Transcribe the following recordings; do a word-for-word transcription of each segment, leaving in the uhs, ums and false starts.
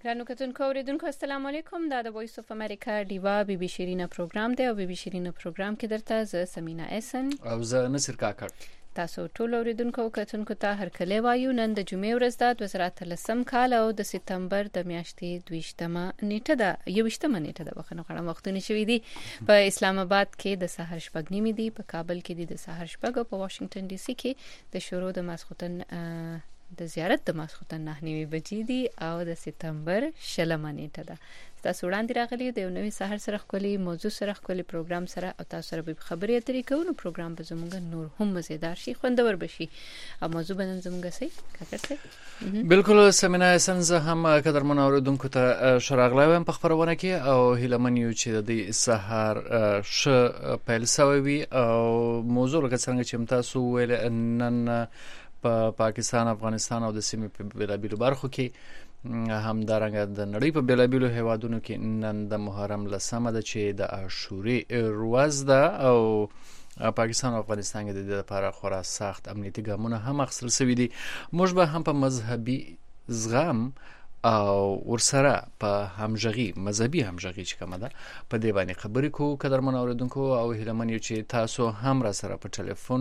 ګرانو کتونکو اوریدونکو السلام علیکم. دا د وایس اف امریکا ډیوا بي بي شیرینه پروګرام دی او بي بي شیرینه پروګرام کې درته ز سمینا احسن او زه نصر کاکړ. تاسو ټول اوریدونکو کتونکو ته هر کله وایو. نن د جمعې ورځ ده د وزارت لسم کال او د سپتمبر د میاشتې دویشتمه نیټه ده یوشتمه نیټه ده بخنه غواړم وختونه شوې دي. په اسلام آباد کې د سحر شپږ نیمې دي، په کابل کې د سحر شپږ او په واشنگټن ډي سي کې د شروع د ماسختن د زیارت د ماسختن نه نیمې بجې دي او د سپتمبر شلمه نیټه ده. تاسو وړاندې راغلي د یو نوې سحر سره خولي موضوع سره خولي پروګرام سره او تاسو سره به خبرې اترې کوو. نو پروګرام به زموږ نور هم مزیدار شي، خوندور بشي او موضوع به نن زموږ سي کاکړ. بالکل سمینا احسن زه هم قدرمن اوریدونکو ته شراغلی وم په خبرونه کې او هیلمن یو چې د دې سحر ش پیل سوي او موضوع لکه څنګه چې تاسو ویل نن په پا پاکستان، افغانستان او د سیمې په بیلابیلو برخو کې هم دارنګه د نړۍ په بیلابیلو هیوادونو کې نن د محرم لسمه ده چې د عاشورې ورځ ده او پاکستان او افغانستان کې د دې لپاره خورا سخت امنیتي ګامونه هم اخیستل شوي دي. موږ به هم په مذهبي زغم او ورسره په همغږي مذهبي همغږي چې کومه ده په دې باندې خبرې کوو قدرمن اوریدونکو او هیلمن یو چې تاسو هم را سره په ټلیفون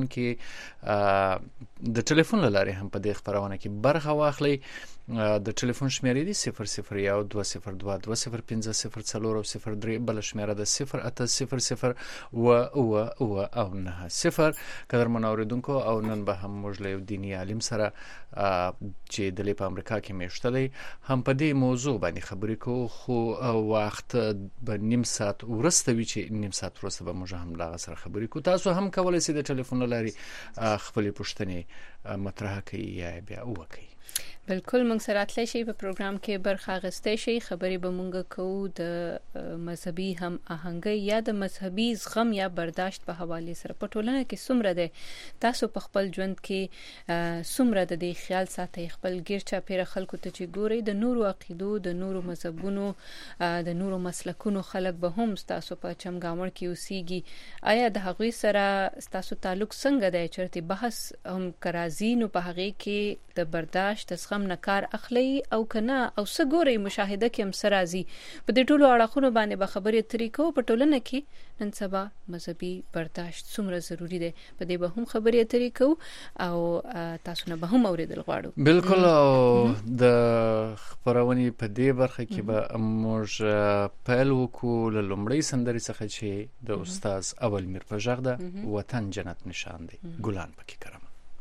کې د ټلیفون لاره هم په دې خبرونه کې برخه واخلئ. د ټلیفون شمیرې دي صفر صفر یو دوه صفر دوه دوه صفر پنځه صفر څلور او صفر درې، بل شمیره د صفر اته صفر صفر و او او او نه صفر. قدرمن اوریدونکو او نن به هم موږ له دینی عالم سره چې د په امریکا کې میشته دی هم په دې موضوع باندې خبرې کوو، خو وخت به نیم ساعت ورسته وي چې نیم ساعت ورسته به موږ هم لا سره خبرې کوو. تاسو هم کولای شئ د ټلیفون لاري خپل پوښتنې مطرح کړئ یا بیا وکړئ. بالکل موږ سره تللی شي په پروګرام کې برخه اخیستی شي. خبرې به موږ کوو د مذهبي هم آهنګۍ یا د مذهبي زغم یا برداشت په حواله سره. په ټولنه کې څومره ده تاسو په خپل ژوند کې څومره د دې خیال ساتئ، خپل ګیر چاپیره خلکو ته چې ګورئ د نورو عقیدو د نورو مذهبونو د نورو مسلکونو خلک به هم تاسو په چمګامړ کې اوسېږي. آیا د هغوی سره تاسو تعلق څنګه دی؟ چېرته بحث هم کرازي نو په هغه کې د برداشت د هم نکار اخلي او کنه او سګوري مشاهده کې هم سرازي. په دې ټولو اړخونو باندې به خبرې طریقو په ټولنه کې نن سبا مذهبي برداشت څومره ضروری دی په دې به هم خبرې طریقو او تاسو نه به هم اوریدل غواړو. بالکل او د خبرونې په دې برخه کې به موږ پیل وکړو له لومړۍ سندرې څخه چې د استاد اول میر په ژغ ده وطن جنت نشان دی، ګلان پکې کرم.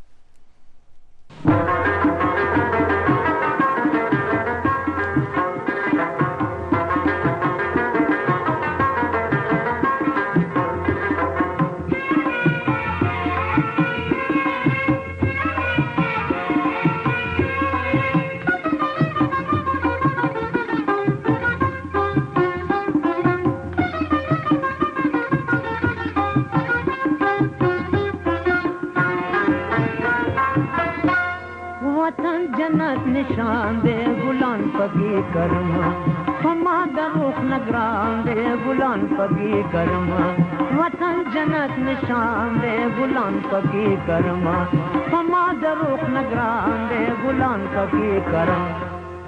निशान दे गुलान पगी करमा फमा दरुख नगरान दे गुलान पगी करमा वतन जन्नत निशान दे गुलान पगी करमा फमा दरुख नगरान दे गुलान पगी करमा.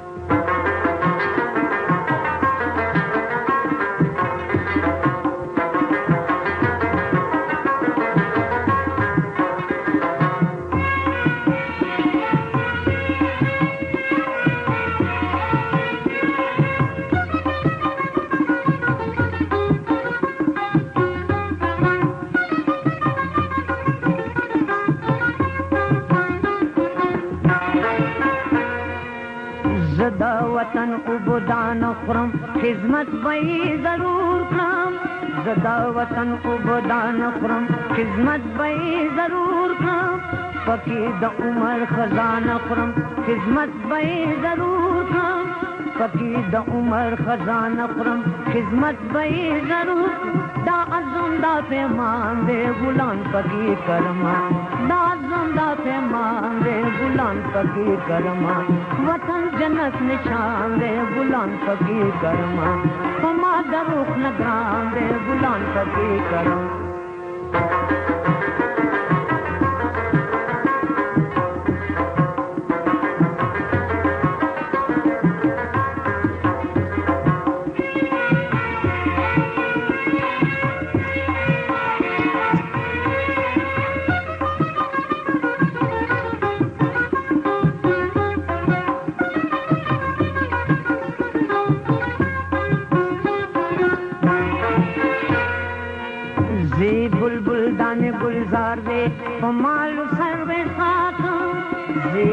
वतन उबदान खुरम खिदमत बई जरूर करम ज़दा वतन उबदान खुरम खिदमत बई जरूर करम फकी द उमर खजाना खुरम खिदमत बई जरूर करम फकी द उमर खजाना खुरम खिदमत बई जरूर दा अज़म दा पैमान दे गुलान फकी करमा दा अज़म दा पैमान दे गुलान फकी करमा वतन जन्नत निशान दे गुलान फकी करमा फमा दरुख नगरान दे गुलान फकी करमा.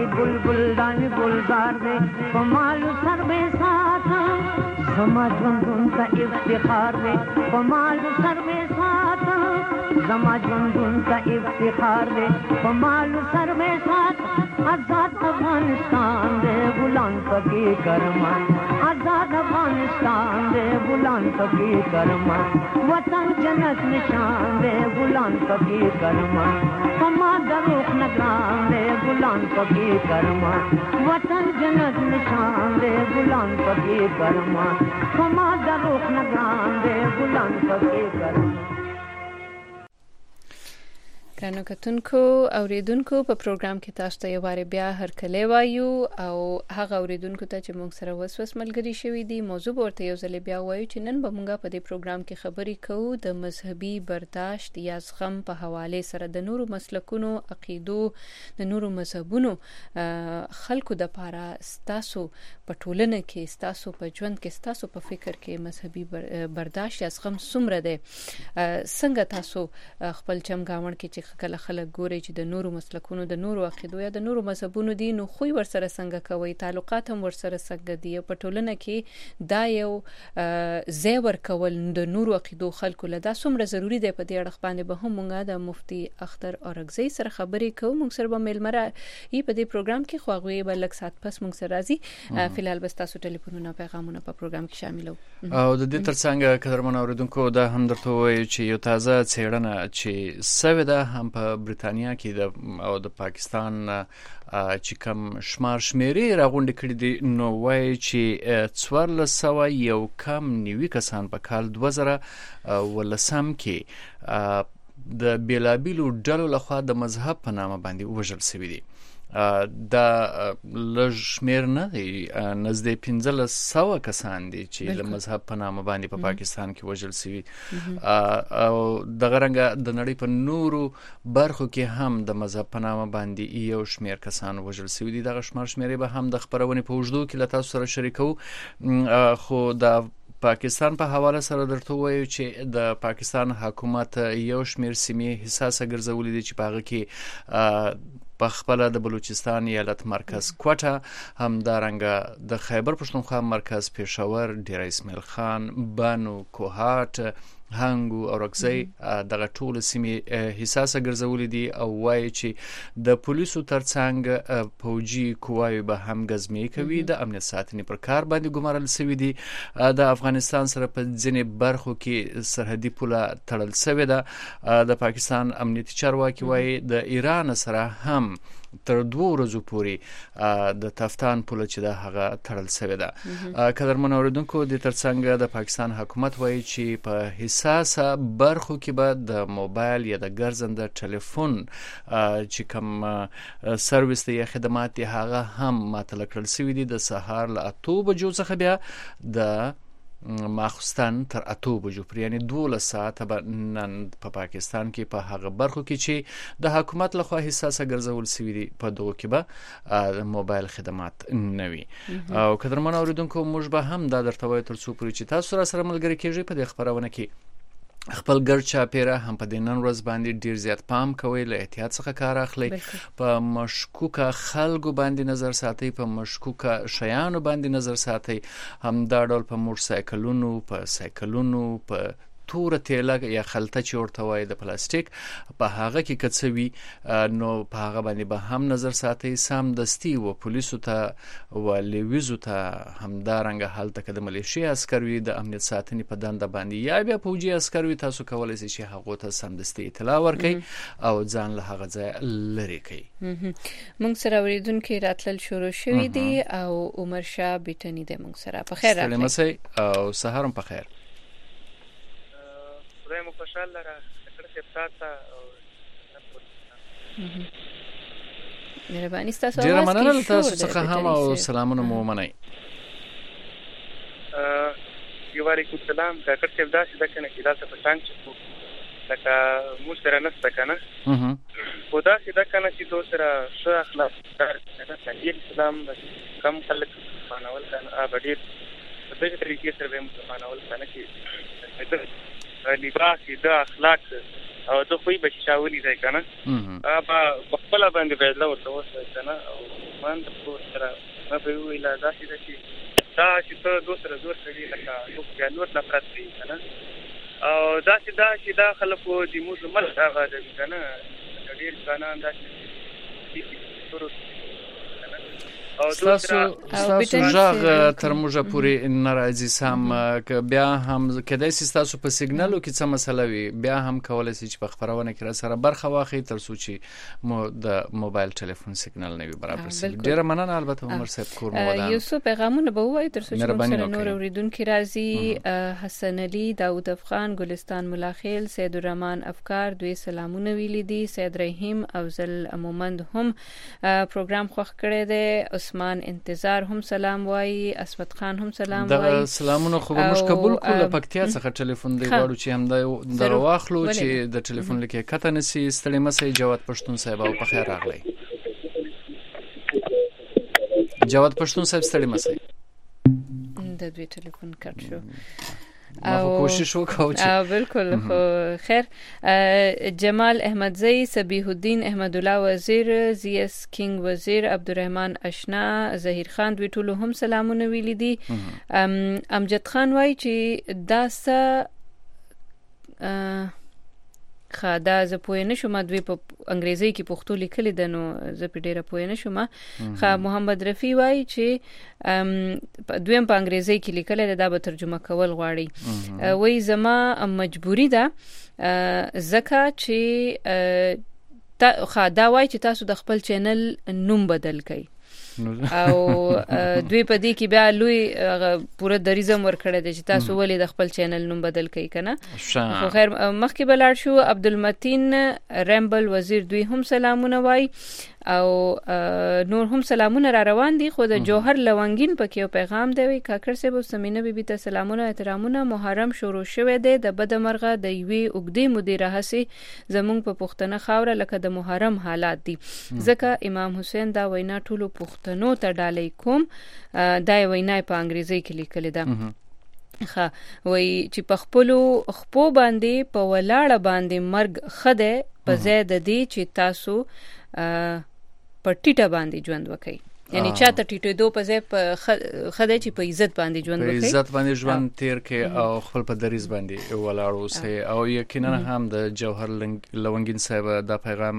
بلبل دانی گلزار دے کمال سر میں ساتھ زما ژوندون کا افتخار دے کمال سر میں ساتھ زما ژوندون کا افتخار دے کمال سر میں ساتھ آزاد افغانستان دے غلام پکی کرمان آزاد افغانستان دے غلام پکی کرمان وطن جنت نشان دے غلام پکی کرمان کما دروخ نگران دے غلام پکی کرمان وطن جنت نشان دے غلام پکی کرمان کما دروخ نگران دے غلام پکی کرمان. کانو کتونکو اوریدونکو په پروګرام کې تاسو ته یو واره بیا هرکلی وایو او هغه اوریدونکو ته چې موږ سره وسوس ملګری شوي دي موضوع ورته یو ځل بیا وایو چې نن به موږ په دې پروګرام کې خبرې کوو د مذهبي برداشت یا زغم په حواله سره د نورو مسلکونو عقیدو د نورو مذهبونو خلکو د پاره ستاسو په ټولنه کې ستاسو په ژوند کې ستاسو په فکر کې مذهبي برداشت یا زغم څومره دی څنګه تاسو خپل چمګاون کې کله خلک ګوري چې د نورو مسلکونو د نورو عقیدو یا د نورو مذهبونو دي نو خو ورسره څنګه کوي تعلقات هم ورسره څنګه دي په ټولنه کې دا یو زیور کول د نورو عقیدو خلکو له دا څومره ضروری دی په دې اړه باندې به هم موږ د مفتي اختر اورګزی سره خبرې کوو موږ سره به ملمره ای په دې پروګرام کې خواغوي به لک سات پس موږ سره راځي فلحال بس تاسو ټلیفونونه پیغامونه په پروګرام کې شاملو او د دې ترڅنګ قدرمن اوریدونکو دا هم درته وایي چې یو تازه څېړنه چې سوي ده هم په بریتانیا کې د او د پاکستان چې کوم شمار شمیرې راغونډې کړې دي نو وایي چې څوارلس سوه یو کم نیوي کسان په کال دوه زره ولسم کې د بیلابیلو ډلو لخوا د مذهب په نامه باندې وژل شوي دي دا لږ شمیر نه دی نزدې پنځلس سوه کسان دي چې د مذهب په نامه باندې په پاکستان کې وژل شوي او دغه رنګه د نړۍ په نورو برخو کې هم د مذهب په نامه باندې یو شمیر کسان وژل شوي دي دغه شمار شمیرې به هم د خبرونې په اوږدو کې له تاسو سره شریکو خو د پاکستان په حواله سره درته وایو چې د پاکستان حکومت یو شمیر سیمې حساسه ګرځولې دي چې په هغه کې په خپل د بلوچستان ایالت مرکز کوټه هم دارنګه د خیبر پښتونخوا مرکز پېښور ډیر اسماعیل خان بانو کوهات هنګو او رکزی دغه ټول سیمې حساسه ګرځولې دي او وایي چې د پولیسو ترڅنګ پوجي قواوی به هم غزمې کوي د امنیت ساتنې پر کار باندې ګمارل شوی دي د افغانستان سره په ځینې برخو کې سرحدي پوله تړل شوی ده د پاکستان امنیتي چارواکي وایي د ایران سره هم تر دوه ورځې پورې د تفتان پوله چې د هغه تړل شوی ده قدرمن اوریدونکو د ترڅنګ د پاکستان حکومت وایي چې په حساسه برخو کې به د موبایل یا د ګرځنده ټلیفون چې کوم سرویس دی یا خدمات دی هغه هم معطل کړل شوی دي د سهار له اته بجو څخه بیا د ماخستان تر اته بجو پر یعنی دولس ساعته به نن په پاکستان کې په هغه برخو کې چې د حکومت لخوا حساسه ګرځول شوی دي په دغه کې به د موبایل خدمات نه وي او قدرمن اوریدونکو موږ به هم دا درته وایو تر څو پورې چې تاسو سره سره ملګری کېږئ په دې خبرونه کې خپل ګرد چاپیره هم په دې نن ورځ باندې ډیر زیات پام کوئ له احتیاط څخه کار اخلئ په مشکوکه خلکو باندې نظر ساتئ په مشکوکه شیانو باندې نظر ساتئ هم دا ډول په موټر سایکلونو په سایکلونو په توره تیله یا خلطه چې ورته وایي د پلاستیک په هغه کې کڅوي نو په هغه باندې به هم نظر ساتئ سمدستي و پولیسو ته و لیویزو ته همدارنګه هلته که د ملیشیا عسکر وي د امنیت ساتنې په دنده باندې یا بیا پوجي عسکر وي تاسو کولی شئ چې هغو ته سمدستي اطلاع ورکړئ او ځان له هغه ځایه لرې کړئ. موږ سره اورېدونکي راتلل شروع شوي دي او عمر شاه بیټني دی موږ سره. په خیر راغلی. سلام او سهار هم په خیر. خدای مو خوشحال لره کړه چې تاسو مهرباني ستاسو ډیر مننه تاسو څخه هم او سلامونه مو منئ. یو وعلیکم السلام دا کړه چې دا چې کنه چې تاسو په څنګه چې لکه موږ سره نشته کنه خو دا چې دا کنه چې دوی سره ښه اخلاق کار کوي اسلام کم خلک مانول کنه ا بډیر په دې طریقې سره به مسلمانول کنه چې لباس د اخلاق او ته خو یې به شاولي ځای کنه ابا خپل باندې بدلا ورته وسه کنه او مان د پور سره ما په ویلا داسې داسې دا چې ته دوسره زور سړي لکه یو جانور نه پرات دی کنه او داسې دا چې دا خلکو د موږ مل هغه د کنه ډېر ځانان داسې ستاسو ستاسو ژغ تر موږ پورې ناراضي سم ک بیا هم کدی ستاسو په سیګنالو کې څه مسله وي بیا هم کولای شي چې په خبرونه کې را سره برخه واخلي تر څو چې مو د موبایل ټلیفون سیګنال نه وي برابر سي ډیر مننه البته عمر صاحب کور مو ودان یوسف پیغامونه به وای تر څو چې سره نور اوریدونکو راځي حسن علي داوود افغان ګلستان ملاخیل سید الرحمن افکار دوی سلامونه ویلي دي سید رحیم افضل مومند هم پروګرام خوښ کړی دی عثمان انتظار هم سلام وای اسود خان هم سلام وای دا سلامونه خو مش قبول کول پکتیا څخه ټلیفون دی غواړو چې هم دا درواخلو چې د ټلیفون لیکه کته نسی ستړي مسي جواد پښتون صاحب او په خیر راغلی جواد پښتون صاحب ستړي مسي د دوی ټلیفون کټ شو ما کوشش وکاو چې بالکل خو خیر جمال احمدزئی سبیح الدین احمد الله وزیر زی اس کینګ وزیر عبدالرحمن اشنا ظهیر خان دوی ټول هم سلامونه ویلي دي امجد خان وای چې داسه خدا ز پوی نشم دوی په انګریزي کې پښتو لیکل دي نو ز په ډیره پوی نشم خا محمد رفیع وای چې دویم په انګریزي کې لیکل دي دا به ترجمه کول غواړي وای زما مجبوری ده زکه چې خدا وای چې تاسو د خپل چینل نوم بدل کړئ او دوی په دې کې بیا لوی پوره دریزم ورکړی دی چې تاسو ولې د خپل چینل نوم بدل کړئ کنه خو خیر مخکې بلاړ شو عبدالمتین رمبل وزیر دوی هم سلامونه وای او نور هم سلامونه را روان دي خو د جوهر لونګین پکې یو پیغام دی وی کاکر صاحب سمینه بیبي ته سلامونه احترامونه محرم شروع شوه دی د بدمرغه د یوې اوګدې مدیره هسي زمونږ په پښتنه خاوره لکه د محرم حالات دي ځکه امام حسین دا وینا ټولو پښتنو ته ډالۍ کوم دا وینا په انګریزي کې لیکل ده ها وای چې په خپل خپو باندې په ولاړه باندې مرګ خده په زید دي چې تاسو پټیټه باندې ژوند وکړي یعنی چاته ټیټو دو په ځای په خدای چې په عزت باندې ژوند وکړي په عزت باندې ژوند تیر کې او خپل په دریز باندې ولاړ اوسه او یقینا هم د جوهر لونګین صاحب دا پیغام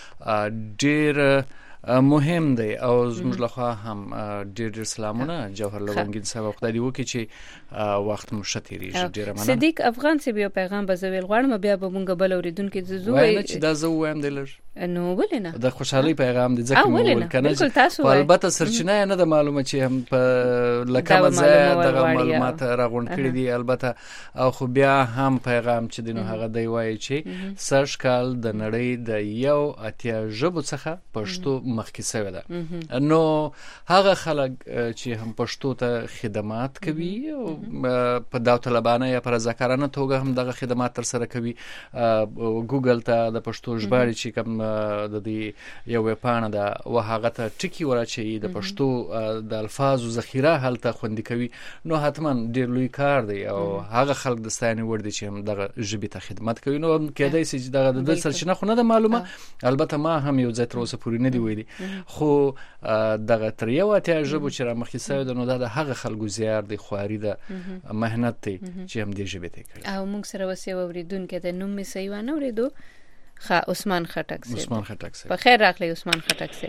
ډیر مهم دی او زموږ لخوا هم ډیر ډیر سلامونه جوهر لونګین صاحب خدای دې وکړي چې وخت مو شتیریږي ډیر مننه صدیق افغان سی بیا پیغام بزویل غواړم بیا به مونږ بل اوریدونکو ته زو وای چې دا زو وایم دلر نو ولنه د خوشحالي پیغام دی ځکه مو ولکنه په البته سرچینه نه د معلومه چې هم په لکه مزه د معلومات راغون کړی دی البته او خو بیا هم پیغام چې دینو هغه دی وای چې سرچ کال د نړۍ د یو اتیا ژبو څخه پښتو مخکې شوی ده نو هغه خلک چې هم پښتو ته خدمات کوي او په داوطلبانه یا پر ذکرانه توګه هم دغه خدمات تر سره کوي ګوګل ته د پښتو ژباړې چې کوم د دې یو وپانه ده او هغه ته ټکی ورچي د پښتو د الفاظو ذخیره هلته خوندي کوي نو حتما ډیر لوی کار دی او هغه خلک د ستاینې ور دي چې هم دغه ژبې ته خدمت کوي نو کېدای شي چې دغه د سرچینه خو نه د معلومه البته ما هم یو ځای تر اوسه پورې نه دی ویلي خو دغه تر یو اتیا ژبو چې را مخکې شوی د نو د هغه خلکو زیار دی خواري ده مهنت دی چې هم دې ژبې ته کړی او موږ سره وسې اوریدونکو ته نوم می سیوانه اوریدو خا عثمان خټک صاحب عثمان خټک صاحب په خیر راغلی عثمان خټک صاحب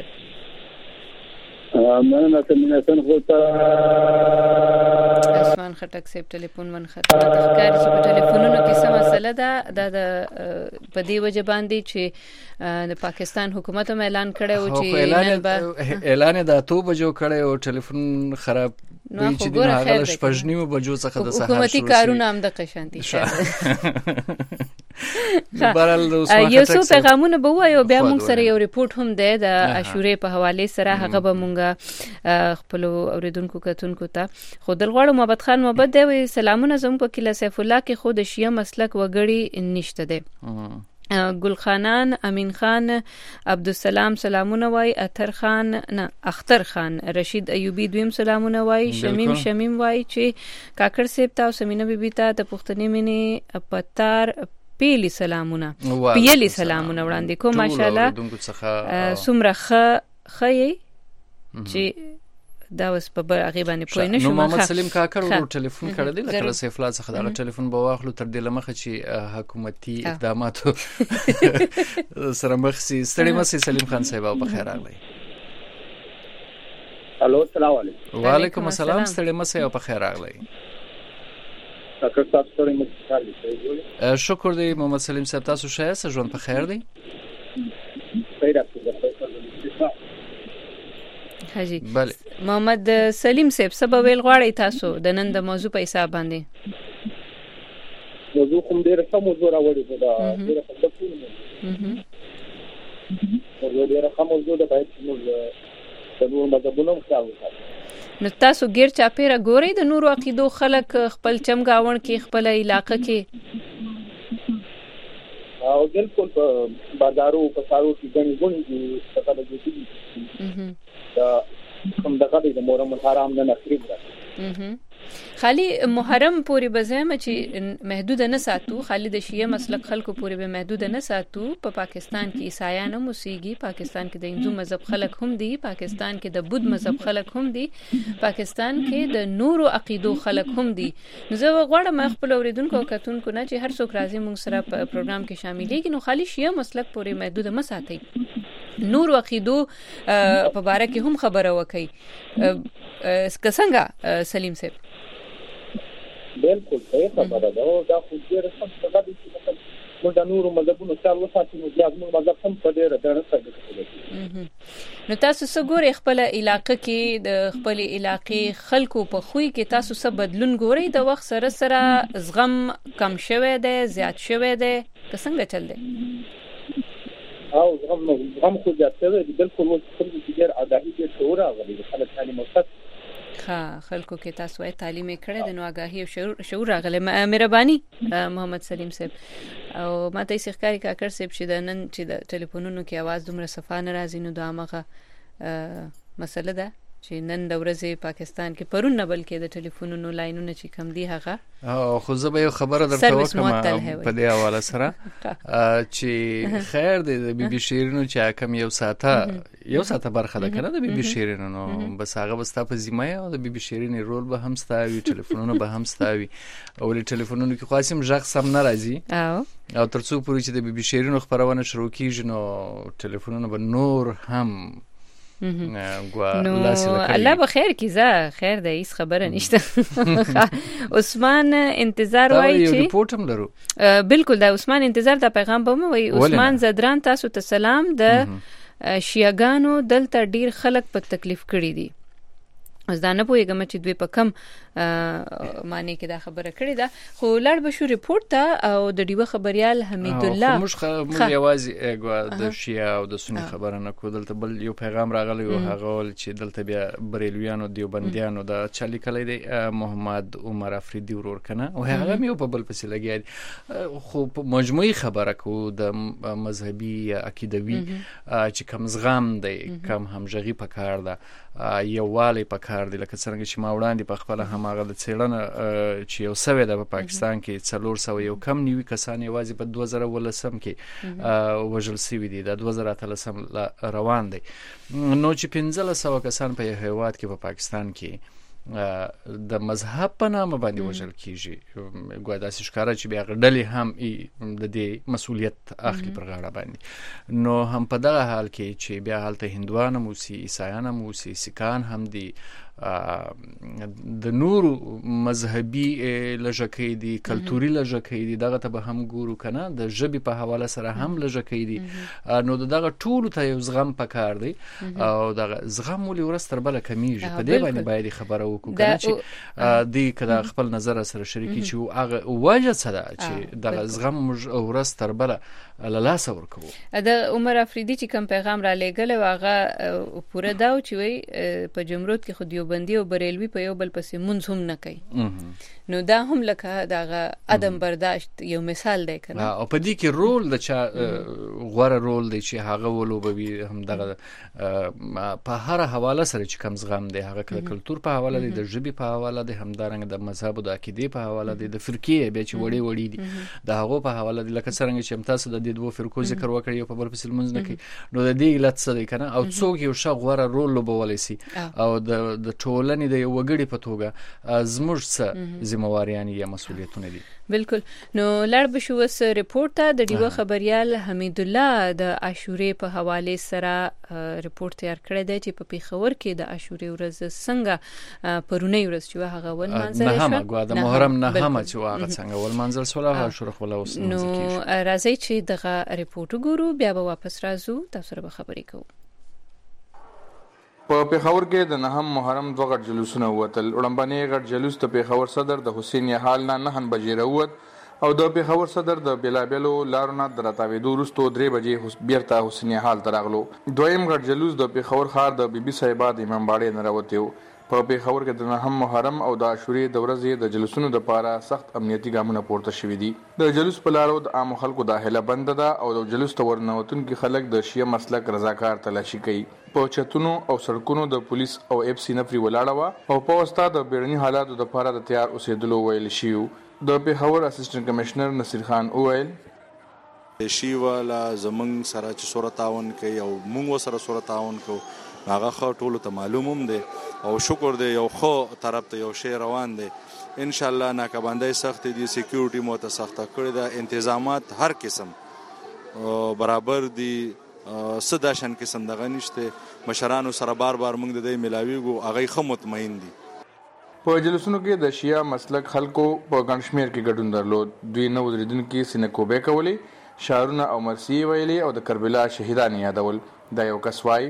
مننه تمناسن خو ته عثمان خټک صاحب ټلیفون من خطر ښکار چې په ټلیفونونو کې څه مسله ده د په دې وجه باندې چې د پاکستان حکومت هم اعلان کړی او چې اعلان د اته بجو کړی او ټلیفون خراب وی چې د هغه شپږنیو بجو څخه د سهار حکومتي کارونه هم د قشانتي برال یو څو پیغامونه به وایو بیا موږ سره یو ریپورت هم دی د عاشورې په حواله سره هغه به موږ خپل اوریدونکو کتونکو ته خودل غواړو محمد خان محمد دی سلامونه زموږ په کله سیف الله کې خود شیعه مسلک وګړي نشته دی گل خانان امین خان عبدالسلام سلامونه وای اثر خان نه اختر خان رشید ایوبی دویم سلامونه وای شمیم شمیم وای چې کاکر سیب تاسو مینه بیبی ته د پښتنې مینه پتار پیلی سلامونه پیلی سلامونه وړاندې کوم ماشاءالله سمره خ خی چې دا اوس په هغه باندې پوه نه شو. محمد سلیم کاکر ورو ټلیفون کړی دی لکه سیفلا څخه دا ټلیفون به واخلو تر دې لمخه چې حکومتي اقداماتو سره مخ سي. ستړي مسي سلیم خان صاحب په خیر راغلی. الو السلام علیکم. وعلیکم السلام. ستړي مسي په خیر راغلی. شکر دی محمد سلیم صاحب تاسو ښه یاست؟ ژوند په خیر دی؟ حاجی بله. محمد سلیم صاحب سبا ویل غواړی تاسو د نن د موضوع په حساب باندې؟ موضوع کوم ډیره ښه موضوع راوړې ده. ډیره ښه موضوع ده. موضوع ډیره ښه موضوع ده. باید موږ د نورو مذهبونو خیال وکړو. نو تاسو ګیر چاپیره ګورئ د نورو عقیدو خلک خپل چمګاون کې خپل علاقه کې؟ او بالکل په بازارو په سارو کې ګڼې ګڼې دي څه د دې دا کوم دغه د محرم الحرام نه نخري ده. خالی محرم پوری بزم چې محدود نه ساتو، خالی د شیعه مسلک خلکو پوری به محدود نه ساتو. په پا پاکستان کې عیسایان هم اوسېږي، پاکستان کې د هندو مذهب خلک هم دي، پاکستان کې د بودھ مذهب خلک هم دي، پاکستان کې د نورو عقیدو خلک هم دي. نو زه غواړم خپل اوریدونکو او کتونکو نه چې هر څوک راځي موږ سره په پروګرام کې شاملېږي، نو خالی شیعه مسلک پوری محدود مه ساتئ، نور عقیدو په باره کې هم خبره وکړئ. که څنګه سلیم صاحب؟ بالکل صحیح خبره ده. دا خو ډېره سم څه ده چې موږ د نورو مذهبونو خیال وساتو، نو بیا زموږ مذهب هم په ډېره ډېره څنګه کولی. نو تاسو څه ګورئ خپل علاقه کې د خپل علاقې خلکو په خوی کې تاسو څه بدلون ګورئ؟ د وخت سره سره زغم کم شوی دی، زیات شوی دی، که څنګه چل دی؟ او زغم زغم خو زیات شوی دی. بالکل اوس خلکو کې ډېر آګاهي ډېر شعور راغلی دی. خلک تعلیم وسات ها خلکو کې تاسو یې تعلیم کړی د نو آگاهی او شعور راغلی. مهرباني محمد سلیم صاحب. او ماته یې ښکاری کاکر صاحب چې د نن چې د ټلیفونونو کې आवाज دومره صفا نه راځي، نو دا هغه مسله ده چې نن د ورځې پاکستان کې پرون نه بلکې د ټلیفونونو لاینونه چې کم دي هغه. او خو زه به یو خبره درته وکړم په دې حواله سره چې خیر دی د بي بي شیرینو چې کم یو ساته یو ساته برخه ده کنه د بي بي شیرینو، نو بس هغه بستا په ذمه او د بي بي شیرینو رول به هم ستاوي، ټلیفونونه به هم ستاوي. او له ټلیفونونو کې خاصم ژغ سم نه راځي او او ترڅو پورې چې د بي بي شیرینو خبرونه شروع کیږي نو ټلیفونونه به نور هم نو الله بخیر کی زه خیر ده هیڅ خبره نشته. عثمان انتظار وای چې یو ریپورت هم لرو. بالکل دا عثمان انتظار د پیغام به مو وای. عثمان زدران تاسو ته سلام. د شیعاګانو دلته ډیر خلک په تکلیف کړی دي. اوس دا نه پوهیږم چې دوی په کم معنی کې دا خبره کړې ده، خو لړ به شو ریپورت ته او د ډیوه خبريال حمید الله. موږ موږ یوازې د شیعه او د سنی خبره نه کو. دلته بل یو پیغام راغلی او هغه ول چې دلته بیا بریلویانو دیوبندیانو د چالي کلی دی محمد عمر افریدی ورور کنه او هغه مې په بل پسې لګیا. خو مجموعي خبره کو د مذهبي عقیدوي چې کم زغم دی، کم همغږي پکار ده، یووالی پکار دی. لکه څنګه چې ما وړاندې په خپل هماغه د څېړنه چې یو سوي د پاکستان کې څلور سوه یو کم نیوي کسان یوازې په دوه زره ولسم کې وژل شوي دي، د دوه زره اتلسم روان دی. نو چې پنځه سوه کسان په یو هیواد کې په پاکستان کې د مذهب په نامه باندې وژل کیږي، ګویا داسې ښکاره چې بیا ډلې هم د دې مسؤلیت اخلي پر غاړه باندې. نو هم په دغه حال کې چې بیا هلته هندوان هم اوسي، عیسایان هم اوسي، سیکان هم دي، د نورو مذهبي لژکې دي، کلتوري لژکې دي، دغه ته به هم ګورو کنه، د ژبې په حواله سره هم لژکې دي. نو دغه ټولو ته یو زغم پکار دی او دغه زغم ولې ورځ تر بله کمیږي. په دې باندې باید خبره وکړو کنه چې دی کله خپل نظر سره شریکي چې هغه وجه څه ده چې دغه زغم موږ ورځ تر بله له لاسه ورکوو. د عمر افریدي چې کوم پیغام را لېږلی و هغه پوره دا و چې وایي په جمرود کې خو دیوبندي او بریلوي په یو بل پسې مونځ هم نه کوي. نو دا هم لکه دغه عدم برداشت یو مثال دی کنه. او په دې کې رول د چا غوره رول دی چې هغه ولوبوي هم دغه په هر حواله سره چې کم زغم دی، هغه کله کلتور په حواله دی دی د ژبې په حواله دی، همدارنګه د مذهب او د عقیدې په حواله دی، د فرقې بیا چې وړي وړي دي د هغو په حواله دی. لکه څرنګه چې تاسو د دې دوه فرقو ذکر وکړی او په بل پسې لمونځ نه کوي، نو د دې علت څه دی کنه، او څوک یو ښه غوره رول لوبولی سي او د د ټولنې د یو وګړي په توګه زموږ څه ذمہواریان یا مسؤلیتونه دي. بالکل. نو لړ بشو وس ریپورت ته د ډیوه خبريال حمید الله د عاشورې په حواله سره ریپورت تیار کړی دی چې په پیښور کې د عاشورې ورځ څنګه پرونی ورځ چې هغه ول منځل شو، نه هم د محرم نه هم چې هغه څنګه ول منځل شو، هغه عاشورې خپل اوس نو راځي چې دغه ریپورت ګورو، بیا به واپس راځو تاسو سره به خبرې کوو. په پیښور کې د نهم محرم دوه غټ جلوسونه وتل. وړاندې غټ جلوس ته پیښور صدر د حسین یحال نه نهن بجې راووت او د پیښور صدر د بیلابلو لارو نه د راتاوېدو وروسته درې بجې بیرته حسین یحال ته راغلو. دویم غټ جلوس د پیښور ښار د بي بي صاحبه د امام باړې نه راوتی و. په پیښور کې د نهم محرم او د عاشورې د ورځې د جلوسونو لپاره سخت امنیتي ګامونه پورته شوي دي. د جلوس په لارو د عام خلکو داخله بند ده او د جلوس ته ورنوتونکي خلک د شیعه مسلک رضاکار تلاشي کوي. په چتونو او سړکونو د پولیس او اف سی نفري ولاړه وه او په واسطه د بیړني حالاتو لپاره د تیار اوسېدلو ویل شوي. د پیښور اسسټنټ کمشنر نصیر خان وویل شي والا زمونږ سره چې سوره تعاون کوي او موږ سره سوره تعاون کوو، هغه ښه ټولو ته معلوم هم دی او شکر دی یو ښه طرف ته یو شی روان دی. انشاءالله ناکهبندۍ سخت دي، سیکیورټي مو ته سخته کړې ده، انتظامات هر قسم برابر دي، څه دا شان قسم دغه نشته. مشرانو سره بار بار موږ د دې ملاویږو، هغه ښه مطمئن دي. په جلوسونو کې د شیعه مسلک خلکو په ګڼ شمېر کې ګډون درلود. دوی نه ودرېدونکي سینکوبې کولې، شعرونه او مرثیې ویلې او د کربلا شهیدان یادول. دا یو کس وایي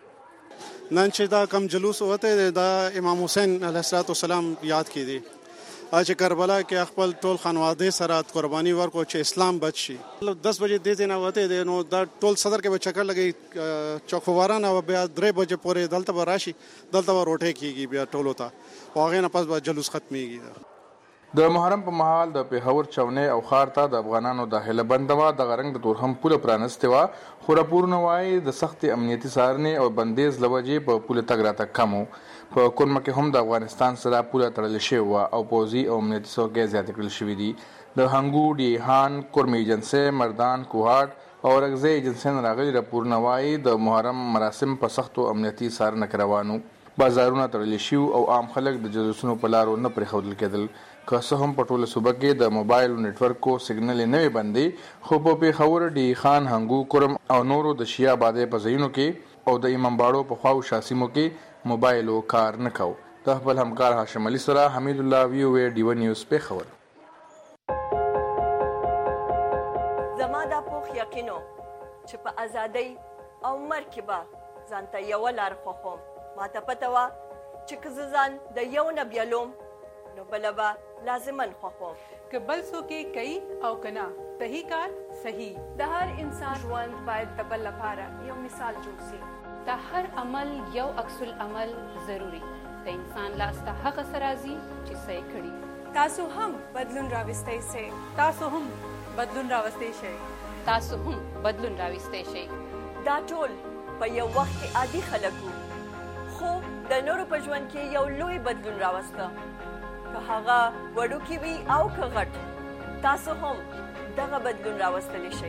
نن چې دا کم جلوس وته دا امام حسین علیه السلام یاد کی دي چې کربلا کې خپل ټول خانواده سره قرباني ورکو چې اسلام بچ شي. دس بجې دې نه وته دي نو دا ټول صدر کې به چکر لګي چوکواران او بیا درې بجې پورې دلته به راشي، دلته به روټه کیږي بیا ټولو ته او هغه نه پس به جلوس ختميږي. د محرم په مهال د پیښور چونې او خار ته د افغانانو داخله بندوا د غرنګ د تورهم پوله پرانسته وا، خو راپورونه وایي د سخت امنیتي څارنې او بندیز لوجې په پوله تګ راته کمو. په کورمه کې هم د افغانستان سره پوله تړل شوی و او پوزي او امنیتي څوکۍ زیات کړل شوې دي. د هنګو ډیهان کورمي ایجنسي مردان کوهاټ او رغزي ایجنسي راغلي راپورونه وایي د محرم مراسم په سختو امنیتي څارنه روانو. بازارونه تړل شوي او عام خلک د جلوسونو په لارو نه پرېښودل کېدل. که څه هم په ټوله صوبه کې د موبایل نیټورکو سیګنل نه وي بندي، خو په پیښور، ډي خان، هنګو، کورم او نورو د شیعه آبادۍ په ځایونو کې او د امام باړو په خواو شاسیمو کې موبایلو کار نه کو. د خپل همکار هاشم علي سره حمید الله وی او ډیو نیوز پیښور. زما دا پوخ یقینو چې په ازادۍ او مرکبه ځانته یو لار خوخم، ما ته پته وا چې که ځان د یو نه بیلوم نو بلبا لازمن خوخم که بل څوک کوي او کنا صحیح کار صحیح. د هر انسان ژوند باید د بل لپاره یو مثال جوړ شي. د هر عمل یو عکس العمل ضروری. د انسان لاس ته هغه سرازي چې صحیح کړي. تاسو هم بدلون راوستئ شئ. تاسو هم بدلون راوستئ شئ. تاسو هم بدلون راوستئ شئ. دا ټول په یو وخت کې عادي خلکو، خو د نورو په ژوند کې یو لوی بدلون راوسته. که هغه وړوکی وي او که غټ، تاسو هم دغه بدلون راوستلی شئ.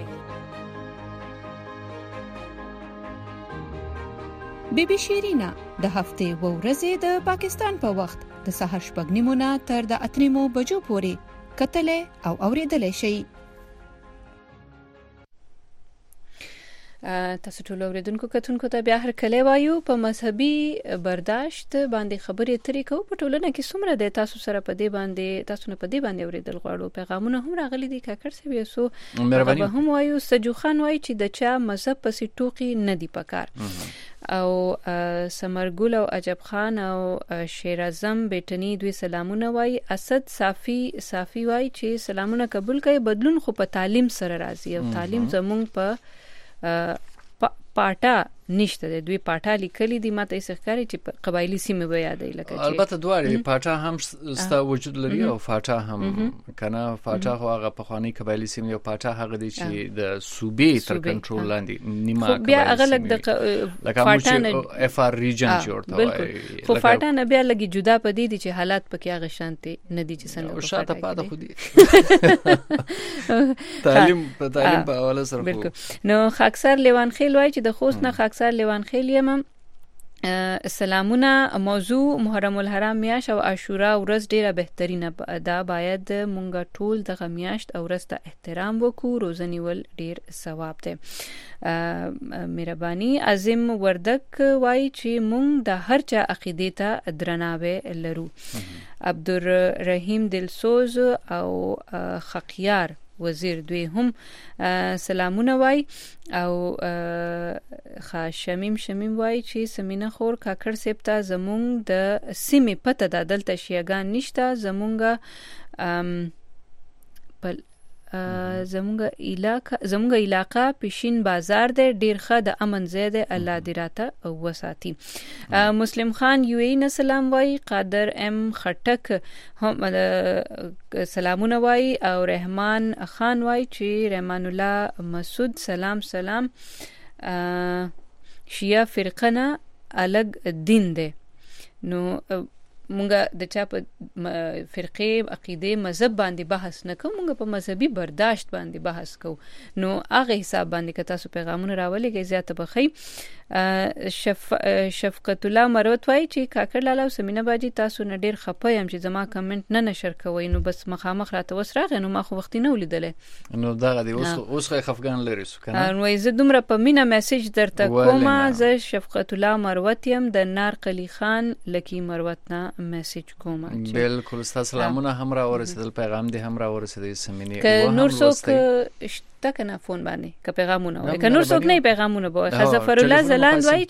بی بی شیرینا د هفتې و ورځې د پاکستان په وخت د سهار شپږ نیمو نه تر د اته نیمو بجو پورې کتلې او اورېدلې شئ. تاسو ټول اوریدونکو کتونکو ته بیا هر کله وایو په مذهبي برداشت باندې خبرې اترې کوو. په ټولنه کې څومره د تاسو سره په دې باندې تاسو نه په دې باندې اوریدل غواړو. پیغامونه هم راغلي دي کاکړ سوي سو به هم وایو. سجو خان وایي چې د چا مذهب پسې ټوکی نه دی پکار. او سمرګل او عجب خان او شیر اعظم بیٹنی دوی سلامونه وایي. اسد صافی صافی وایي چې سلامونه قبول کړي، بدلون خو په تعلیم سره راځي او تعلیم زمونږ په پاټا نشته د دوی پاټا لیکلي دي ماته یې ښکاري چې قبایلی سیمه به یادې لکه چې البته دواړي پاټا هم ستا وجود لري او فاټا هم کنه فاټا خو هغه پخوانی قبایلی سیمه او پاټا هغه دي چې د صوبې تر کنټرول لاندې نیمه بیا هغه لکه د فاټا نه اف ار ریجن جوړته وای خو فاټا نه بیا لګي جدا پدې دي چې حالات پکې هغه شانتي ندي چې څنګه شاته پاده خو دي تعلیم په تعلیم په حواله سره بالکل نو خاکسار لیوانخیل وای چې د خوست نه خاکسار لیوانخیل یم سلامونه موضوع محرم الحرام میاشت او عاشورا ورځ ډیره بهترینه ده باید مونږ ټول دغه میاشت او ورځ ته احترام وکړو روزنی ول ډیر ثواب ده مهرباني عظیم وردک وای چې مونږ د هر چا عقیده ته درناوی لرو عبدالرحیم دلسوز او خقیار وزیر دوی هم سلامونه وای او خاشمیم شمیم وای چې سمینه خور کاکړ سپتا زمونږ د سیمې پته د دلته شیګان نشته زمونږ په زمونږ علاقه زمونږ علاقه پښین بازار دی ډیر ښه د امن زیاده الله دې راته وساتي مسلم خان یو ای سلام وای قادر ام خټک هم سلامونه وای او رحمان خان وای چې رحمان الله مسعود سلام سلام شیعه فرقه الګ دین دی نو مونږه د چا په فرقه عقیده مذهب باندې بحث نه کوو مونږ په مذهبي برداشت باندې بحث کوو نو هغه حساب باندې که تاسو پیغامونه راولېږئ زیاته بخی شف شفقت الله مروت وای چې کاکړ لاله او سمینه باجی تاسو نه ډیر خپه یم چې زما کمنټ نه نشر کوي نو بس مخامخ راته وسراغه نو ما خو وخت نه ولیدلې نو دا غدي اوس اوس خو خفګان لري سو کنه نو زه دومره په مینا میسج درته کوم زه شفقت الله مروت یم د نار قلی خان لکی مروت نه میسج کوم بالکل ستاسو سلامونه هم را ورسېدل پیغام دې هم را ورسېدل سمینه که نور څوک شته کنه فون باندې که پیغامونه وای که نور څوک نه پیغامونه به خزفر الله زلاند وای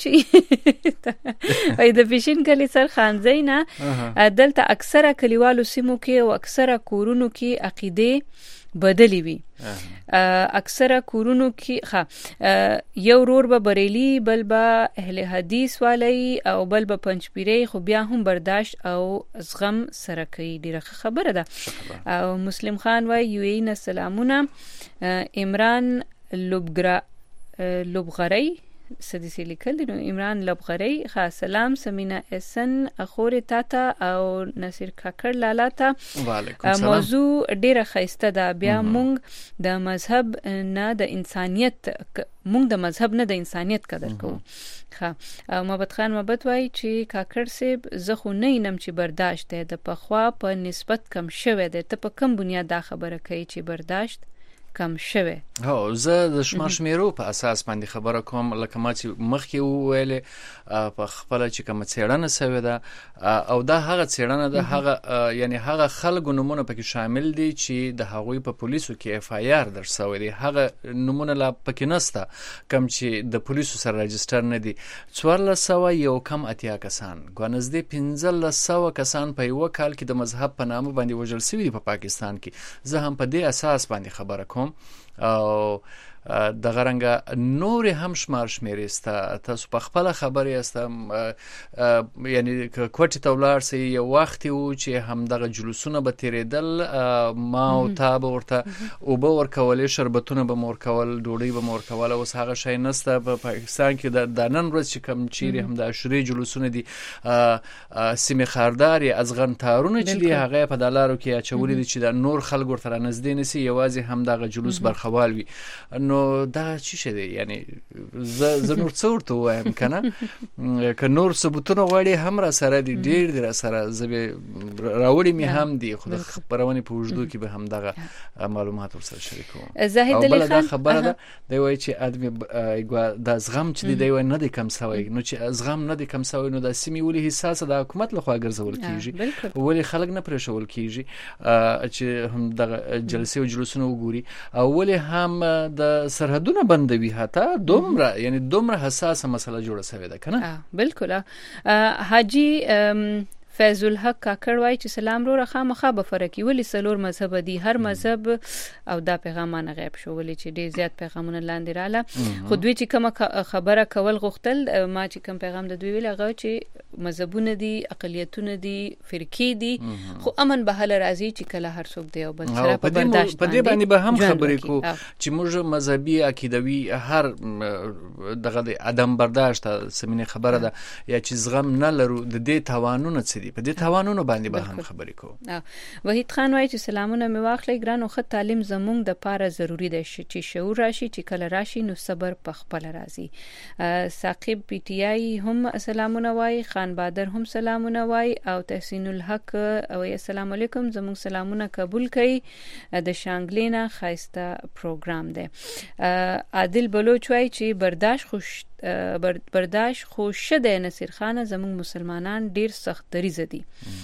چې ای د فیشن کلی سر خان زینا دلته اکثره کلیوالو سیمو کې او اکثره کورونو کې عقیده بدلی وی اکثره کورونو کې ها یو رور به بریلی بل به اهل حدیث والی او بل به پنځپیری خو بیا هم برداشت او زغم سره کوي ډیره خبره ده او مسلم خان وای یو ای نه سلامونه عمران لوبګرا لوبغری سدیسی لیکل نو عمران لبغری خاص سلام سمینا اسن اخور تاتا او نصیر کاکړ لالا ته موضوع ډیره خسته ده بیا مونږ د مذهب نه د انسانیت مونږ د مذهب نه د انسانیت قدر کوو ها محمد خان محمد وای چې کاکړ سیب زه خو نه اینم چې برداشت ده د پخوا په نسبت کم شوه ده ته په کم بنیاد دا خبره کوي چې برداشت کم شوه هو زه د شمار شمیرو په اساس باندې خبره کوم لکه ما چې مخکې وویل په خپل چې کوم څېړنه سوي ده او دا هغه څېړنه ده هغه یعنی هغه خلکو نمونه پکې شامل دي چې د هغوی په پولیسو کې اف آی آر درسوي دي هغه نمونه لا پکې نسته کم چې د پولیسو سره رجستر نه دي څوارلس سوه یو کم اتیا کسان ګوانزدې پنځلس سوه کسان په یو کال کې د مذهب په نامه باندې وژل شوي دي په پاکستان کې زه هم په دې اساس باندې خبره کوم او د غرنګ نور هم شمار شمیرسته تاسو په خپل خبرې است یعنی کوټی تولار سي یو وخت و چې هم دغه جلوسونه به تیرېدل ما او تاب ورته او به ورکول شربتونه به مور کول ډوډۍ به مور کول اوس هغه شی نسته په پاکستان کې د نن ورځ چې کم چیرې هم د عشري جلوسونه دي سیمه خاردار ازغن تارونه چې دی هغه په دلارو کې اچولې دي چې د نور خلک ورته نږدې نسی یوازې هم دغه جلوس برخوال وي نو دا چی شه دی یعنی ز ز نور څورته وایم کنه ک نور ثبوتونه غواړي هم را سره دی ډیر در سره زبه راوړي می هم دی خو د خبرونه په وجودو کې به هم دغه معلومات ورسره شریکوم زاهد علي خان خبره ده دی وای چې ادمي د زغم چې دی وای نه دی کم سوی نو چې زغم نه دی کم سوی نو د سیمې ولې حساسه د حکومت لخوا ګرځول کیږي ولې خلک نه پرېښول کیږي چې هم د جلسې او جلوسونه وګوري او ولې هم د سرحدونه بندوي حتی دومره یعنی دومره حساسه مسله جوړه شوې ده کنه بالکل حاجی فیض الحق کاکړ وایي چې سلام رو خامخا به فرق وي ولې څلور مذهب دي هر مذهب او دا پیغامونه غیب شو ولې چې ډیر زیات پیغامونه لاندې رااله خو دوی چې کوم خبره کول غوښتل ما چې کوم پیغام د دوی ویل هغه چې مذهبونه دي اقلیتونه دي فرقې دي خو امن به هله راځي چې کله هر څوک دی او بل سره په برداشت په دې باندې به هم خبرې کو چې موږ مذهبي عقیدوي هر دغه د عدم برداشت سمینه خبره ده یا چې زغم نه لرو د دې توانونه څه دي په دې توانونو باندې به هم خبرې کو. وحید خان وایي چې سلامونه مې واخلې ګرانو خو تعلیم زموږ د پاره ضروری دی چې شعور راشي چې کله راشي نو صبر په خپل راځي. ثاقب پی ټی آی هم سلامونه وایي خان بادر هم سلامونه وایي او تحسین الحق او السلام علیکم زموږ سلامونه قبول کړي د شانګلینا خایسته پروګرام دی. عادل بلوچ وایي چې برداشت خوش برداشت خوش ده نصیر خان زموږ مسلمانان ډیر سخت دریځ دي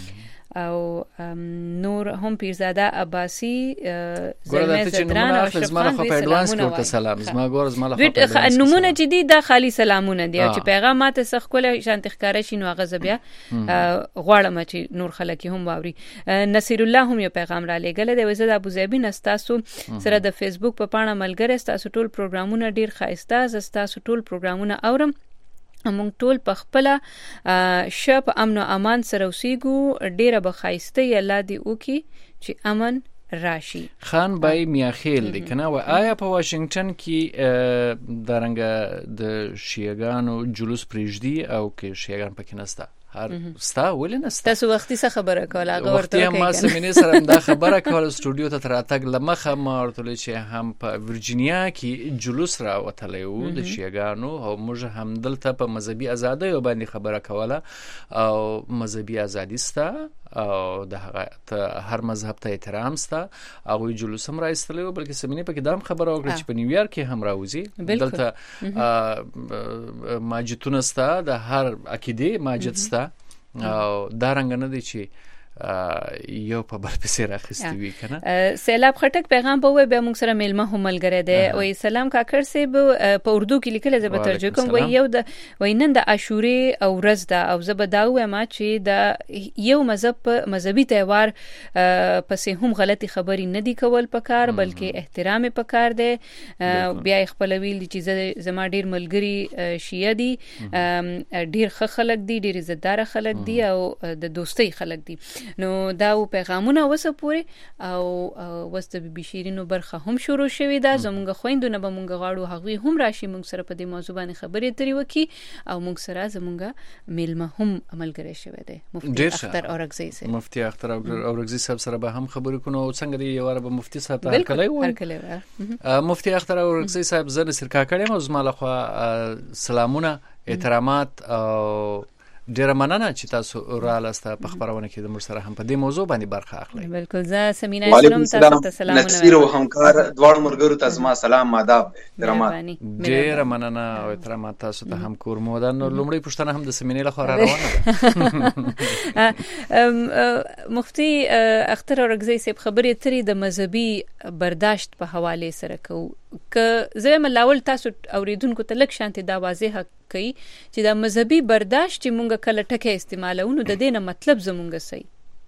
او نور هم پیرزاده عباسی زلمه زدران او اشرفان په ایڈوانس کې ورته سلام زما ګور زما له خپل نمونه جدي د خالی سلامونه دي چې پیغامات سخت کوله شانت ښکارا شي نو غزه بیا غواړم چې نور خلک هم واوري. نصیر الله هم یو پیغام را لېګل دی وزه د ابوظبي نستاسو سره د فیسبوک په پاڼه ملګری تاسو ټول پروګرامونه ډیر ښایسته زستاسو ټول پروګرامونه اورم موږ ټول په خپل شپ امن او امان سره اوسېګو ډیره بخایسته یلا دی او کی چې امن راشي. خان بای میاخیل دی کنه و آیا په واشنگټن کې درنګ د شیعاګانو جلوس پریږدي او کې شیعاګان پکې نسته هر ستا ولې نسته تاسو وختي څه خبره کوله هغه ورته کوي ما سمینه سره دا خبره کوله استودیو ته تراتګ لمخه ما ورته چې هم په ورجینیا کې جلوس را وتلی و د شیعاګانو او موږ هم دلته په مذهبي ازادۍ باندې خبره کوله او مذهبي ازادي ستا او د هر مذهب ته احترام ستا هغه جلوس هم راځتلی و بلکې سمینه پکې دا خبره وکړه چې په نیویارک کې هم راوځي دلته ماجتونه ستا د هر عقیده ماجت ستا او دا رنګ نه دی چې یو په بل پسې راخستې وي کنه. سیلاب خټک پیغام په وې به موږ سره میلمه هم ملګری دی او سلام کاکړ سیب په اردو کې لیکل زه به ترجمه کوم و یو د وینند عاشورې او ورځ دا او زه به دا وایم چې د یو مذهب مذهبي تهوار پسې هم غلطي خبري نه دی کول پکار بلکې احترام پکار دی. بیا خپل ویل چې زما ډیر ملګری شیعه دي ډیر ښه خلک دي ډیر عزتدار خلک دي او د دوستۍ خلک دي نو دا پیغامونه وسه پوره او وسته بي شیرینو برخه هم شروع شوې ده زمونږ خويندونه به مونږ غواړو هغه هم راشي مونږ سره په دې موضوع باندې خبرې اترې وکي او مونږ سره زمونږ میلمه هم عملګری شوی دی مفتی اختر اورغزي سره مفتی اختر اورغزي صاحب سره به هم خبرې کوو او څنګه دی یو به مفتی صاحب ته کله وای مفتی اختر اورغزي صاحب زنه سرکا کړم او زما له سلامونه احترامات او ډیر مننه چې تاسو رالسته په خبرونه کې د مر سره هم په دې موضوع باندې برخه اخلئ. بالکل زه سمینه سلام تاسو ته سلامونه نصیر او همکار دوړ مرګرو ته زما سلام آداب احترامات ډیر مننه او احترامات تاسو ته هم کور مودن نو لومړی پښتنه هم د سمینې له خبره روانه مفتی اختر اورغزي صاحب خبرې ترې د مذهبي برداشت په حواله سره کو که زه ملاول تاسو اوریدونکو ته لک شانتي دا واضح کوي چې دا مذهبي برداشت چې مونږ کله ټکه استعمالو نو د دې نه مطلب زمونږ صحیح.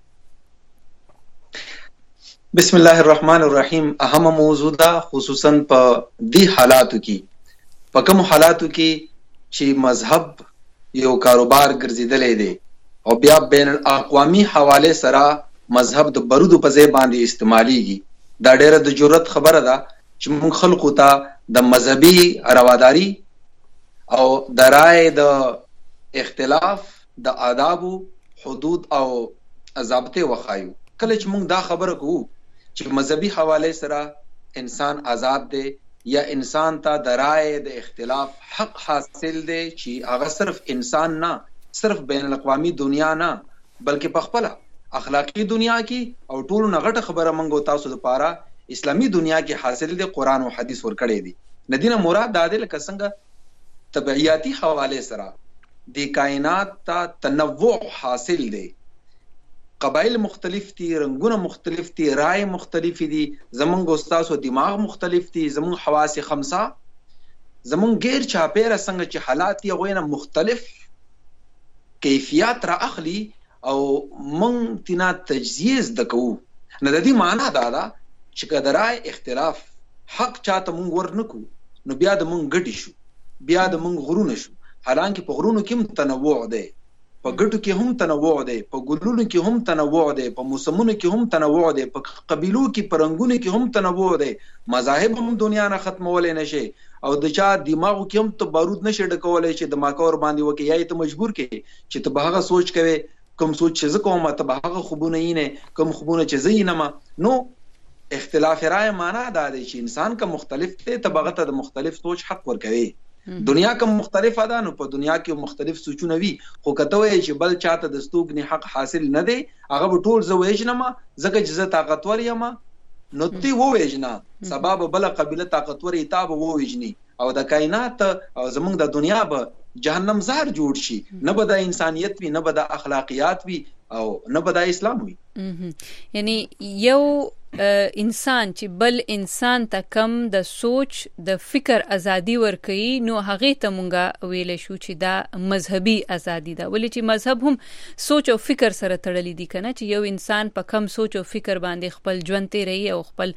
بسم الله الرحمن الرحیم اهم موضوع ده خصوصا په دې حالاتو کې په کوم حالاتو کې چې مذهب یو کاروبار ګرځیدلې دی او بیا بین الاقوامی حواله سره مذهب د برودو په ځای باندې استعماليږي دا ډېره د جرأت خبره ده چې موږ خلکو ته د مذهبي رواداری او د رائے د اختلاف د آداب حدود او ضابطه وخایو کله چې موږ دا خبره کوو چې مذهبي حواله سره انسان آزاد دی یا انسان ته د رائے د اختلاف حق حاصل دی چې هغه صرف انسان نه صرف بین الاقوامی دنیا نه بلکې په خپل اخلاقی دنیا کې او ټول نغټه خبره منغو تاسو لپاره اسلامی دنیا کې حاصل دی قرآن او حدیث ور کړی دی ندینه مراد د عادل کسنګ طبيعياتي حواله سره د کائنات ته تنوع حاصل دی قبایل مختلف دي رنگونه مختلف دي رائے مختلف دي زمونږ استادو دماغ مختلف دي زمونږ حواس خمسه زمونږ غیر چاپیره څنګه چې حالات یې غوینه مختلف کیفیت را اخلي او مونږ تینا تجزیه زده کوو. نه د دې معنا دا ده چې که د رای اختلاف حق چاته مونږ ورنکو نو بیا د مونږ ګډي شو، بیا د مونږ غرونه شو. حالانکه په غرونو کې هم تنوع دی، په ګټو کې هم تنوع دی، په ګلونو کې هم تنوع دی، په موسمونو کې هم تنوع دی، په قبیلو کې په رنګونو کې هم تنوع دی. مذاهب هم دنیا نه ختمولای نشي او د چا دماغو کې هم ته بارود نشي ډکولای چې د ماکور باندې وکي، یا ته مجبور کې چې ته به هغه سوچ کوي کوم سوچ چې زه کوم ته به هغه خوبونه یې نه کوم خوبونه چې زه یې نه ما. نو اختلاف رائے معنا دا دی چې انسان کا مختلف دی ته بغه ته د مختلف سوچ حق ورکوي. دنیا کوم مختلف ده نو په دنیا کې مختلف سوچونه وي، خو کته وي چې بل چاته د ستوګنی حق حاصل نه دی هغه به ټول زه وېژنم ځکه چې زه طاقتور یم نو تی و وېژنه سبب بل قبيله طاقتور ایتاب و وېژني او د کائنات او زمونږ د دنیا به جهنم زار جوړ شي، نه به د انسانیت وي، نه به د اخلاقیات وي او نه به د اسلام وي. یعنی یو انسان چې بل انسان ته کم د سوچ د فکر ازادي ورکوي نو هغه ته مونږه ویل شو چې دا مذهبي ازادي ده، ولې چې مذهب هم سوچ او فکر سره تړلی دي کنه، چې یو انسان په کم سوچ او فکر باندې خپل ژوند تیري او خپل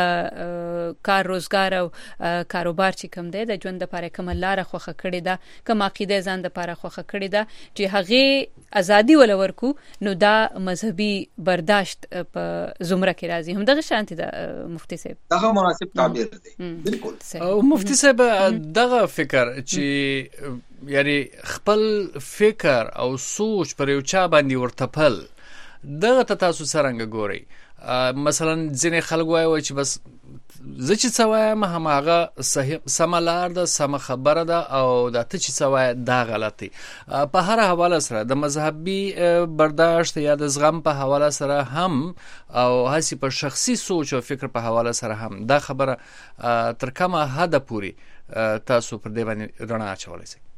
کار روزګار او کاروبار چې کم دی د ژوند لپاره کوم لار خوخه کړی ده، کوم عقیده ځان لپاره خوخه کړی ده چې هغه ازادي ول ورکو نو دا مذهبي برداشت په زمره کې راځي. دغه شانتي د مفتي صاحب دغه مناسب تعبیر دی. بالکل. او مفتي صاحب دغه فکر چې یعنی خپل فکر او سوچ پر یو چا باندې ورتپل دغه تاسو څنګه ګوري؟ مثلا ځینې خلک وایي چې بس زه چې څه وایم هماغه صحیح سمه لار ده، سمه خبره ده او دا ته چې څه وایې دا غلطي. په هر حواله سره د مذهبي برداشت یا د زغم په حواله سره هم او هسې په شخصي سوچ او فکر په حواله سره هم دا خبره تر کومه حده پورې تاسو پر دې باندې رڼا اچولی شئ؟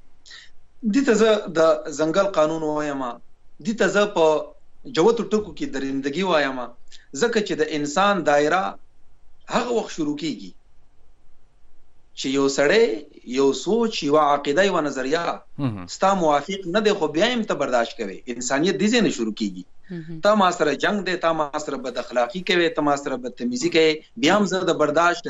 دې ته زه د ځنګل قانون وایم، دې ته زه په جوتو ټکو کې درندګي وایم، ځکه چې د انسان دایره هغه وخت شروع کیږي چې یو سړی یو سوچ یو عقیده یو نظریه ستا موافق نه دی خو بیا هم ته برداشت کوي. انسانیت دې ځای نه شروع کیږي، تا ما سره جنگ دی، تا ما سره بد اخلاقی کوي، تا ما سره بدتمیزي کوي، بیا هم زه د برداشت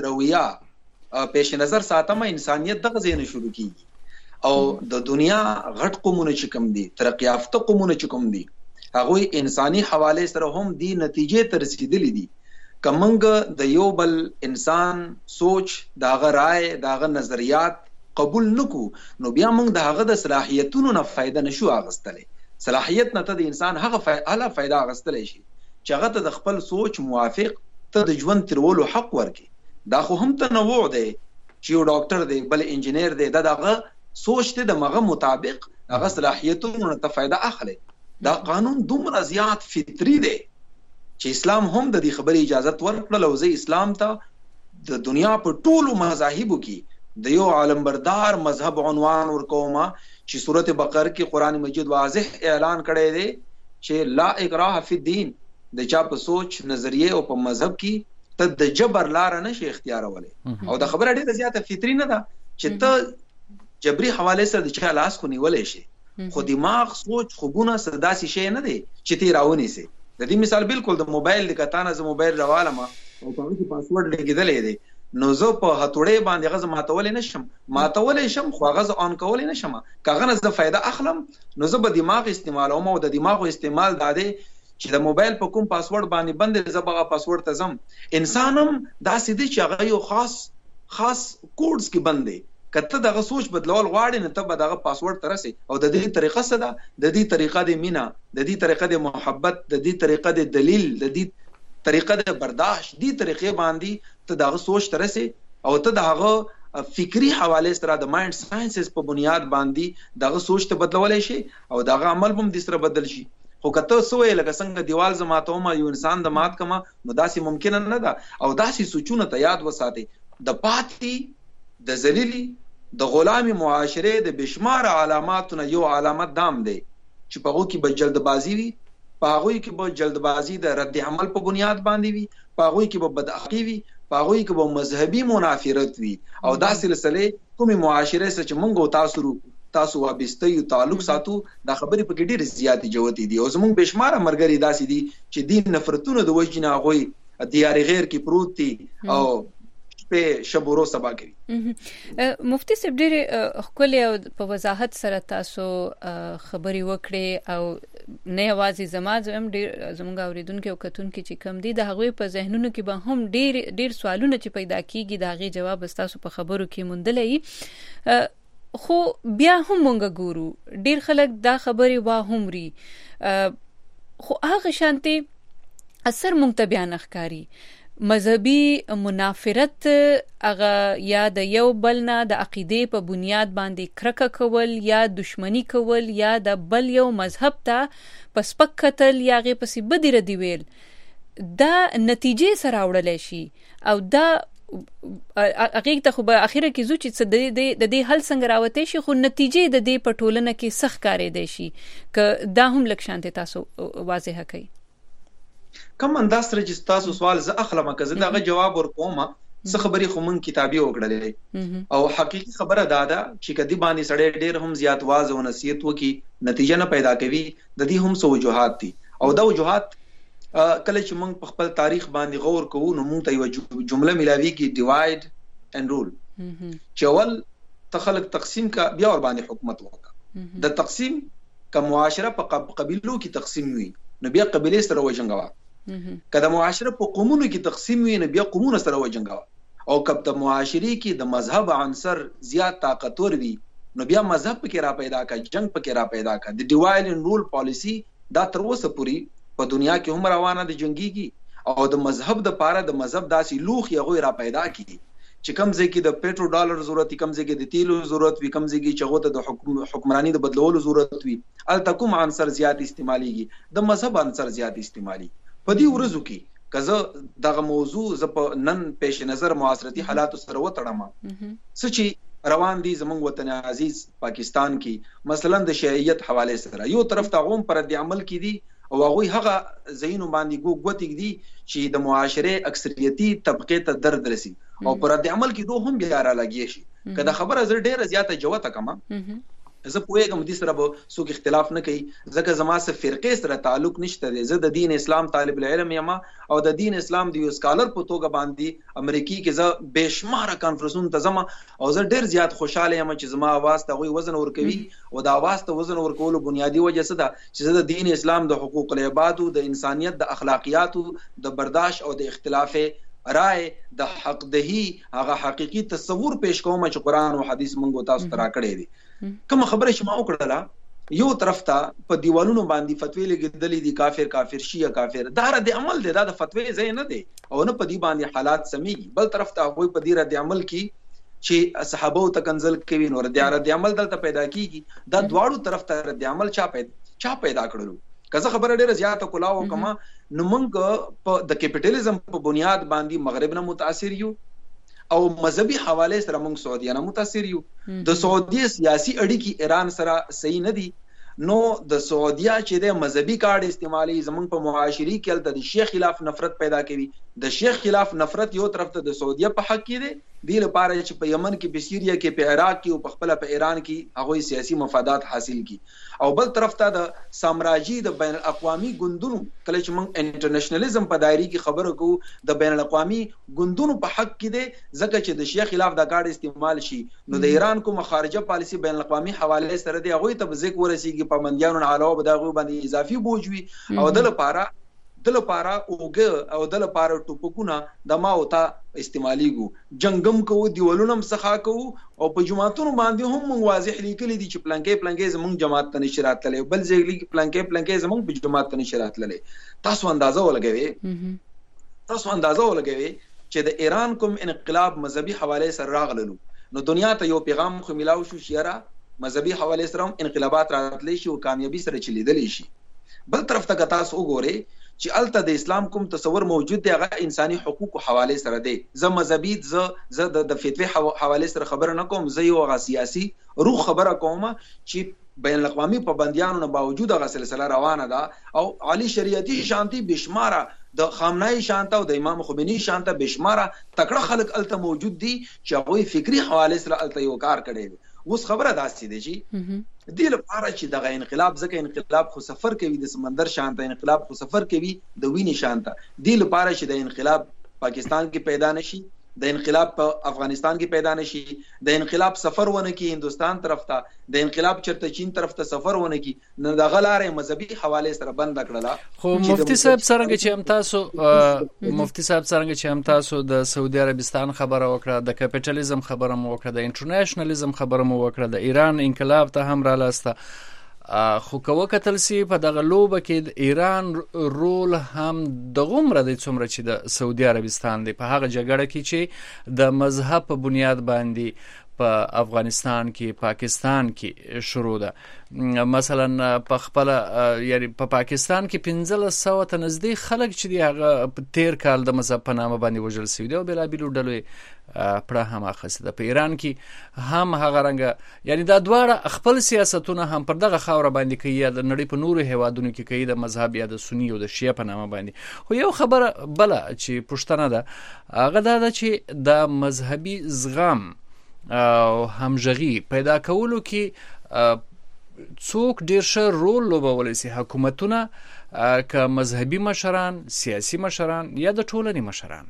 رویه پیش نظر ساتم. انسانیت دغه ځای نه شروع کیږي او د دنیا غټ قومونه چې کوم دي، ترقی یافته قومونه چې کوم دي، هغه انساني حواله سره هم دی نتیجې ته رسیدلي دي. کمنګ د یو بل انسان سوچ داغه رائے داغه نظریات قبول نکو نو بیا موږ د هغه د صلاحیتونو نه فائدہ نشو اغستلې. صلاحیت نه ته د انسان هغه فائدہ فائدہ اغستلې شي چې هغه ته د خپل سوچ موافق ته د ژوند ترولو حق ورکي. دا خو هم تنوع دی چې یو ډاکټر دی بل انجینیر دی، دا دغه سوچ ته د مغه مطابق هغه صلاحیتونو نه ته فائدہ اخلي. دا قانون دومره زیات فطری دی چې اسلام هم د دې خبرې اجازه ورکړه او زه اسلام ته د دنیا په ټولو مذاهبو کې د یو عالم بردار مذهب عنوان ورکوم چې سورته بقره کې قران مجید واضح اعلان کړی دی چې لا اکراه فی الدین، د چا په سوچ نظریه او په مذهب کې ته د جبر لار نه شي اختیارولې. او د خبره ډیره زیاته فطری نه ده چې ته جبري حواله سره د چا لاس خو نیولې شي، خو دماغ سوچ خوبونه سداسي شي نه دی چې تی راونی سي. د دې مثال بالکل د موبایل د کتانه ز موبایل راوالم او په هغه کې پاسورډ لګیدلې دی نو زه په هتوړې باندې غز ماتولې نشم ماتولې شم خو غز اون کولې نشم کاغه نه ز فائدہ اخلم نو زه به دماغ استعمالوم او د دماغ استعمال داده چې د موبایل په کوم پاسورډ باندې بند زه به پاسورډ ته زم. انسانم دا سیدی چې هغه یو خاص خاص کوډز کې بند دی، کته دغه سوچ بدلول غواړي نه ته به دغه پاسورډ ترسي. او د دې طریقه څه ده؟ د دې طریقه د مینا، د دې طریقه د محبت، د دې طریقه د دلیل، د دې طریقه د برداشت، دې طریقې باندې ته دغه سوچ ترسي او ته دغه فکری حواله سره د مایند ساينسز په بنیاد باندې دغه سوچ ته بدلولای شي او دغه عمل هم د سره بدل شي. خو کته سوې لکه څنګه دیوال زماتوم یو انسان د مات کما نو داسې ممکن نه ده. او داسې سوچونه ته یاد وساتي د پاتې د ذلیلی د غلامی معاشره د بشمار علاماتونه یو علامت دام دی چې په هغه کې به جلدبازي وي، په هغه کې به جلدبازي د رد عمل په بنیاد باندې وي، په هغه کې به بدعقلی وي، په هغه کې به مذهبي منافرت وي. او دا سلسله کومه معاشره چې موږ تاسو تاسو وابسته یو تعلق ساتو دا خبرې په کې ډېر زیاتې جوتې دي او زموږ بشماره مرګري داسې دي چې دین نفرتونه د وجنه غوي دیار غیر کې پروت دي او په شبورو سبا کوي. مفتي صاحب ډېر خپل او په وضاحت سره تاسو خبري وکړي او نه یوازې زما زم ډېر زموږ اوریدونکو او کتونکو چې کم دي د هغوی په ذهنونو کې به هم ډېر ډېر سوالونه چې پیدا کیږي دا غي جواب تاسو په خبرو کې موندلې خو بیا هم مونږ ګورو ډېر خلک دا خبري وا همري خو هغه شانتي اثر مونږ ته بیان ښکاری مذهبي منافرت هغه یا د یو بل نه د عقیده په بنیاد باندې کرکه کول یا دشمنی کول یا د بل یو مذهب ته پس پک قتل یا غي پسې بدی ردی ویل دا نتیجې سره وړل شي او دا هغه ته خو په اخیره کې زو چې د دې حل څنګه راوته شي خو نتیجې د دې پټولنه کې سخت کارې دي شي ک دا هم لک شانته تاسو واضح کړئ. کوم انداز سره چې تاسو سوال زه اخلم کزه داغه جواب ورکوم څه خبري خو مون کتابي وکړلې او حقيقي خبره دادا چې کدي باندې سړې ډېر هم زیات واز او نصیحت وکي نتیجه نه پیدا کوي د دې هم سو وجوهات دي او دا وجوهات کله چې مونږ په خپل تاریخ باندې غور کوو نو مونږ ته یو جمله ملاوي کې ډیوایډ اند رول چې اول تخلق تقسیم کا بیا ور باندې حکومت وکړه د تقسیم کا معاشره په قبيلو کې تقسیم وي نو بیا قبيله سره وجنګوا کله معاشره په قومونو کې تقسیم وي نو بیا قومونه سره وجنګوا او کله د معاشري کې د مذهب عنصر زیات طاقتور وي نو بیا مذهب کې را پیدا کا جنگ پکې را پیدا کا د ډیوایډ اند رول پالیسی دا تر اوسه پوری په دنیا کې هم روانه دي جنگيږي او د مذهب د پاره د مذهب داسې لوخ یغوي را پیدا کیږي چې کم ځای کې د پېټرو ډالر ضرورت کم ځای کې د تیلو ضرورت وي کم ځای کې چې غوته د حکم حکمرانی د بدلولو ضرورت وي ال تکوم عنصر زیات استعماليږي د مذهب عنصر زیات استعمالي په دې ورځو کې کزه دغه موضوع ز په نن پیش نظر معاصرتي حالات سره وتړم سچي روان دي زمونږ وطن عزیز پاکستان کې مثلا د شیعیت حواله سره یو طرف ته غوم پر د عمل کې دي او هغه هغه زینو باندې ګوګوتې دي چې د معاشره اکثریتي طبقه ته درد رسي او پر د عمل کې دوه هم بیا را لګي شي کله خبره زر ډیره زیاته جوته کما زه پوهیږم د سره به څوک اختلاف نه کوي ځکه زما سره فرقې سره تعلق نشته دی زه د دین اسلام طالب العلم یم او د دین اسلام د یو سکالر په توګه باندې امریکای کې زه بشماره کانفرنسونو ته زما او زه ډیر زیات خوشاله یم چې زما आवाज ته وي وزن ورکوي او د आवाज ته وزن ورکولو بنیادی وجه څه ده چې زه د دین اسلام د حقوق العباد او د انسانيت د اخلاقیات او د برداشت او د اختلاف رائے د حق دهي هغه حقيقي تصور پیش کوم چې قران او حديث مونږ تاسو ترا کړی دي کوم خبره چې ما وکړه یو طرف ته په دیوالونو باندې فتوی لګیدلې دي کافر کافر شیعه کافر دا رد عمل دی دا د فتوی ځای نه دی او نه په دې باندې حالات سميږي بل طرف ته وای په دې رد عمل کې چې صحابه او تکنزل کوي نور د رد عمل دلته پیدا کیږي دا دواړو طرف ته رد عمل چا پیدا چا پیدا کړلو کزه خبره ډیره زیاته کولاو کما نو موږ په د کیپټالیزم په بنیاد باندې مغرب نه متاثر یو او مذهبي حواله سره موږ سعودي نه متاثر یو د سعودي سیاسي اړیکی ایران سره صحیح نه دي نو د سعودیا چې د مذهبي کارت استعمالي زمونږ په معاشري کې د شیخ خلاف نفرت پیدا کوي د شیخ خلاف نفرت یو طرف ته د سعودیا په حق کې دی دی لپاره چې په یمن کې په سیریا کې په عراق کې او په خپل په ایران کې هغه سیاسي مفادات حاصل کی او بل طرف ته د سامراجي د بین الاقوامي ګوندونو کله چې موږ انټرنیشنلیزم په دایره کې خبرو کوو د بین الاقوامي ګوندونو په حق کې دی ځکه چې د شیخ خلاف د کارت استعمال شي نو د ایران کوم خارجه پالیسی بین الاقوامي حواله سره دی هغه ته ځکه ورسیږي پابندیانو علاوه به دغه باندې اضافي بوج وي او د لپاره د لپاره اوګه او د لپاره ټوپکونه د ماوتا استعماليګو جنگم کوو دیولونم څخه کوو او په جماعتونو باندې هم موږ واضح لیکلي دي چې پلانکې پلانکې زموږ جماعت ته نشرات تللې بل ځای کې پلانکې پلانکې زموږ په جماعت ته نشرات تللې تاسو اندازه ولګوي تاسو اندازه ولګوي چې د ایران کوم انقلاب مذهبي حواله سره راغللو نو دنیا ته یو پیغام خو ملاو شو شیرا مذهبي حواله سره انقلابات راتللی شي او کامیابی سره چلیدلی شي بل طرف ته تاسو وګورئ چې الته د اسلام کوم تصور موجود دی هغه انساني حقوق حواله سره دی زه مذهبي زه زه د فتوی حواله سره خبره نه کوم زه یو غا سیاسي روح خبره کوم چې بین الاقوامي پابندیانو نه باوجود هغه سلسله روانه ده او عالی شریعتي شانتي بشماره د خامنه‌ای شانته او د امام خمینی شانته بشماره تکړه خلک الته موجود دي چې هغه فکری حواله سره الته یو کار کړي اوس خبره داسې ده چې دې لپاره چې دغه انقلاب ځکه انقلاب خو سفر کوي د سمندر شانته انقلاب خو سفر کوي د وینې شانته دې لپاره چې د انقلاب پاکستان کې پیدا نشي د انقلاب په افغانستان کې پیدا نشي د انقلاب سفر ونه کی هندستان طرف ته د انقلاب چرته چین طرف ته سفر ونه کی نه د غلارې مذهبي حواله سره بند کړله خو مفتی صاحب څنګه چې هم تاسو مفتی صاحب څنګه چې هم تاسو د سعودي عربستان خبره وکړه د کیپټالیزم خبره مو وکړه د انټرنیشنالیزم خبره مو وکړه د ایران انقلاب ته هم را لاسته خو کوه کتل سی په دغه لوبه کې د ایران رول هم د غومره د څومره چې د سعودي عربستان دی په هغه جګړه کې چې د مذهب په بنیاد باندې په افغانستان کې پاکستان کې شروع ده مثلا په خپل یعنی په پاکستان کې پنځه سوه ته نږدې خلک چې دی هغه تیر کال د مذهب په نامه باندې وژل شوي دي او بېلابېلو ډلو پړه هم اخیستې ده په ایران کې هم هغه رنګه یعنی دا دواړه خپل سیاستونه هم پر دغه خاوره باندې کوي یا د نړۍ په نورو هیوادونو کې کوي د مذهب یا د سني او د شیعه په نامه باندې خو یو خبره بله چې پوښتنه ده هغه دا ده چې د مذهبي زغم او همغږي پیدا کولو کې څوک ډیر ښه رول لوبولی شي حکومتونه که مذهبي مشران سیاسي مشران یا د ټولنې مشران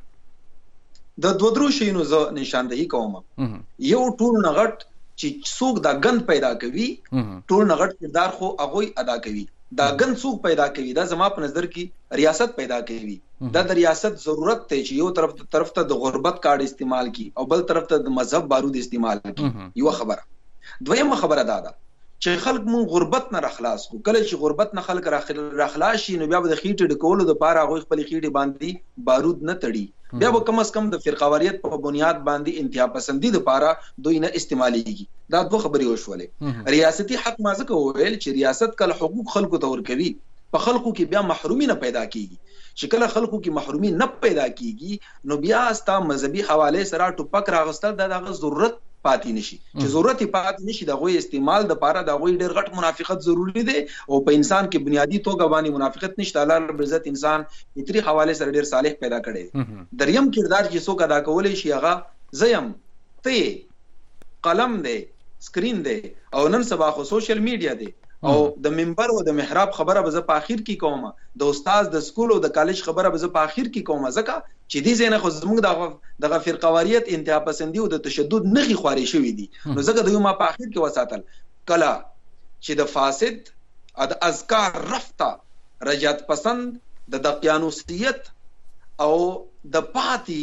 د دوه درو شیونو زه نشاندهي کوم یو ټول نغټ چې څوک دا غند پیدا کوي ټول نغټ کردار خو هغه ادا کوي دا غند څوک پیدا کوي دا زما په نظر کې ریاست پیدا کوي دا د ریاست ضرورت ته چې یو طرف طرف ته د غربت کارت استعمال کی او بل طرف ته د مذهب بارود استعمال کی یو خبره دویمه خبره دا ده چې خلک مون غربت نه راخلاص کو کله چې غربت نه خلک راخلاص شي نو بیا به د خېټې ډکولو د پاره هغه خپل خېټې باندې بارود نه تړي بیا به کم از کم د فرقاواریت په بنیاد باندې انتها پسندي د پاره دوی نه استعماليږي دا دوه خبرې وشولې ریاستي حق ما ځکه وویل چې ریاست کله حقوق خلکو ته ورکوي په خلکو کې بیا محرومي نه پیدا کیږي چې کله خلکو کې محرومي نه پیدا کیږي نو بیا ستا مذهبي حواله سره ټوپک راغستل د دغه ضرورت پاتې نشي چې ضرورت پاتې نشي د غوي استعمال د پاره د غوي ډېر غټ منافقت ضروری دی او په انسان کې بنیادی توګه باندې منافقت نشته الله رب عزت انسان فطری حواله سره ډېر صالح پیدا کړي دریم کردار چې څوک ادا کولای شي هغه زیم ته قلم دی سکرین دی او نن سبا خو سوشل میډیا دی او د منبر او د محراب خبره به زه په اخر کې کوم د استاد د سکول او د کالج خبره به زه په اخر کې کوم ځکه چې دې زینه خو زموږ د دغه فرقاواریت انتها پسندي او د تشدد نخي خواري شوی دي نو ځکه دوی ما په اخر کې وساتل کلا چې د فاسد د اذکار رفتا رجعت پسند د دقیانوسیت او د پاتی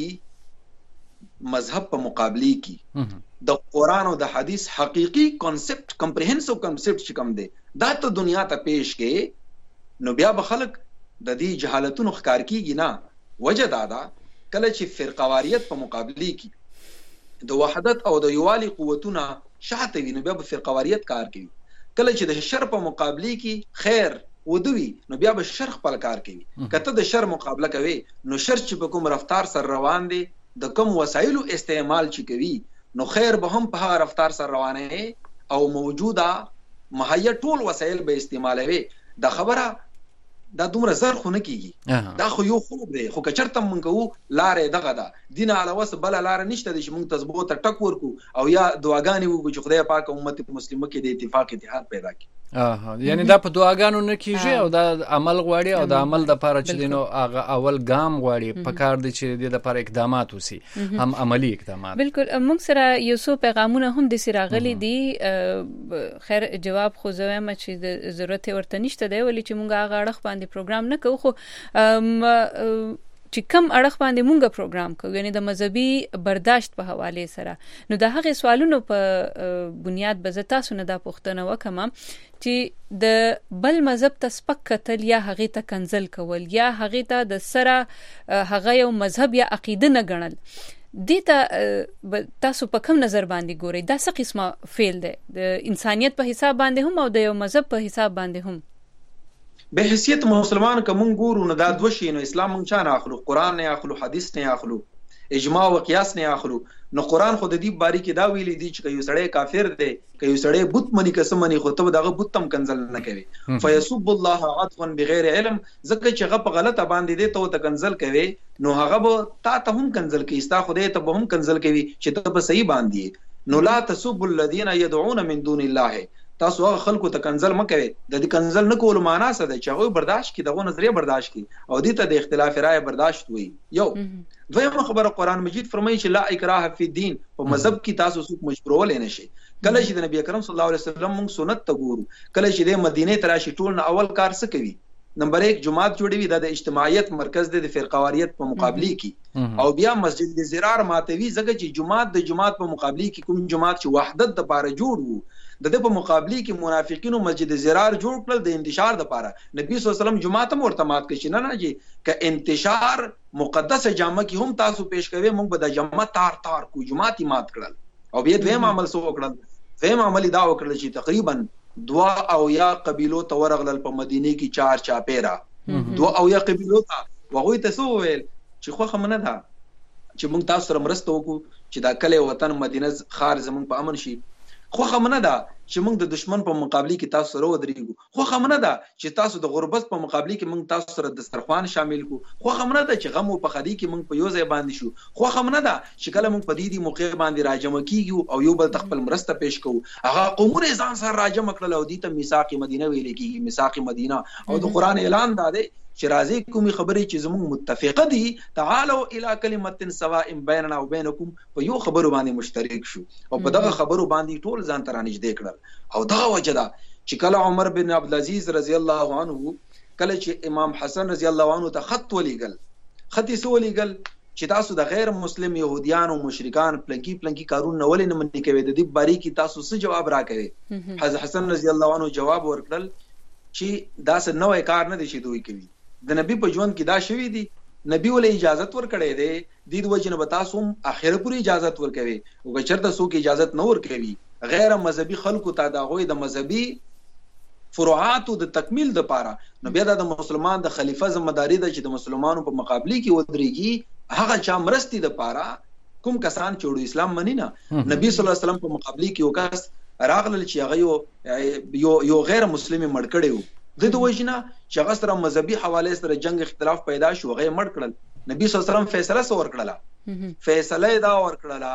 مذهب په مقابله کې د قران او د حدیث حقيقي کانسپټ کمپریهنسیو کانسپټ چې کوم دی دا ته دنیا ته پیش کې نو بیا به خلک د دې جهالتونو ښکار کیږي نه وجه دا ده کله چې فرقاواریت په مقابله کې د وحدت او د یووالي قوتونه شاته وي نو بیا به فرقاواریت کار کوي کله چې د شر په مقابله کې خیر ودوي نو بیا به شر خپل کار کوي کته د شر مقابله کوي نو شر چې په کوم رفتار سره روان دي د کوم وسایلو استعمال چې کوي نو خیر به هم په هغه رفتار سره روانه او موجوده مهیا ټول وسایل به استعمالوي دا خبره دا دومره زر خو نه کیږي دا خو یو خوب دی خو کچرته مونږ کوو لارې دغه ده دین علاوه بل لار نشته چې مونږ تثبوت ټک ورکو او یا دعاګانې وکړو چې خدای پاک امت مسلمه کې د اتفاق اتحاد پیدا کړي اه یعنی دا په دعاګانو نه کیږي او دا عمل غواړي او د عمل د لپاره چې دینو هغه اول ګام غواړي په کار دي چې د لپاره اقدامات وسی هم عملی اقدامات بالکل موږ سره یو څو پیغامونه هم د سراغلي دي خیر جواب خو زویم چې د ضرورت ورته نشته دی ولې چې موږ هغه اړه باندې پروګرام نه کوو خو چې کم اړه باندې مونږه پروګرام کوو یعنی د مذهبي برداشت په حواله سره نو د هغه سوالونو په بنیاد به تاسو نه دا پوښتنه وکم چې د بل مذهب ته سپک کتل یا هغه ته کنزل کول یا هغه ته د سره هغه یو مذهب یا عقیده نه ګڼل دیتا تاسو په کوم نظر باندې ګورئ دا څه قسمه فعل دی د انسانیت په حساب باندې هم او د یو مذهب په حساب باندې هم به حیثیت مسلمان کوم ګورو نه دا دوه شي نو اسلام مونږ چا نه اخلو قران نه اخلو حدیث نه اخلو اجماع او قیاس نه اخلو نو قران خو د دې باری کې دا ویلي دي چې یو سړی کافر دی که یو سړی بت منی قسم منی خو ته دغه بت تم کنزل نه کوي فیسب الله عطفا بغیر علم ځکه چې هغه په غلطه باندې دی ته ته کنزل کوي نو هغه به تا ته هم کنزل کوي ستا خدای ته به هم کنزل کوي چې ته په صحیح باندې نو لا تسبوا الذين يدعون من دون الله. تاسو هغه خلکو ته کنزل مکوي. د دې کنزل نه کول معنا څه ده چې هغه برداشت کړي، دغه نظریه برداشت کړي او دې ته د اختلاف رائے برداشت وي. یو دویمه خبره قرآن مجید فرمایي چې لا اکراه فی الدین، په مذهب کې تاسو څوک مجبورول نه شي. کله چې د نبی کریم صلی الله علیه وسلم موږ سنت ته ګورو، کله چې د مدینه ته راشي ټول نه اول کار څه کوي؟ نمبر یک جماعت جوړوي، دا د اجتماعیت مرکز دی د فرقواریت په مقابله کې، او بیا مسجد زرار ماتوي ځکه چې جماعت د جماعت په مقابله کې کوم جماعت چې وحدت د لپاره جوړ وو، د دې په مقابله کې منافقینو مسجد زرار جوړ کړل د انتشار لپاره. نبی صلی الله علیه وسلم جماعت هم ورته مات کړي نه نه جی ک انتشار مقدس جامه کې هم تاسو پیش کوي، موږ به د جماعت تار تار کو جماعت مات کړل. او بیا دویم عمل سو وکړل، دویم عمل دا وکړل چې تقریبا دوا او یا قبیلو ته ورغلل په مدینه کې چار چاپیرا دوا او یا قبیلو ته وغوی ته سو ویل چې خو خمنه ده چې موږ تاسو سره مرسته وکړو چې دا کله وطن مدینه خار زموږ په امن شي. خو خمنه ده چې موږ د دشمن په مقابله کې تاسو سره ودرېږو. خو خمنه ده چې تاسو د غربت په مقابله کې موږ تاسو سره دسترخوان شامل کو. خو خمنه ده چې غم او پخدي کې موږ په یو ځای باندې شو. خو خمنه ده چې کله موږ په دې دي موقع باندې راجمع کیږو او یو بل خپل مرسته پیش کوو. هغه قومونه ځان سره راجمع کړل او دې ته میثاق مدینه ویل کیږي، میثاق مدینه. او د قران اعلان دا دی چې راځي کومي خبرې چې زموږ متفقه دي، تعالوا الى كلمه سواء بيننا وبينكم، په یو خبرو باندې مشترک شو او په دغه خبرو باندې ټول ځان ته رانږدې کړل. او دا وجه ده چې کله عمر بن عبد العزيز رضی الله عنه کله چې امام حسن رضی الله عنه ته خط ولېګل، خط یې ولېګل چې تاسو د غیر مسلم يهوديان او مشرکان پلنکی پلنکی کارونه ولې نه منې کوي، د دې باری کې تاسو څه جواب راکوي؟ حضرت حسن رضی الله عنه جواب ورکړل چې دا څه نوې کار نه دي چې دوی کوي، د نبی په ژوند کې دا شوی دی، نبی ولې اجازت ورکړې ده، د دې وجه نه تاسو هم اخر پورې اجازت ورکوي. او که چېرته څوک اجازت نه ورکوي غیر مذهبي خلکو ته د هغوی د مذهبي فروعاتو د تکمیل دپاره، نو بیا دا د مسلمان د خلیفه ذمہداري ده چې د مسلمانانو په مقابله کې ودرېږي، هغه چا مرستې دپاره کوم کسان چې اسلام مني نه. نبی صلی الله علیه وسلم په مقابله کې یو کس راغلل چې هغه یو یو غیر مسلم مړ کړی و، د دې وجه نه چې هغه سره مذهبي حواله سره جنگ اختلاف پیدا شو، هغه مړ کړل. نبی صلی الله علیه وسلم فیصله سو ورکړله، فیصله دا ورکړله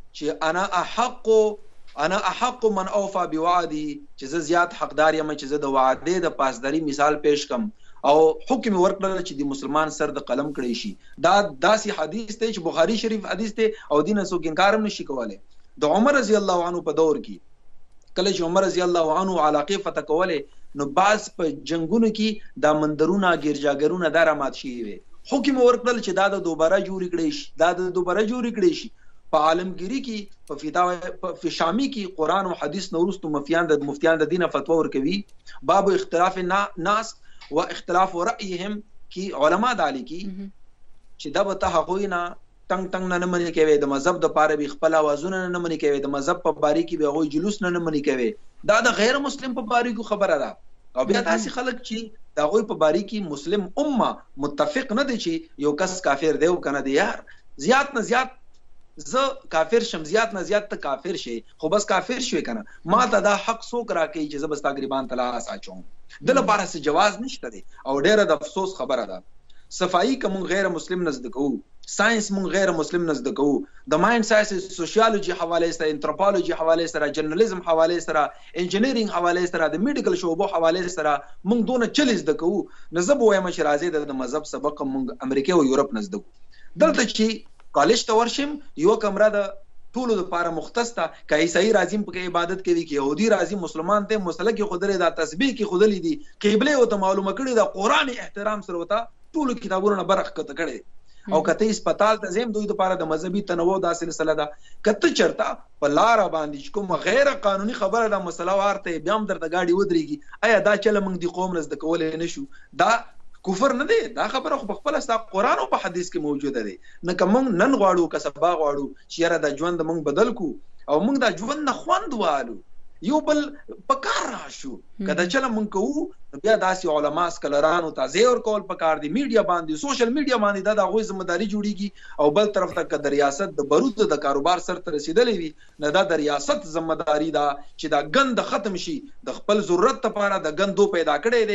چې انا احق انا احق من اوفى بوعدي، چې زه زیات حقدار یم چې زه د وعده د پاسداري مثال پیش کم. او حکم ورکړل چې د مسلمان سر د قلم کړی شي. دا داسې حدیث دی چې بخاری شریف حدیث دی او دین څوک انکار هم نشي کولای. د عمر رضی الله عنه په دور کې کله چې عمر رضی الله عنه علاقه فتح کوله، نو باز په جنگونو کې د مندرونه ګرجاګرونه درامات شي وي. حکم ورکړل چې دا د دوباره جوړ کړي شي، دا د دوباره جوړ کړي شي. په عالمگیری کې په فتاوا په شامی کې قران او حدیث نورستو مفتیان د مفتیان د دینه فتوا ورکوي. باب اختلاف الناس و اختلاف رايهم کې علما دالی کې چې دا به تحقیقنا تنگ تنگ نه منې کوي، د مذهب د پاره به خپل اوازونه نه منې کوي، د مذهب په باری کې به غوي جلوس نه منې کوي. دا د غیر مسلم په باری کو خبره ده. او بیا تاسو خلک چې دا غوي په باری کې مسلم امه متفق نه دي چې یو کس کافر دی او کنه دی، یار زیات نه زیات زه کافر شم، زیات نه زیات ته کافر شي، خو بس کافر شوی کنه ما ته دا حق څوک راکړي چې زه بس تقریبا تلاس اچوم، د لپاره څه جواز نشته دی. او ډیره د افسوس خبره ده صفائی کوم غیر مسلم نزد کوو، ساينس مون غیر مسلم نزد کوو، د مایند ساينس سوشیالوجي حواله سره، انتروپولوژي حواله سره، جرنالیزم حواله سره، انجینیرینګ حواله سره، د میډیکل شعبو حواله سره مونږ دونه چلیز د کوو. نزب وایم چې راځي د مذهب سبق مونږ امریکا او یورپ نزد کوو. دلته چې کالج ته ورشم یو کمره د ټولو لپاره مختص ته، که عیسائی راځي په عبادت کوي، کې يهودي راځي مسلمان ته مسله کې خودلې دا تسبیح کې خودلې دي، قبله او ته معلومه کړي دا قرآن احترام سره وتا ټولو کتابونو برخه کته کړي. او کته هسپتال ته زم دوی لپاره د مذهبي تنوع د سلسله ده. کته چرتا په لار باندې کوم غیر قانوني خبره ده مسله ورته بیا هم درته گاډي ودرېږي، آیا دا چل موږ دی قوم نزد کولې نشو؟ دا کفر نه دی، دا خبره خو په خپل استا قرآن او په حدیث کې موجوده دی. نه کوم نن غواړو کسبا غواړو چې یاره د ژوند موږ بدل کو او موږ د ژوند نه خوند والو، یو بل پکار راشو. کله چې موږ کوو بیا داسې علما سکلرانو ته زیر کول پکار دي، میډیا باندې سوشل میډیا باندې دا د غوي ذمہداري جوړیږي. او بل طرف ته د ریاست د برود د کاروبار سر ته رسیدلې وي، نه دا د ریاست ذمہداري ده چې دا غند ختم شي، د خپل ضرورت لپاره د غندو پیدا کړي دي.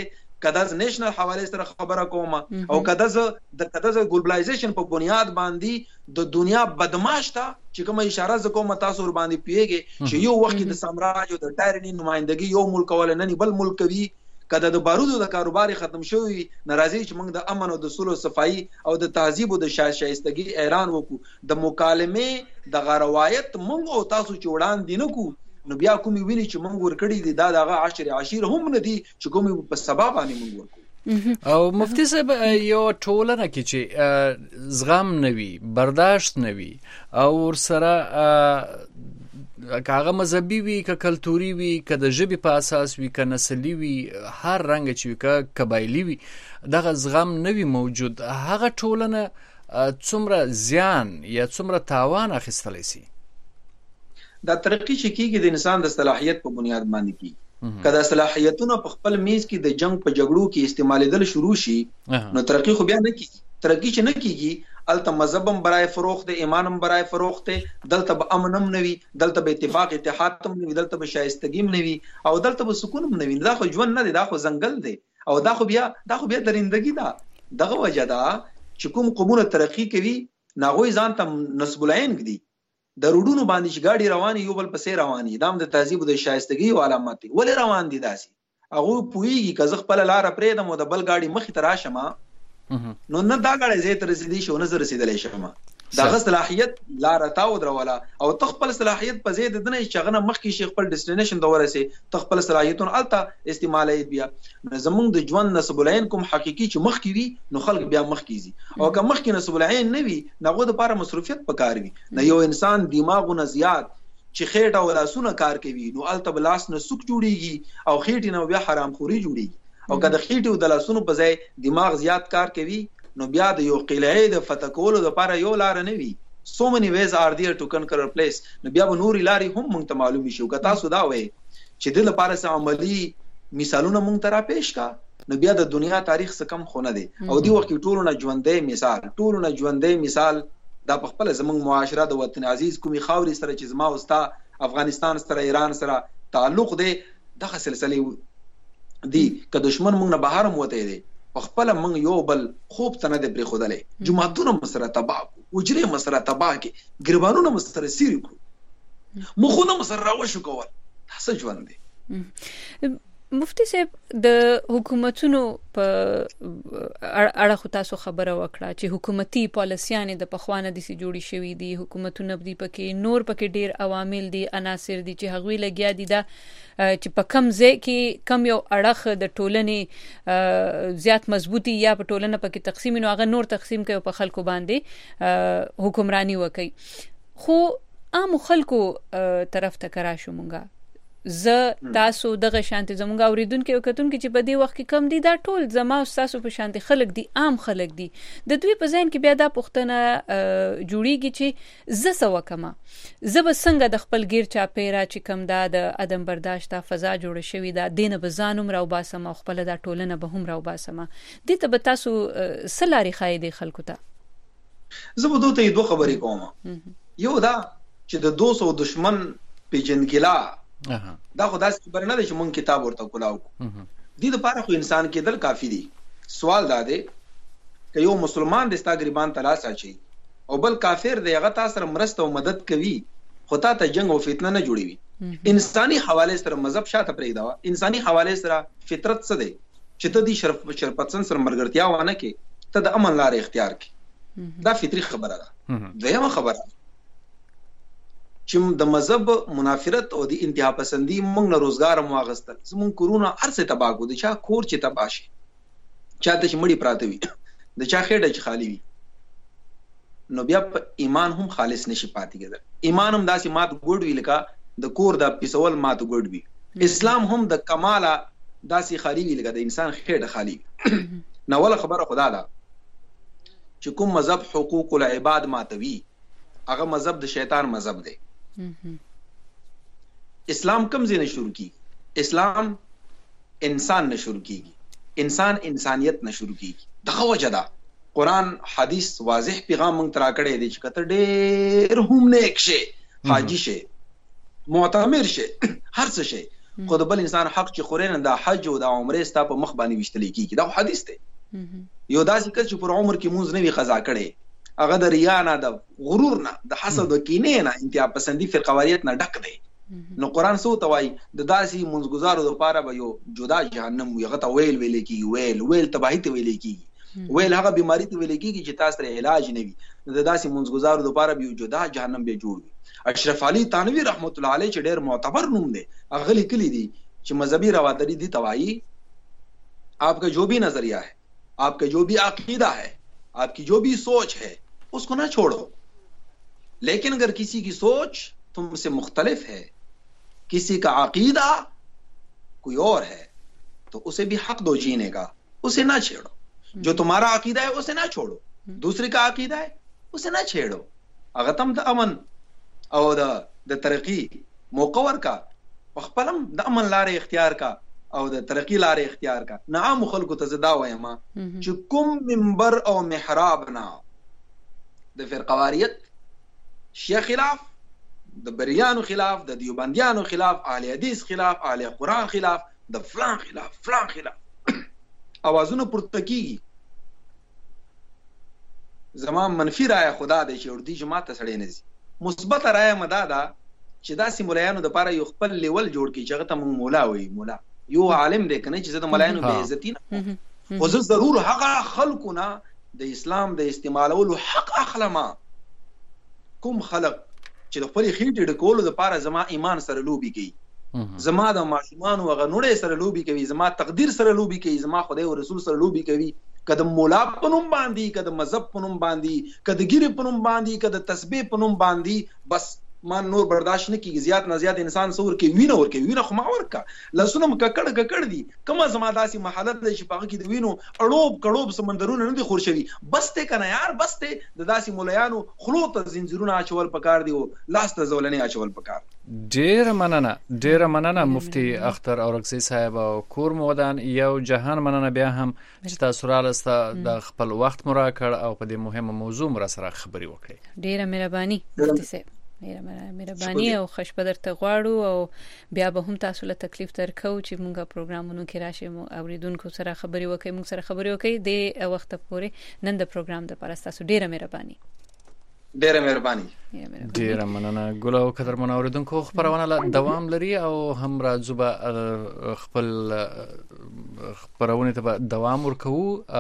کدا ز نېشنل حواله سره خبره کوم او کدا ز د کدا ز ګلوبلایزیشن په بنیاد باندې د دنیا بدمعاش ته چې کوم اشاره ز کوم تاسو ور باندې پیږي چې یو وخت د سامراج او د ټایرنی نمائندګي یو ملک ول نه بل ملک وی کدا د بارودو د کاروبار ختم شوی ناراضي چې موږ د امن او د صلح او صفائی او د تهذیب او د شایستګي اعلان وکړو د مکالمه د غروایت موږ او تاسو چې وړاندې نه کو نو بیا کومي ویلي چې موږ ور کړی دي دا دغه عشر عشیر هم نه دي چې کومي په سبب باندې موږ ورکو. او مفتي صاحب یو ټولنه کې چې زغم نوي برداشت نوي او سره کاغه مذهبي وي ک کلتوري وي ک د ژبې په اساس وي ک نسلي وي هر رنګ چې ک قبایلی وي دغه زغم نوي موجود هغه ټولنه څومره زیان یا څومره تاوان اخیستلی سي. دا ترقی چې کیږي د انسان د صلاحیت په بنیاد باندې کیږي. کله صلاحیتونه په خپل میز کې د جنگ په جګړو کې استعمالېدل شروع شي نو ترقی خو بیا نه کیږي. ترقی چې نه کیږي الته مذهبم برای فروخت ایمانم برای فروخت دلته به امنم نوي دلته به اتفاق اتحاد تم نوي دلته به شایستګیم نوي او دلته به سکونم نوي. دا خو ژوند نه دی دا خو ځنګل دی او دا خو بیا دا خو بیا درندګي ده. دغه وجه ده چې کوم قومونه ترقی کوي ناغوي ځان ته نسب العين دي د روډونو باندې چې ګاډي رواني یو بل پسې رواني دام د تهذیب او د شایستګي او علامات ولې روان دي داسي هغه پويږي که زه خپل لار پرې دم او د بل ګاډي مخې ته راشم نو نه دا غړې زه تر رسیدي شو نه زه رسیدلې شم دا غ صلاحیت لار تاو درولا او تخپل صلاحیت په زید دنه شغنه مخکې شیخ خپل ډیسټینیشن د ورسه تخپل صلاحیتون الته استعمالای بیا زمونږ د ژوند نسب العين کوم حقيقي چې مخکې وي نو خلک بیا مخکې زی او که مخکې نسب العين نه وي نغو د لپاره مصروفیت پکار وي نه یو انسان دماغونه زیات چې خېټه او لاسونه کار کوي نو الته بلاس نه سوک جوړيږي او خېټه نو بیا حرام خوري جوړيږي او که د خېټې او د لاسونو په ځای دماغ زیات کار کوي نو بیا د یو قلعه د فتح کولو لپاره یو لار نه وي. so many ways are there to conquer a place نو بیا به نوري لاري هم مونږ ته معلوم شي. که تاسو دا وایي چې د لپاره سم عملی مثالونه مونږ ته را پېښ کا نو بیا د دنیا تاریخ څخه کم خونه دي او دی وخت ټولو نه ژوندې مثال ټولو نه ژوندې مثال دا په خپل زمونږ معاشره د وطن عزیز کومي خاوري سره چې زما او ستا افغانستان سره ایران سره تعلق دی دغه سلسله دی که دشمن مونږ نه بهر موته دی خپل مونږ یو بل خوب تنه د پرې خودلې جماعتونه مسره تباہ وجري مسره تباہ کې ګربانونه مسره سیر کو مخونه مسره راوشو کول تاسو ژوند دی. مفتی صاحب د حکومتونو په اړه خو تاسو خبره وکړه چې حکومتي پالیسیانې د پخوانه د سي جوړي شوې دي حکومتونه بدی پکې نور پکې ډیر عوامل دي عناصر دي چې هغوی لګیا دي دا چې په کم ځای کې کم یو اړخ د ټولنې زیات مضبوطی یا په ټولنه پکې تقسیم نو هغه نور تقسیم کوي په خلکو باندې حکمرانی وکي خو عام خلکو طرف ته کرا شو مونږه ز تاسو دغه شانتي زمونږ اوریدونکو وکتونکو چې په دې وخت کې کم دي دا ټول زما او تاسو په شانتي خلک دي عام خلک دي د دوی په ځین کې بیا دا پښتنه جوړیږي چې ز سو کما ز به څنګه د خپل غیر چا پیرا چې کم دا د ادم برداشت فضا جوړ شوی دا دینه به ځانوم راو باسم او خپل دا ټولنه به هم راو باسم دي ته به تاسو سلاري خایدي خلکو ته زه به دوی ته دوه خبرې کوم. یو دا چې د دوه سو دشمن پیجنګلا دا خو داسې خبر نه دی چې مونږ کتاب ورته کولاو دي د پاره خو انسان کېدل کافی دی. سوال دا دی چې یو مسلمان د ستا غریبان تلاش اچي او بل کافر دی هغه تاسو سره مرسته او مدد کوي خو تا ته جنگ او فتنه نه جوړوي. انساني حواله سره مذهب شاته پرېږدا انساني حواله سره فطرت څه دی چې ته دي شرف شرپتسن سره مرګرتیا وانه کې ته د امن لار اختیار کې دا فطري خبره ده. دویمه خبره چې د مذهب منافرت او د انتها پسندي موږ نه روزګار مو اغستل زمون کورونا ارسه تباہ کو د چا کور چې تباہ شي چا د مړی پراته وي د چا خېډه چې خالی وي نو بیا ایمان هم خالص نشي پاتې کېدل. ایمان هم داسې مات ګوډ وی لکه د کور د پیسول مات ګوډ وی. اسلام هم د کماله داسې خالی وی لکه د انسان خېډه خالی وي. نو ول خبره خدا ده چې کوم مذهب حقوق العباد ماتوي هغه مذهب د شیطان مذهب دی. اسلام کم زینه شروع کی اسلام انسان نه شروع کیږي انسان انسانیت نه شروع کیږي دغه وجه ده قرآن حدیث واضح پیغام مونږ ترا کړی دی چې کته ډېر هم نیک شي حاجی شي معتمر شي هر څه شي خو د بل انسان حق چې خوري نه د حج او د عمره ستا په مخ باندې وشتل کیږي. دا حدیث دی. یو داسې کس چې پر عمر کې مونږ نه وی قضا کړي هغه د ریا نه د غرور نه د حسد او کینې نه انتها پسندي فرقواریت نه ډک دی. نو قران سو توای د داسې منځګزارو لپاره به یو جدا جهنم وي. هغه ته ویل ویل کیږي ویل ویل تباہی ته ویل کیږي ویل هغه بیماری ته ویل کیږي چې تاسو ته علاج نه وي. د داسې منځګزارو لپاره به یو جدا جهنم به جوړ وي. اشرف علي تانوی رحمت الله علیه چې ډېر معتبر نوم دی هغه لیکلی دی چې مذهبي روادری دی توای आपका जो भी नजरिया है, आपका जो भी अकीदा है, आपकी जो भी सोच है उसको ना छोड़ो. लेकिन अगर किसी की सोच तुमसे मुख्तलिफ है, किसी का अकीदा कोई और है, तो उसे भी हक दो जीने का, उसे ना छेड़ो. जो तुम्हारा अकीदा है उसे ना छोड़ो, दूसरे का अकीदा है उसे ना छेड़ो. अगर तुम द अमन और द तरक्की मोकवर का पखपलम द अमन लारे इख्तियार का او د ترقی لارې اختیار کا. نعم خلکو ته زدا وایم چې کوم منبر او محراب نه د فرقواریت شیخ خلاف، د بریانو خلاف، د دیوبندیانو خلاف، اهل حدیث خلاف، اهل قرآن خلاف، د فلان خلاف فلان خلاف اوازونه پورته کیږي. زما منفی رایه خدا دی چې اردي جماعت ته سړی نه ځي. مثبت رایه مدا ده چې داسې مولایانو دپاره یو خپل لیول جوړ کړي چې هغه ته موږ مولا وایي. مولا یو عالم دی کنه چې زه د مولایانو بې عزتي نه، خو زه ضرور هغه خلکو نه د اسلام د استعمالولو حق اخلم. کوم خلق چې د خپلې خېټې ډکولو دپاره زما ایمان سره لوبې کوي، زما د ماشومانو هغه نوړی سره لوبې کوي، زما تقدیر سره لوبې کوي، زما خدای او رسول سره لوبې کوي، که د مولا په نوم باندې، که د مذهب په نوم باندې، که د ګیرې په نوم باندې، که د تسبیح په نوم باندې، بس مان نور برداشت نه کیږي. زیات نه زیات انسان سور کې وینه ور کې وینه خو ما ورکا لاسونه مککړ ککړ دي. کومه زما داسي محلت دی چې پاګه کې د وینو اړوب کړوب سمندرونه نه دي خور شوي. بس ته کنه یار، بس ته د داسي مولایانو خلو ته زنجیرونه اچول پکار دی او لاس ته زولنې اچول پکار. ډیر مننه ډیر مننه مفتی اختر اورکزی صاحب او کور مودان. یو جهان مننه بیا هم چې تاسو را لسته د خپل وخت مرا کړ او په دې مهمه موضوع مر سره خبري وکړي. ډیره مهرباني مفتی صاحب، ډیره مهرباني او خوشبه درته غواړو او بیا به هم تاسو له تکلیف درکو چې مونږه پروګرامونو کې راشي مو اوریدونکو سره خبري وکړي، مونږ سره خبري وکړي. د وخت پورې نن د پروګرام د پر تاسو ډیره مهرباني ډیره مهرباني ډیره مننه. ګل او قدر من اوریدونکو خبرونه لا دوام لري او هم راځو به خپل خبرونه ته دوام ورکو.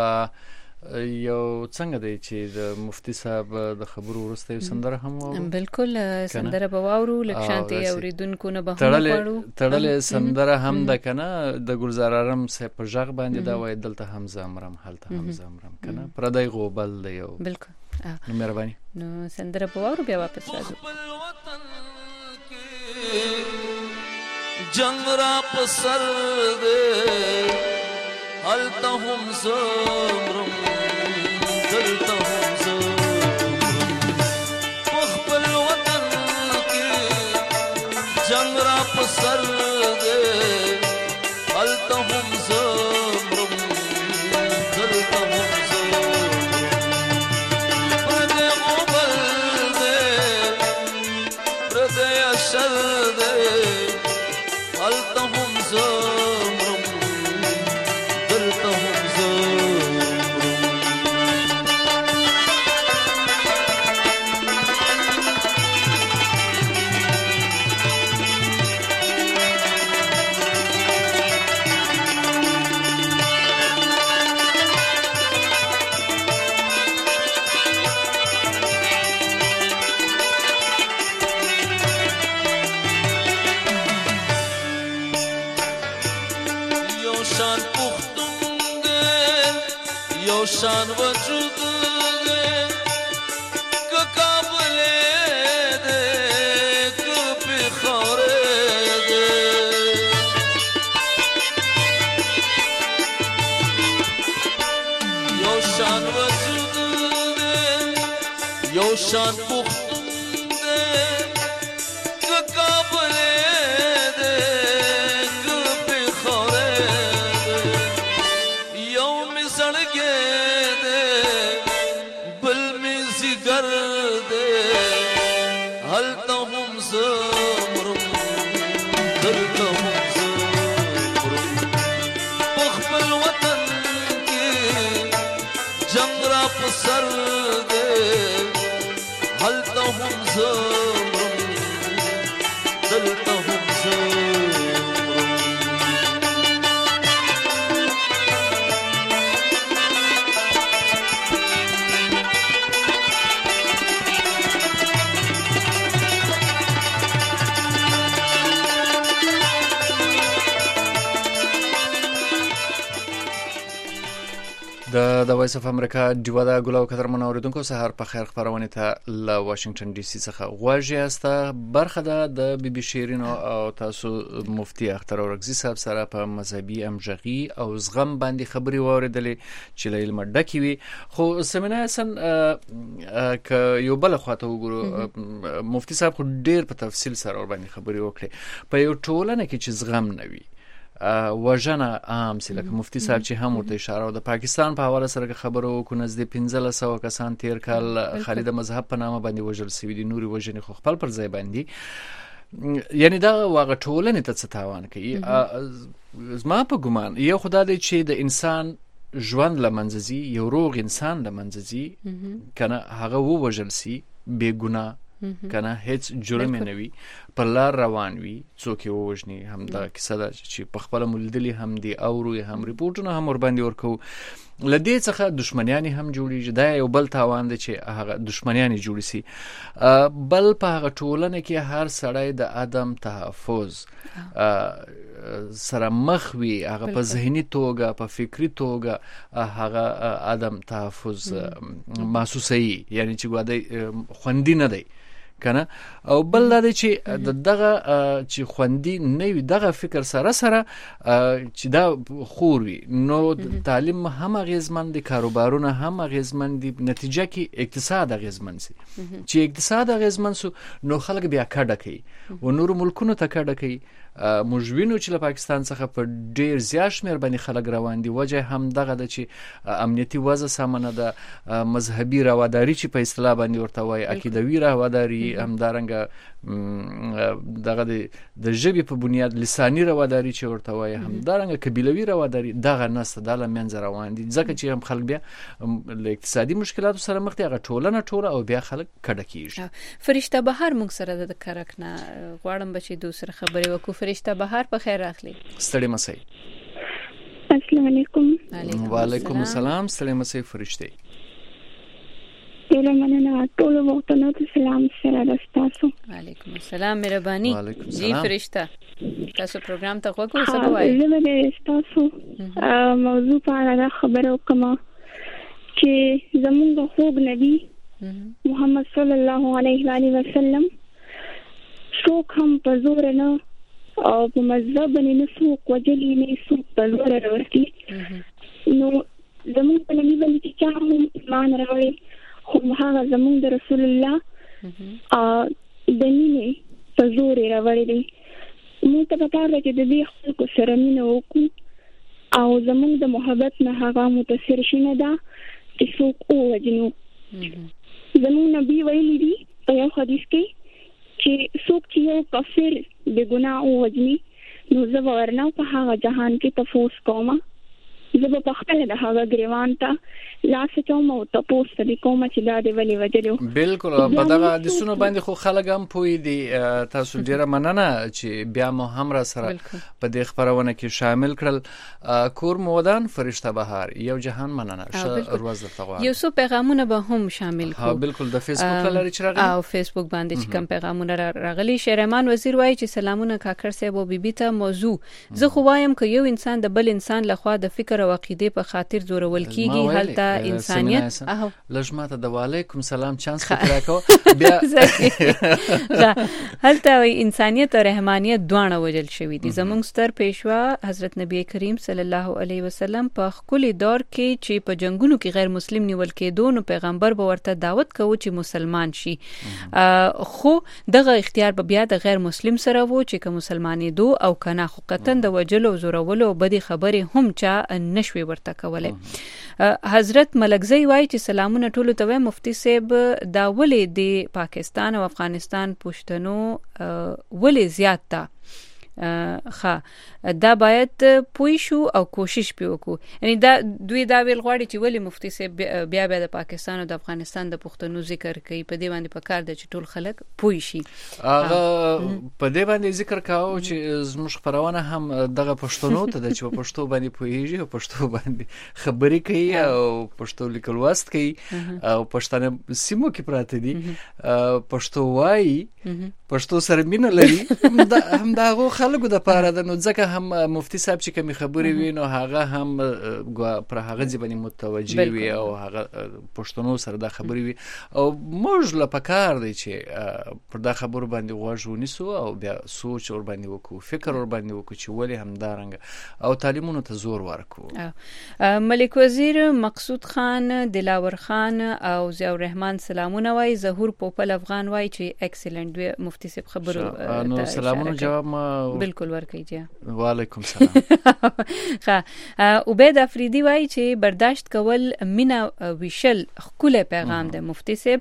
یو څنګه دی چې د مفتی صاحب د خبرو ورسته یو سندره هم و؟ بالکل سندره به واورو، لکه شانتي اوریدونکو نه به هم وړو. تړلې سندره هم د کنه د ګلزار ارم صاحب په ژغ باندې دا وای دلته هم زمرم هلته هم زمرم کنه پردای غوبل دی یو. بالکل نو مهرباني. نو سندره به واورو بیا واپس راځو. جنگ را پسر دے هلته هم زمرم دلته هم زمرم خپل وطن کې جنگ را پسر دے هلته هم زمرم دلته هم زمرم پردې غوبل دے پردې اشر دے هلته هم زمرم دلته هم زمرم. شان وجود دے کہ قابل دے کہ بخار دے یو شان وجود دے یو شان پختون دے کہ قابل دے کہ بخار دے یو مسڑ گے هل تهم زمرم دل تهم زمرم په سر دی هلته هم زه مرم دلته هم زه د د وایس اف امریکا دیوا د ګلو قدر منوریدونکو سهار په خیر خبرونه ته له واشنگټن ډي سي څخه غواړی است برخه ده د بي بي شیرینو او تاسو مفتي اختر اورګزي صاحب سره په مذهبي امجغي او زغم باندې خبري واوریدلې چې له علم ډکی وي خو سمینه سن ک یو بل خواته وګورو مفتي صاحب خو ډیر په تفصیل سره ور باندې خبري وکړي په یو ټولنه کې چې زغم نه وي وژنه عام سي لکه مفتي صاحب چې هم ورته اشاره د پاکستان په حواله سره خبرو کو نزدې پنځه سوه کسان تیر کال خالد مذهب په نامه باندې وژل سوي دي نوري وژنې خو خپل پر ځای باندې یعنی دا واغه ټولنه ته څه تاوان کوي زما په ګومان یو خدای دی چې د انسان ژوند لمنځي یو روغ انسان لمنځي کنه هغه وژل سي بے ګناه کنه هیڅ جرم نه وي پر لار روان وي څوک یې وژني هم دا کیسه ده چې په خپل ملدلي هم دي او روي هم ریپورتونه هم ور باندې ورکو لدې څخه دښمنیان هم جوړیږي دا یو بل تاوان دی چې هغه دښمنیان جوړي سي بل په هغه ټولنه کې هر سړی د ادم تحفظ سره مخ وي هغه په ذهني توګه په فکری توګه هغه ادم تحفظ محسوسي یعنی چې ګوادي خوندي نه دی کنه او بل دا چې دغه چې خوندي نه وي دغه فکر سره سره چې دا خور وي نو تعلیم هم غیزمن دي کاروبارونه هم غیزمن دي نتیجه کې اقتصاد غیزمن سي چې اقتصاد غیزمن سو نو خلک بیا کډه کوي و نور ملکونو ته کډه کوي مجوینو چې له پاکستان څخه په ډیر زیات شمیر باندې خلک روان دي وجه هم دغه د چې امنیتي وضع سامانه ده مذهبي رواداری چې په اصطلاح باندې ورته وایي عقیدوي رواداری هم دارنګه دغه د ژبې په بنیاد لساني رواداری چې ورته وایي هم دارنګه قبیلوي رواداری دغه نسته د لمنځه روان دي ځکه چې هم خلک بیا له اقتصادي مشکلاتو سره مخ دي هغه ټولنه ټوله او بیا خلک کډه کیږي فرشته بهار موږ سره د کرکنه غواړم بچي دوسر خبرې وکړو فرشته بهار په خیر راغلی ستړي مسئ السلام علیکم وعلیکم السلام ستړي مسئ فرشته ډیره مننه ټول وختونو ته سلام سره راستاسو وعلیکم السلام مهرباني جی فرشته تاسو پروګرام ته وګورئ څه وایي زه به تاسو موضوع په اړه خبرو کوم چې زموږ خوږ نبی محمد صلی الله علیه و آله وسلم څوک هم په زور نه او په مذهب باندې نه څوک وجلی نه څوک په زور راوړي نو زموږ په نبی باندې چې هم ایمان راوړي خو هغه زموږ د رسول الله ا د مینې په زور راوړي دي موږ ته پکار دی چې د دې خلکو سره مینه وکړو او زموږ د محبت نه هغه متاثر شي نه ده چې څوک ووجنو زموږ نبی ویلي دي په یو حدیث کې چې څوک چې یو کافر بے ګناه ووجني نو زه ورنه په هغه جهان کې تفوس کوم زه په خپل د هغه ګریوان ته لاس چوم او تاسو ته کوم چې دا دی ولې وجلو بالکل په دغه د سونو باندې خو خلک هم پوي دي تاسو ډیره مننه چې بیا مو هم را سره په دې خبرونه کې شامل کړل کور مودان فرشته بهار یو جهان مننه روز د تغوار یو څو پیغامونه به هم شامل کړو ها بالکل د فیسبوک لاري چې راغلي او فیسبوک باندې چې کوم پیغامونه راغلي شهرمان وزیر وایي چې سلامونه کاکر صاحب او بیبي ته موضوع زه خو وایم که یو انسان د بل انسان لخوا د فکر او عقیده په خاطر زورول کیږي هلته انسانيت اهو لجماته د وعلیکم سلام چانس راکو بیا هلته انسانيت او رحمانيت دوانه وجل شوی دي زمونږ ستر پیشوا حضرت نبی کریم صلی الله علیه وسلم په خپل دور کې چې په جنگونو کې غیر مسلم نیول کېدو نو پیغمبر به ورته دعوت کوي چې مسلمان شي خو دغه اختیار به بیا د غیر مسلم سره وو چې کوم مسلمانې دو او کنه خو قطن د وجلو زورولو بدی خبره هم چا نشوي ورته کوله حضرت ملکزی وایي چې سلامونه ټول ته مفتی صاحب دا ولې د پاکستان او افغانستان پښتنو ولې زیات تا ښه دا باید پوه شو او کوشش پې وکړو. یعنی دا دوی دا ویل غواړي چې ولې مفتي صاحب بیا بیا د پاکستان او د افغانستان د پښتنو ذکر کوي، په دې باندې پکار ده چې ټول خلک پوه شي. هغه په دې باندې ذکر کاوه چې زموږ خبرونه هم دغه پښتنو ته د چې په پښتو باندې پوهیږي او پښتو باندې خبرې کوي او پښتو لیکل واست کوي او پښتانه سیمو کې پراته دي پښتو وایي، پښتو سره مینه لري، هم دا هغو خلکو د پاره ده. نو ځکه هم مفتي صاحب چې کومې خبرې وي نو هغه هم پر هغه ځای باندې متوجه وي او هغه پښتنو سره دا خبرې وي او موږ له پکار دی چې پر دا خبرو باندې غوږ ونیسو او بیا سوچ ور باندې وکړو، فکر ور باندې وکړو چې ولې همدارنګه او تعلیمونو ته زور ورکړو. ملک وزیر، مقصود خان، دلاور خان او ضیاء الرحمن سلامونه وای. ظهور پوپل افغان وای چې ایکسلنت وی مفتی صاحب خبرو نو سلامونه جواب ما بالکل ورکړي. وعلیکم سلام. ښه عبید افریدی وای چې برداشت کول مینا ویشل خپل پیغام ده مفتی صاحب.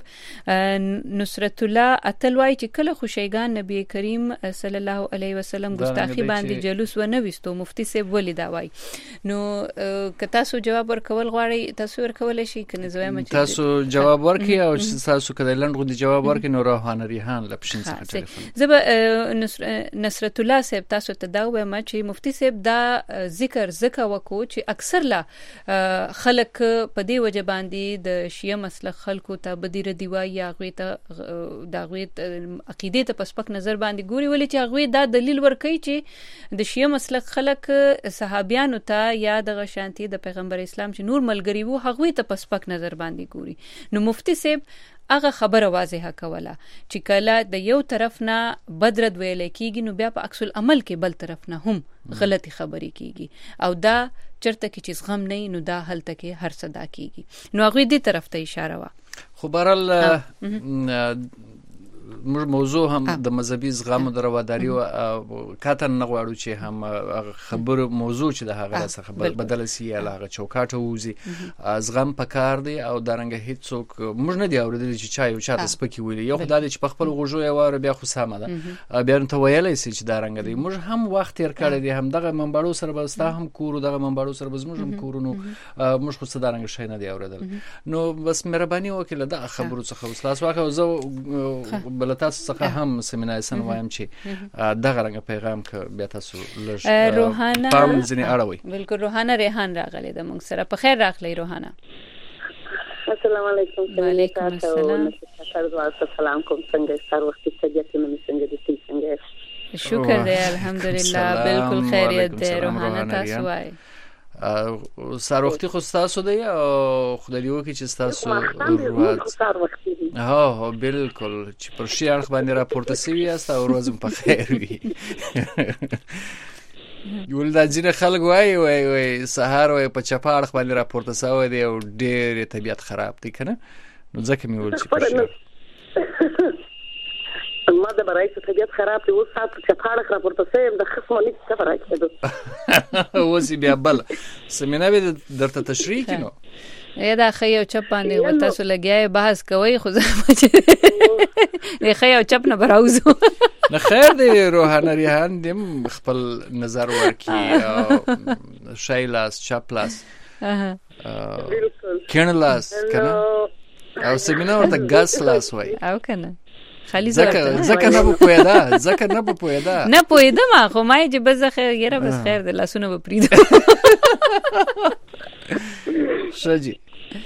نصرت الله اتل وای چې کله خوشیګان نبی کریم صلی الله علیه وسلم ګستاخی باندې جلوس و نه وستو مفتی صاحب ولې دا وای. نو که تاسو جواب ورکول غواړئ تاسو ورکول شي کنه زویم چې تاسو جواب ورکړئ او تاسو کله لنډ غوډي جواب ورکړئ نو روحانه ریحان لپشین څخه ټلیفون زب نصرت الله صاحب تاسو ته دا وایم چې مفتی صاحب دا ذکر زکه وکړو چې اکثر لا خلک په دې وجه باندې د شیعه مسلک خلکو ته بدیره دیوای یا غوي ته دا غوي عقیده ته پسپک نظر باندې ګوري، ولې چې غوي دا دلیل ورکوي چې د شیعه مسلک خلک صحابیانو ته یا د شانتی د پیغمبر اسلام چې نور ملګری وو هغه ته پسپک نظر باندې ګوري. نو مفتی صاحب هغه خبره واضحه کوله چې کله د یو طرف نه بدرد ویل کیږي نو بیا په عکس العمل کې بل طرف نه هم غلطی خبرې کیږي او دا چرته کې چې غم نه نو دا هلته کې هر صدا کیږي. نو هغه دې طرف ته اشاره وا. خو برال موضوع هم د مذهبي زغم او رواداري او کاتن نه غواړو چې هم خبر موضوع چې د هغه څخه بدل سي یا هغه چوکاټ ووزي. زغم پکار دی او درنګ هیڅوک موږ نه دی اوریدل چې چا یو چا د سپکی ویلي یو خدای چې په خپل غوژو یو ور بیا خو سمه ده بیا ته ویلای سي چې درنګ دی. موږ هم وخت تیر کړی دی هم دغه منبرو سره بستا هم کورو دغه منبرو سره بس موږ هم کورونو موږ خو صدرنګ شي نه دی اوریدل. نو بس مهرباني وکړه د خبرو څخه وسلاس واخه زه بل تاسو څخه هم سیمینار سن وایم چې دغه رنګ پیغام ک بیا تاسو لږ روحانه پام ځنی اړوي. بالکل روحانه ریحان راغلی د موږ سره. په خیر راغلی روحانه. السلام علیکم. وعلیکم السلام. سلام کوم څنګه ستاسو وخت ته جته مې څنګه دي څنګه شکر دی الحمدلله بالکل خیریت دی. روحانه تاسو وای ساروختی خو تاسو دی او خدای یو کې چې تاسو ها ها بالکل چې پر شي اړه باندې راپورته سوي است او روزم په خیر وي. یول د ځینې خلک وای وای وای سهار وای په چپا اړه باندې راپورته سوي دی او ډېر طبيعت خراب دی کنه نو ځکه مې ول چې پر شي ما د برای څخه طبيعت خراب دی او سات چې پاړه راپورته سم د خصمه لیک څه راکېدو وسی بیا بل سمینه به درته تشریح کینو یا دا خی او چپ باندې و تاسو لګیای بحث کوي خو زما چې خی او چپ نه براوزو نه خیر دی. روحانه ریحان دیم خپل نظر ورکی شایلاس چپلاس کینلاس کنه او سمینه ورته ګاس لاس وای او کنه خالی زکه زکه نه بو پویدا زکه نه بو پویدا نه پویدم خو ما چې بس خیر یره بس خیر د لاسونه به پریدو شجی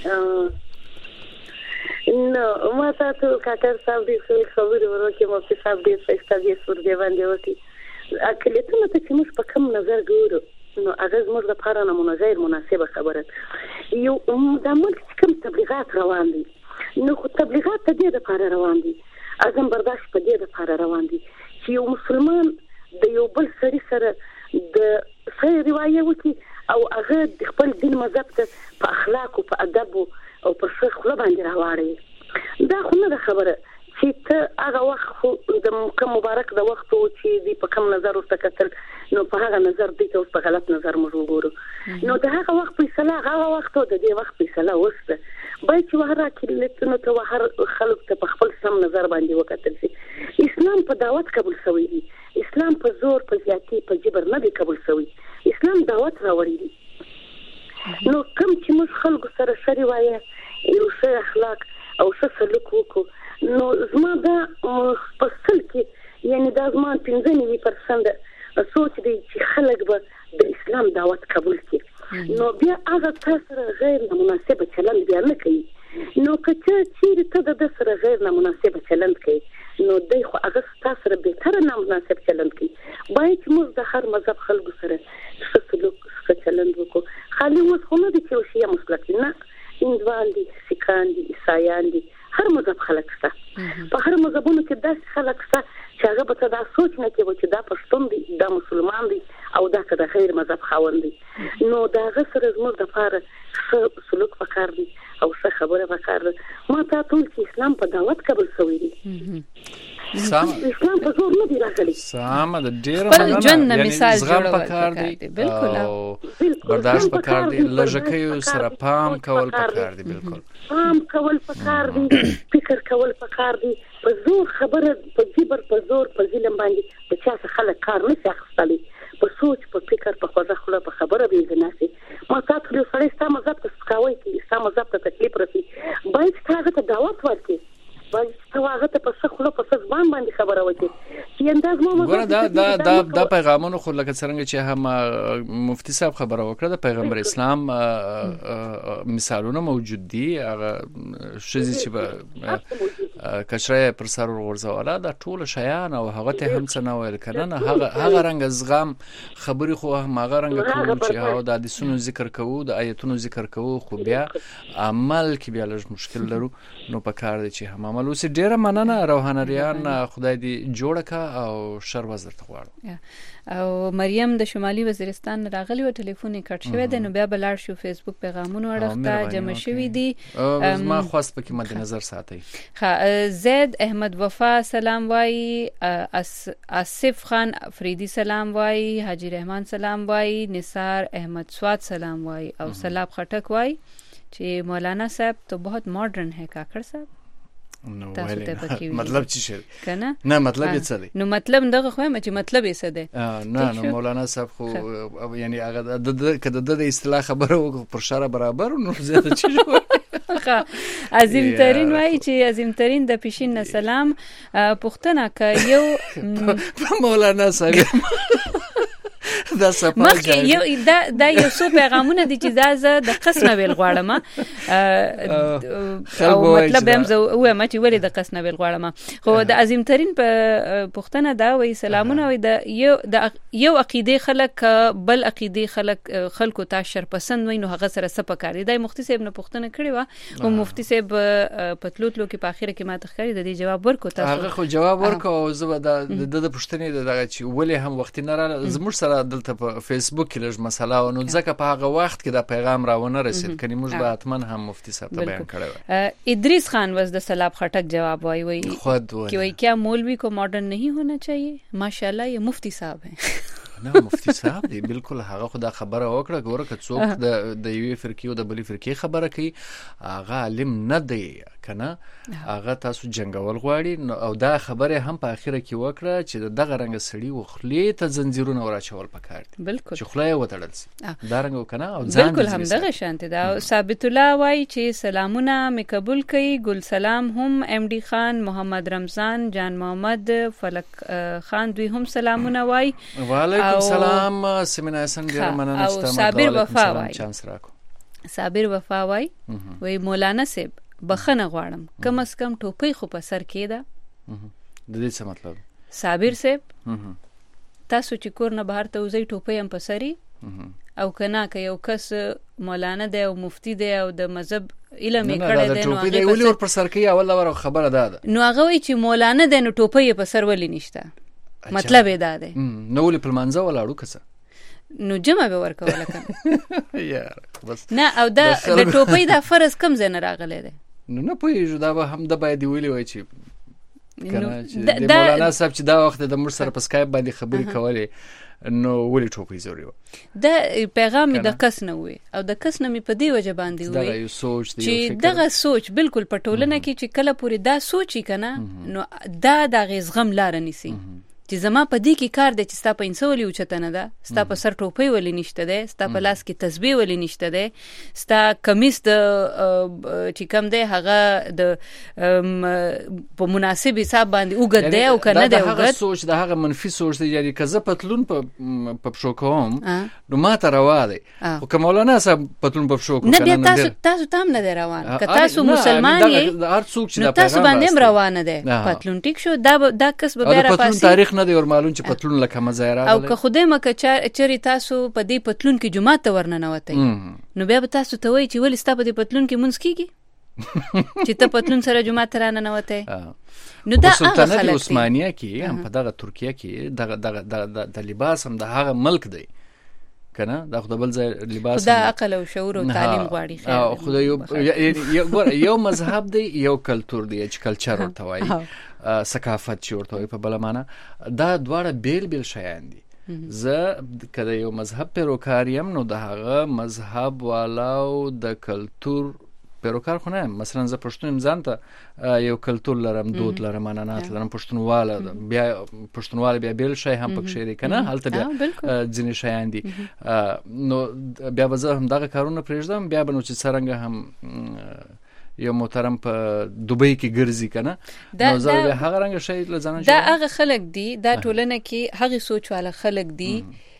نو ما تاسو کاکر صاحب دې خبرې ورکې مو په صاحب دې څه دې سور دی باندې وتی اکلیتونه ته چې موږ په کوم نظر ګورو نو هغه زموږ لپاره نه غیر مناسبه خبره یو د موږ کوم تبلیغات روان دي نو خو تبلیغات ته دې لپاره روان دي اعظم برداشت په دې لپاره روان دي چې یو مسلمان د یو بل سړي سره د صحیح روایت وکي او هغه د خپل دین مذهب ته په اخلاق او په ادب او په شخص خپل باندې راوړي. دا خو نه خبره چې ته هغه وخت د کوم مبارک د وخت او چې دی په کوم نظر ورته کتل نو په هغه نظر دوی ته اوس په غلط نظر موږ وګورو نو د هغه وخت فیصله هغه وخت او د دې وخت فیصله وسته باید چې وهر اقلیتونو ته وهر خلک ته په خپل سم نظر باندې وکتل شي اسلام په دعوت قبول شوی دی اسلام په زور په زیاتی په جبر نه دی قبول شوی اسلام دعوت راوړی دی نو کوم چې موږ خلکو سره شری وایي یو ښه اخلاق او ښه سلوک وکړو نو زما دا په سل کې یعنی دا زما پنځه نوي پرسنټ سوچ دی چې خلک به د اسلام دعوت قبول کړي نو بیا هغه تاسو غیر مناسب چلند بیا نه کوي نو کچا چې ته د سره غیر مناسب چلند کوي نو دوی خو هغه تاسو سره به تر نه مناسب چلند کوي باید موږ د هر مذهب خلکو سره څه سلوک څه چلند وکړو خالي اوس خو نه دي چې شیعه مسلمان نه هندوان دي سیکان دي عیسایان دي هر مذهب خلک شته په هر مذهبونو کې داسې خلک شته چې هغه به دا سوچ نه کوي چې دا پښتون دی دا مسلمان دی او دا که د خیر مذهب خاوند دی نو دا هغه سره زموږ دپاره ښه سلوک پکار دی او ښه خبره پکار ده ما تا ټول چې اسلام په دعوت قبول شوی دی سام اسلام په زور نه دی راغلی سام د ډېر مننه ژوند یعنی مثال زغم جوړول پکار پکار دی دی. بالکل. او برداشت پکار دی لږکیو سره پام کول پکار دی بالکل پام کول پکار دی فکر کول پکار دی په زور خبره په جبر په زور په ظلم باندې په چا څخه خلک کار نه شي اخیستلی په سوچ په فکر په خوځه خوله په خبره به نه شي ما تاسو له سړی ستا مذهب ته سکاوي کې ستا مذهب ته تکلیف رسي باید هغه ته دعوت ورکړي باید هغه ته په څه خوله په څه زبان باندې خبره وکړي چې انداز مو ګوره دا دا دا دا پیغامونه خو لکه څنګه چې هم مفتی صاحب خبره وکړه د پیغمبر اسلام مثالونه موجود دي هغه شذ چې به کشره پر سر ورغورځوله دا ټول شیان او هغه ته هم څه نه ویل کنه نه هغه هغه رنګ زغم خبري خو هم هغه رنګ کوو چې هغه د حدیثونو ذکر کوو د آیتونو ذکر کوو خو بیا عمل کې بیا لږ مشکل لرو نو په کار دي چې هم عمل اوس ډیره مننه روحانریان خدای دې جوړه کا او شر وزر ته غواړم او مریم د شمالي وزیرستان راغلی و ټلیفون یې کټ شوی دی نو بیا بلار شو فیسبوک پیغامونه ورغته جمع شوی دي ما خواست پکې مد نظر ساتي ها زید احمد وفا سلام وای آصف خان افریدی سلام وای حاجی رحمان سلام وای نثار احمد سواد سلام وای او سلاب خټک وای چې مولانا صاحب تو बहुत मॉडर्न है काकड़ साहब نو مطلب څه شي کنه نه مطلب یې څه دی نو مطلب دغه خو چې مطلب یې څه دی نه نو مولانا صاحب خو یعنی هغه د کده د اصطلاح خبره وکړه پر شاره برابر نو زیاته چی جوړ عظیم ترین وای چې عظیم ترین د پیشین سلام پښتنه ک یو مولانا صاحب دا مخکې یو دا دا یو څو پیغامونه دي چې دا زه د قسنه ویل غواړم او مطلب هم زه وایم چې ولې د قسنه ویل غواړم خو د عظیم ترین په پښتنه دا وای سلامونه وای د یو د یو عقیده خلک بل عقیده خلک خلکو ته شر پسند وای نو هغه سره سپه کاری دی مفتی صاحب نه پښتنه کړی و او مفتی صاحب پتلوتلو کې په اخر کې ما تخکاری د دې جواب ورکو تاسو هغه خو جواب ورکو او زه د د پښتنې دغه چې ولې هم وخت نه را زموږ سره دلته په فیسبوک کې لږ مسله و نو ځکه په هغه وخت کې دا پیغام راونه رسید کني موږ به اتمن هم مفتی صاحب ته بیان کړو ادریس خان وز د سلاب خټک جواب وای وای خود وای کہ وای کیا مولوی کو ماڈرن نہیں ہونا چاہیے ماشاءاللہ یہ مفتی صاحب ہیں نه مفتی صاحب دی بالکل هغه خدا خبره وکړه ګوره که څوک د د یوې فرقې او د بلې فرقې خبره کوي هغه علم نه دی کنه هغه تاسو جنگول غواړي او دا خبره هم په اخره کې وکړه چې دغه رنګ سړی وخلې ته زنجیرونه وراچول پکار دي بالکل چې خلای وتړل سي دا رنګ کنه او ځان بالکل هم دغه شانت دا ثابت الله وای چې سلامونه می قبول کړي ګل سلام هم ام ډي خان محمد رمضان جان محمد فلک خان دوی هم سلامونه وای وعلیکم السلام سیمنا حسن ډیر مننه او صابر وفا وای چانس راکو صابر وفا وای وای مولانا صاحب بخنه غواړم کم اس کم ټوپۍ خو په سر کېده د دې څه مطلب صابر صاحب تاسو چې کور نه بهر ته وځي ټوپۍ هم په سری او کنا که یو کس مولانا دی او مفتی دی او د مذهب علم یې کړی دی نو ټوپۍ دی ولې ور پر سر کوي اول ور خبره ده نو هغه وی چې مولانا دی نو ټوپۍ په سر ولې نشته مطلب یې دا دی نو ولې په منځه ولاړو کسه نو جمع به ورکوله کنه یار بس نه او دا د ټوپۍ دا فرض کم ځای نه راغلی دی نو نه پوهېږو دا به هم د باید ویلي وای چې کنه چې د مولانا صاحب چې دا وخت د موږ سره په سکایپ باندې خبرې کولې نو ولې ټوپۍ ضروري و د پیغام د کس نه وي او د کس نه می په دی وجه باندې وي دا یو سوچ دی چې دغه سوچ بالکل په ټولنه کې چې کله پوری دا سوچي کنه نو دا د غزغم لار نيسي چې زما په دې کې کار دی چې ستا په انسولي اوچته نه ده ستا په سر ټوپۍ ولې نشته ده ستا په لاس کې تسبیح ولې نشته ده ستا کمیس د چې کم دی هغه د په مناسب حساب باندې وګد دی او کنه دی وګد دا هغه سوچ د هغه منفي سوچ دی یعنی که زه پتلون په په پښو کوم نو ما ته روا دی خو که مولانا صاحب پتلون په پښو کوم نه بیا تاسو تاسو تام نه دی روان که تاسو مسلمان یې نو تاسو باندې روان دی پتلون ټیک شو دا دا کس به بیا راپاسي نه دی ور معلوم چې پتلون لکه مزه راغلی او که خدای مکه چری تاسو په دې پتلون کې جمعه ته ورننه وته نو بیا به تاسو ته وایي چې ولې ستا په دې پتلون کې مونږ کیږي چې ته پتلون سره جمعه ته راننه وته نو دا هغه خلک عثمانیه کې هم په دغه ترکیه کې دغه دغه د لباس هم د هغه ملک دی کنه دا خو د بل ځای لباس دا عقل او شعور او تعلیم غواړي خیر خو یو یو مذهب دی یو کلچر دی چې کلچر ورته وایي ثقافت چې ورته وایي په بله معنا دا دواړه بیل بیل شیان دي زه که د یو مذهب پیروکار یم نو د هغه مذهب والاو د کلتور پیروکار خو نه یم مثلا زه پښتون یم ځان ته یو کلتور لرم دود لرم عنعنات لرم پښتونواله بیا پښتونواله بیا بیل شی هم پکښې دی که نه هلته بیا ځینې شیان دي نو بیا به زه همدغه کارونه پرېږدم بیا به نو چې څرنګه هم یو محترم په دوبۍ کې ګرځي کنه نو زه به هغه رنګ شی له ځان دا هغه خلک دي دا ټولنه کې هغه سوچ والا خلک دي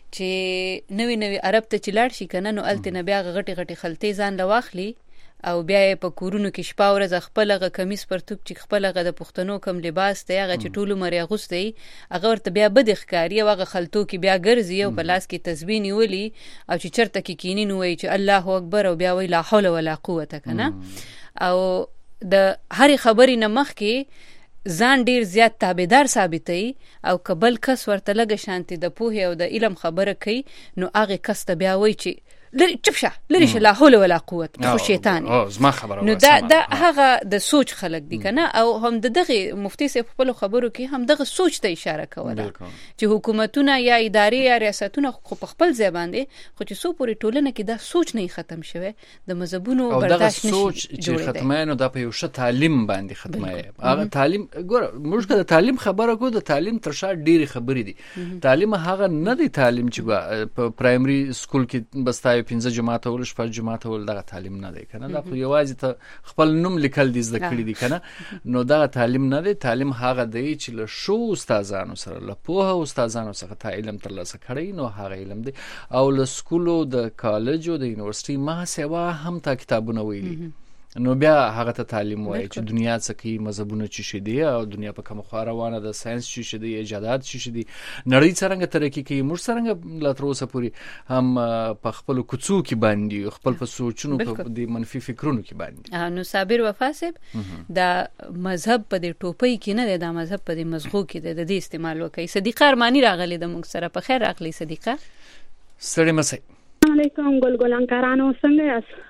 چې نوی نوی عرب ته چې لاړ شي کنه نو الته نه بیا غټي غټي خلطې ځان لواخلي او بیا په کورونو کې شپه ورځ خپل غ کمیس پرتوب چې خپل غ د پښتنو کم لباس ته هغه چې ټولو مری اغوستي هغه ورته بیا بد ښکاری او هغه خلطو کې بیا ګرځي او په لاس کې تسبیح نیولي او چې چرته کې کینی نو وي چې الله اکبر او بیا وی لا حول ولا قوت کنه او د هر خبرې نه مخکې ځان ډیر زیات تابعدار ثابتوي او کبل کس ورته لګه شانتي د پوهې او د علم خبره کوي نو هغه کس ته بیا وایي چې لری چپ شه لری شه لا حول ولا قوت خو شیطان زما خبره نو دا دا هغه د سوچ خلق دي کنه او هم دغه مفتي صاحب خپل خبرو کې هم دغه سوچ ته اشاره کوله چې حکومتونه یا ادارې یا ریاستونه خو په خپل ځای باندې خو چې سو پوری ټولنه کې دا سوچ نه ختم شوه د مذهبونو برداشت نشي سوچ چې ختمه نو د په یو ښه تعلیم باندې ختمه هغه تعلیم ګوره موږ د تعلیم خبره کو د تعلیم تر شا ډیره خبرې دي تعلیم هغه نه دی تعلیم چې په پرایمري سکول کې بس پنځه جماعت ول شپږ جماعت ول دغه تعلیم نه دی کنه دا خو یوازې ته خپل نوم لیکل دي زده کړی دي کنه نو دا تعلیم نه دی تعلیم هغه دی چې له شو استادانو سره له پوهه استادانو څخه ته علم ترلاسه کړی نو هغه علم دی او له سکولو د کالج او د یونیورسيټي ما سیوا هم تا کتابونه ویلي نو بیا هغه ته تعلیم وایي چې دنیا څه کې مذهبونه چی شي دي او دنیا په کوم خوا روانه ده ساينس چی شي دي ایجادات چی شي دي نړۍ څنګه ترقی کوي موږ څنګه لا تر اوسه پوری هم په خپل کوڅو کې باندې خپل په سوچونو په دې منفي فکرونو کې باندې نو صابر وفاسب دا مذهب په دې ټوپۍ کې نه دا مذهب په دې مزغو کې د دې استعمال وکړي صدیقه ارمانی راغلی د موږ سره په خیر راغلی صدیقه ستړي مسئ علیکم ګلګلان کارانو څنګه یاست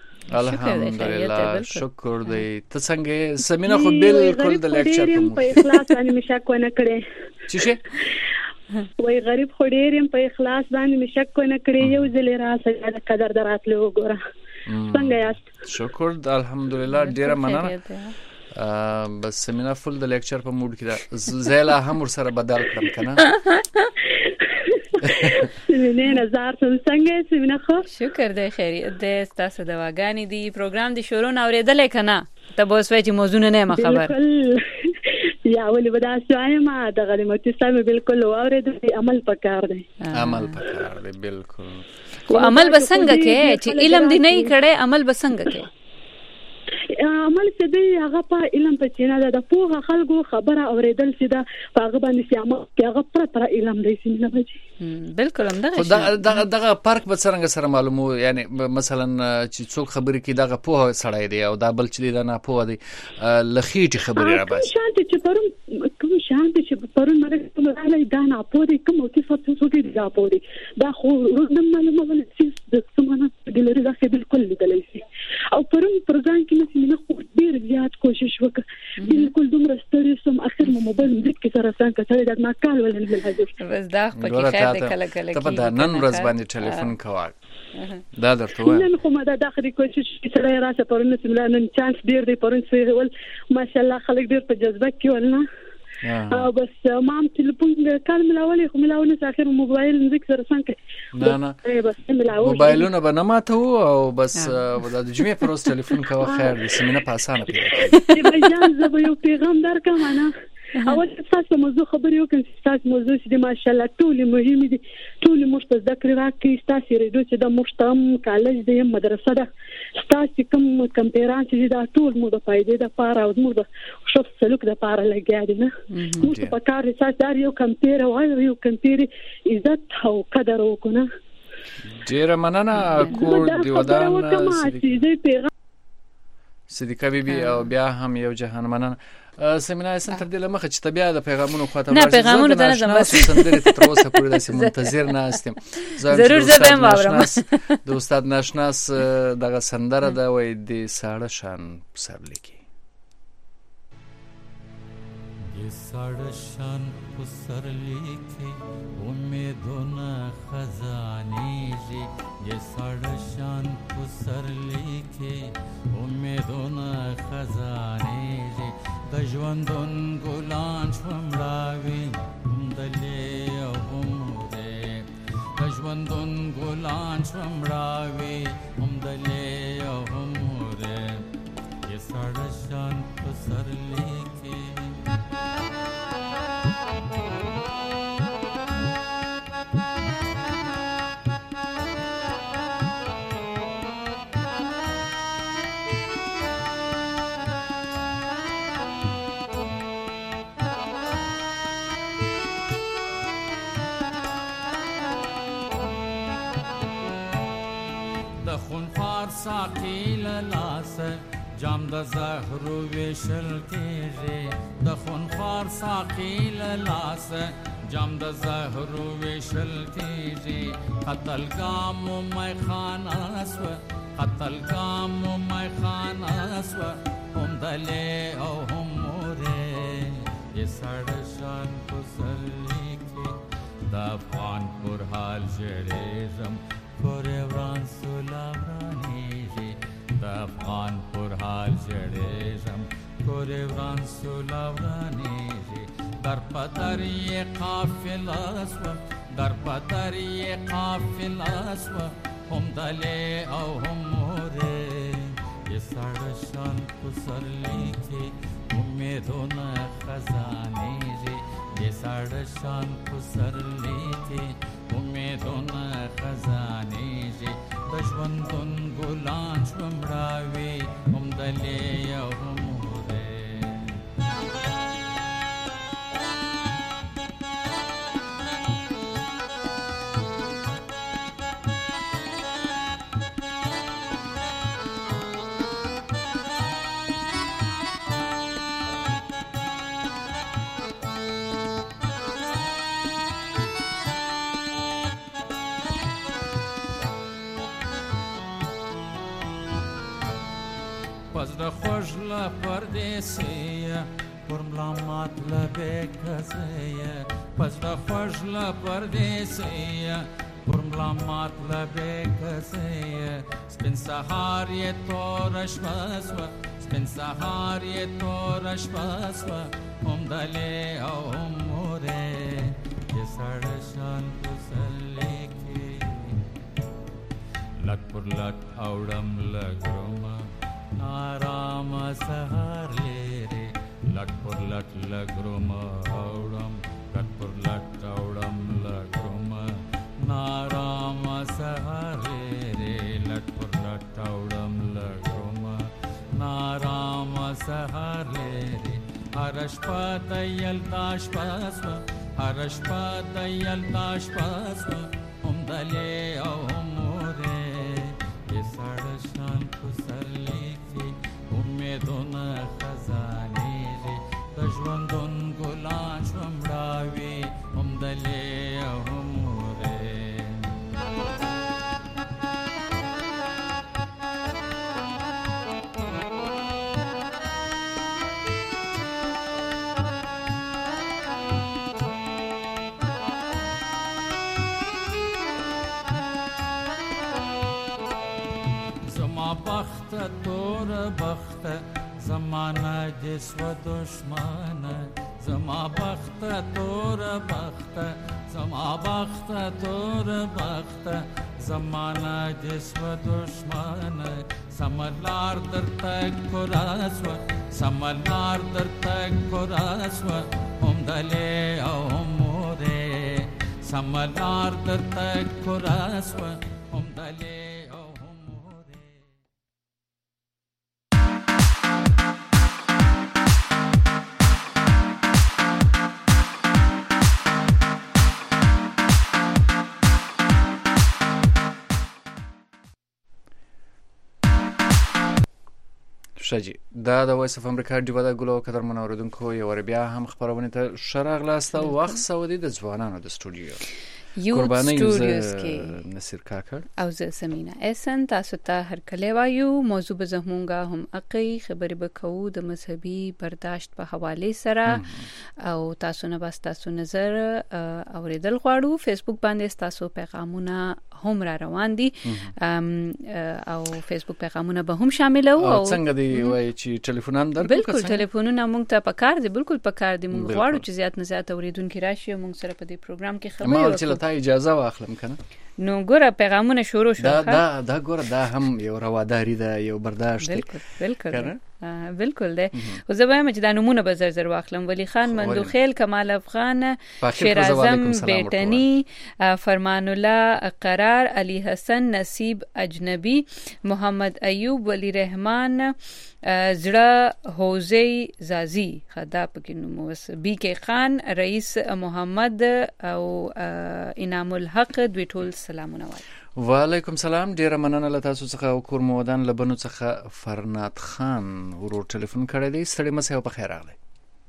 الحمدلله شکر دی ته څنګه سمینه خو بالکل د لیکچر په اخلاص باندې مشک ونه کړې چی شي وای غریب خو ډیرم په اخلاص باندې مشک ونه کړې یو ځل راسه د قدر دراتلو وګوره څنګه یاست شکر الحمدلله ډیره مننه بس سمینه فل د لیکچر په موډ کې دا زیلا هم ور سره بدل کړم کنه سمینه نظر څنګه سمینه خو شکر دی خیریت دی تاسو د واګانی دی پروګرام دی شروع اوریدل کنه ته به اوس چې موضوع نه ما خبر یا ولې ودا سوای ما د غلمتي سم بالکل اوریدل عمل پکار دی عمل پکار دی بالکل او عمل بسنګ کې چې علم دی نه کړي عمل بسنګ کې عمل څه دی هغه په علم په چینه ده د پوهه خلکو خبره اوریدل چې دا هغه باندې چې عمل کې هغه پر پر علم دی سینه بچي بالکل هم دغه دغه دغه فرق به څنګه سره معلومو یعنی مثلا چې څوک خبرې کې دغه پوهه سړی دی او دا بل چې دا نه پوهه دی لخیټي خبرې را بس شانتي چې پرون کوم شانتي چې پرون مرګ ته راځي دا نه پوهه دی کوم څه څه څه دی دا پوهه دی دا خو روزنه معلومه ولې چې د سمانه د لري دا بالکل لیدلی شي او پرون پروګرام کې مې نه خو ډیر زیات کوشش وکړ بالکل دومره ستړي سم اخر مو موبایل دې کې سره څنګه څنګه استعداد ما کال ولا من حاضر بس دا خو کې خیر دی کله کله ته په نن ورځ باندې ټلیفون کوه دا درته وایم نن خو ما دا داخلي کوشش سره راځه پرونه سملا نن چانس ډیر دی پرون څه ول ماشاءالله خلک ډیر په جذبه کې ولنه او بس ما هم تلیفون کال ملاولې خو ملاونه اخر موبایل مزیک سره څنګه نه نه بس ملاونه موبایلونه به نه ماته او بس د جمعې پر ورځ ټلیفون کوه خیر دې سمینه په اسانه پیدا کړي بجان زه به یو پیغام درکم انا اول تاسو موضوع خبرې وکړم تاسو موضوع چې ماشاءالله ټول مهم دي ټول موږ ته ذکر راکړي تاسو ریډو چې د مشتم کالج دی مدرسه ده تاسو کوم کمپیران چې دا ټول موږ د فائدې د پاره او موږ د شخص سلوک د پاره لګیا دي نه موږ په کار اساس دار یو کمپیر او یو کمپیر عزت او قدر وکړو ډیر مننه کور دی ودان صدیقه بیبي او بیا هم یو جهان مننه سیمینار سنټر د لمخه چې طبيعه د پیغامونو خاطر نه پیغامونو ته نه بس سندره ته تر اوسه پورې داسې منتظر نه استم ضرور زه هم واورم د استاد ناشناس دغه سندره د وای د ساړه شان پسر لیکي ये साढ़े शान पुसर लिखे उम्मीदों खजाने जी ये साढ़े शान पुसर लिखे उम्मीदों खजाने जी दजवंदन गुलान शमरावी उमदले उमरे दजवंदन गुलान शमरावी उमदले उमरे ये साढ़े शान पुसर लिखे ساقیل لاس جام د زهرو وشل کېږي د خونخوار ساقیل لاس جام د زهرو وشل کېږي قتل ګام مې خانه سو قتل ګام مې خانه سو هم دلې او هم مورې یې سړ شان کو سلی کې د افغان پر حال جړېږم پروران سولورانی د افغان پر حال جړېږم پروران سولورانی در پدر یې قافله سوم در پدر یې قافله سوم هم دلې او هم مورې یې سړ شان په سرلی کې امیدونه خزانې یې سړ شان په سرلی کې امیدونه خزانې جي د ژوندون ګلان شمراوي هم دلې او هم پزړه خوږ له پردیسیه پر ملامت له بېکسیه پزړه خوږ له پردیسیه پر ملامت له بېکسیه سپین سهار یې توره شپه سوه سپین سهار یې توره شپه سوه هم دلې او هم مورې یې سړه شان پسرلی کې لټ پر لټ اوړم لګرومه نارام سهار لري لټ پر لټ لګروم اوړم لټ پر لټ اوړم لګروم نارام سهار لري لټ پر لټ اوړم لګروم نارام سهار لري هرش پات یل تاش پاس هرش پات یل تاش پاس هم دلې او هم مورې یې سړ شان پسرلی امیدونه خزانې دي د ژوندون ګلان شمراوي هم دلې او هم مورې تور بخت زمانہ جسو دشمن زما بخت تور بخت زما بخت تور بخت زمانہ جسو دشمن سملار در تک کراسو سملار در تک کراسو هم دلی او موره سملار در تک کراسو هم دلی شجی دا د وایس اف امریکا دی ودا ګلو قدر منوردونکو یو ور بیا هم خبرونه ته شراغ لاسته وخت سعودي د ځوانانو د سټوډیو یوت سټوډیوز کې نصیر کاکړ او زه سمینا احسان تاسو ته هر کله وایو موضوع به زمونږه هم اقي خبرې بکو د مذهبي برداشت په حواله سره او تاسو نه بس تاسو نظر اوریدل غواړو فیسبوک باندې تاسو پیغامونه هم را روان دي او فیسبوک پیغامونه به هم شامل او څنګه دی وای چې ټلیفونان درکو بالکل ټلیفونونه موږ ته پکار دي بالکل پکار دي موږ غواړو چې زیات نه زیات اوریدونکو راشي موږ سره په دې پروګرام کې خبرې وکړو ما چې اجازه واخلم کنه نو ګوره پیغامونه شروع شو دا دا دا ګوره دا هم یو رواداری ده یو برداشت بالکل بالکل بالکل ده او زه وایم چې دا نمونه به زر زر واخلم ولی خان مندوخیل کمال افغان شیر اعظم بیٹنی فرمان الله قرار علی حسن نصیب اجنبی محمد ایوب ولی رحمان زړه حوزی زازی خدا پکې نوم وس بی کې خان رئیس محمد او انعام الحق دوی ټول سلامونه وایي وعلیکم سلام ډیره مننه له تاسو څخه او کور مودان لبنو څخه فرنات خان ورور ټلیفون کړی دی ستړي مسه په خیر راغلی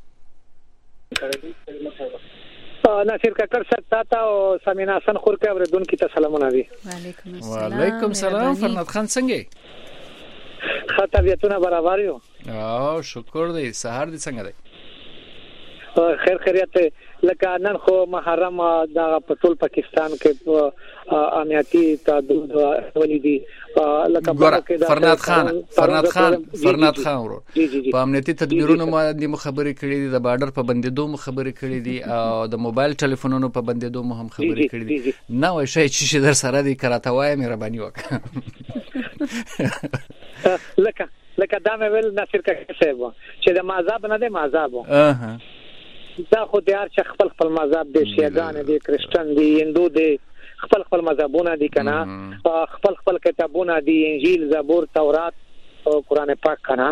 ناصر کاکر صاحب تا او سمینا حسن خور کې اوریدونکو ته سلامونه دي وعلیکم السلام وعلیکم سلام فرنات خان څنګه خطابیتونه برابر یو او شکر دی سحر دی څنګه دی خیر خیریت لکه نن خو محرم د ټول پاکستان کې امنیتي تعدد ولیدي لکه فرنات خان فرنات خان فرنات خان ورو په امنیتي تدبیرونو باندې مخبري کړې دي د بارډر په بندیدو مخبري کړې دي او د موبایل ټلیفونونو په بندیدو هم خبري کړې دي نو شي چې در سره دي کراته وای مهرباني وکړه لکه لکه دا مې ویل ناصر کاکړ صاحب چې د مذهب نه دی مذهب اها دا خو د هر څه خپل خپل مذهب دي شیعاګان دي کرسچن دي هندو دي خپل خپل مذهبونه دي کنه خپل خپل کتابونه دي انجیل زبور تورات او قران پاک کنه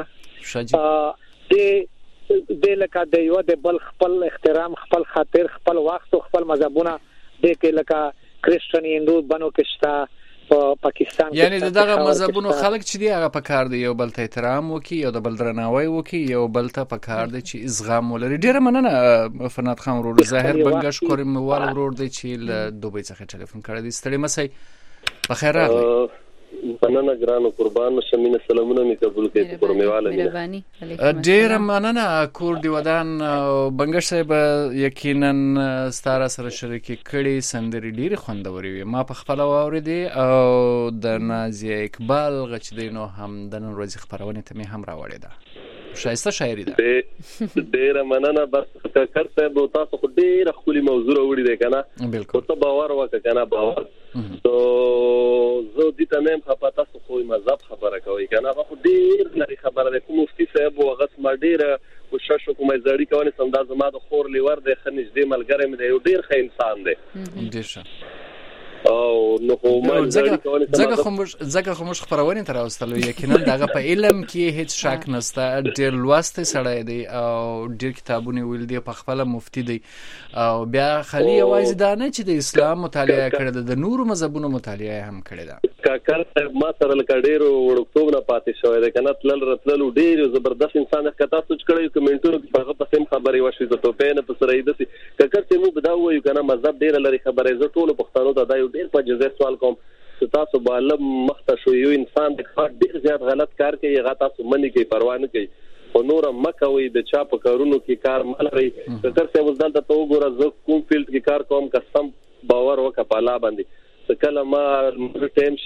د د لکه د یو د بل خپل احترام خپل خاطر خپل وخت او خپل مذهبونه د کې لکه کرسچن هندو بنو کشتا په پاکستان کې یعنی دغه مذهبونو خلک چې دی هغه په کار دی یو بل ته احترام وکي یو د بل درناوی وکي یو بل ته په کار دی چې ازغام ولري ډیره مننه فرنات خان ورور ظاهر بنګش کورم موال ورور دی چې له دوبۍ څخه ټلیفون کړی دی ستړي مسي په خیر راغلی مننه ګرانو قربان شمینه سلامونه می قبول کړئ کورمواله مهرباني ډیر مننه کور دی ودان بنګش صاحب یقینا ستاره سره شریک کړي سندري ډیر خوندوري وي ما په خپل اوریدي او د نازیه اقبال غچدینو هم د نن ورځې خبرونه ته می هم راوړی ده شایسته شاعري ده ډیر مننه بس کاکړ صاحب تاسو خو ډیر خولي موضوع وړي ده کنه بالکل ته باور وکړه کنه باور تو زه دې ته نیم خپه تاسو خو مذهب خبره کوي کنه خو ډیر لري خبره ده کوم مفتي صاحب او غس ما ډیر کوشش کوم زړی کوي سم دا زما د خور لیور د خنځ دې ملګری مې دی یو ډیر ښه انسان دی ډیر ښه او نو خو ما ځکه خو موږ ځکه خو موږ خبرونه تر اوستلو یقینا دغه په علم کې هیڅ شک نشته ډیر لوست سره دی او ډیر کتابونه ویل دی په خپل مفتی دی او بیا خلی یوازې دا نه چې د اسلام مطالعه کړی د نورو مذهبونو مطالعه هم کړی دا کاکړ ما سره لکه ډیرو وړوکتوب نه پاتې شوی دی کنه تل راتلل ډیر زبردست انسان کته سوچ کړی کومنټونو کې هغه په سم خبري وشي د توپې نه په سره ایدسي کاکړ ته مو بداو یو کنه مذهب ډیر لري خبره زه ټول پښتنو ته دا یو ډیر په جزه سوال کوم چې تاسو به علم مخته شو یو انسان د ډیر زیات غلط کار کوي هغه تاسو منی کوي پروا نه کوي او نور مکه وي د چا په کارونو کې کار ملري کاکړ ته وځل ته وګوره زه کوم فیلډ کې کار کوم قسم باور وکړه په الله باندې کله ما ټایم شي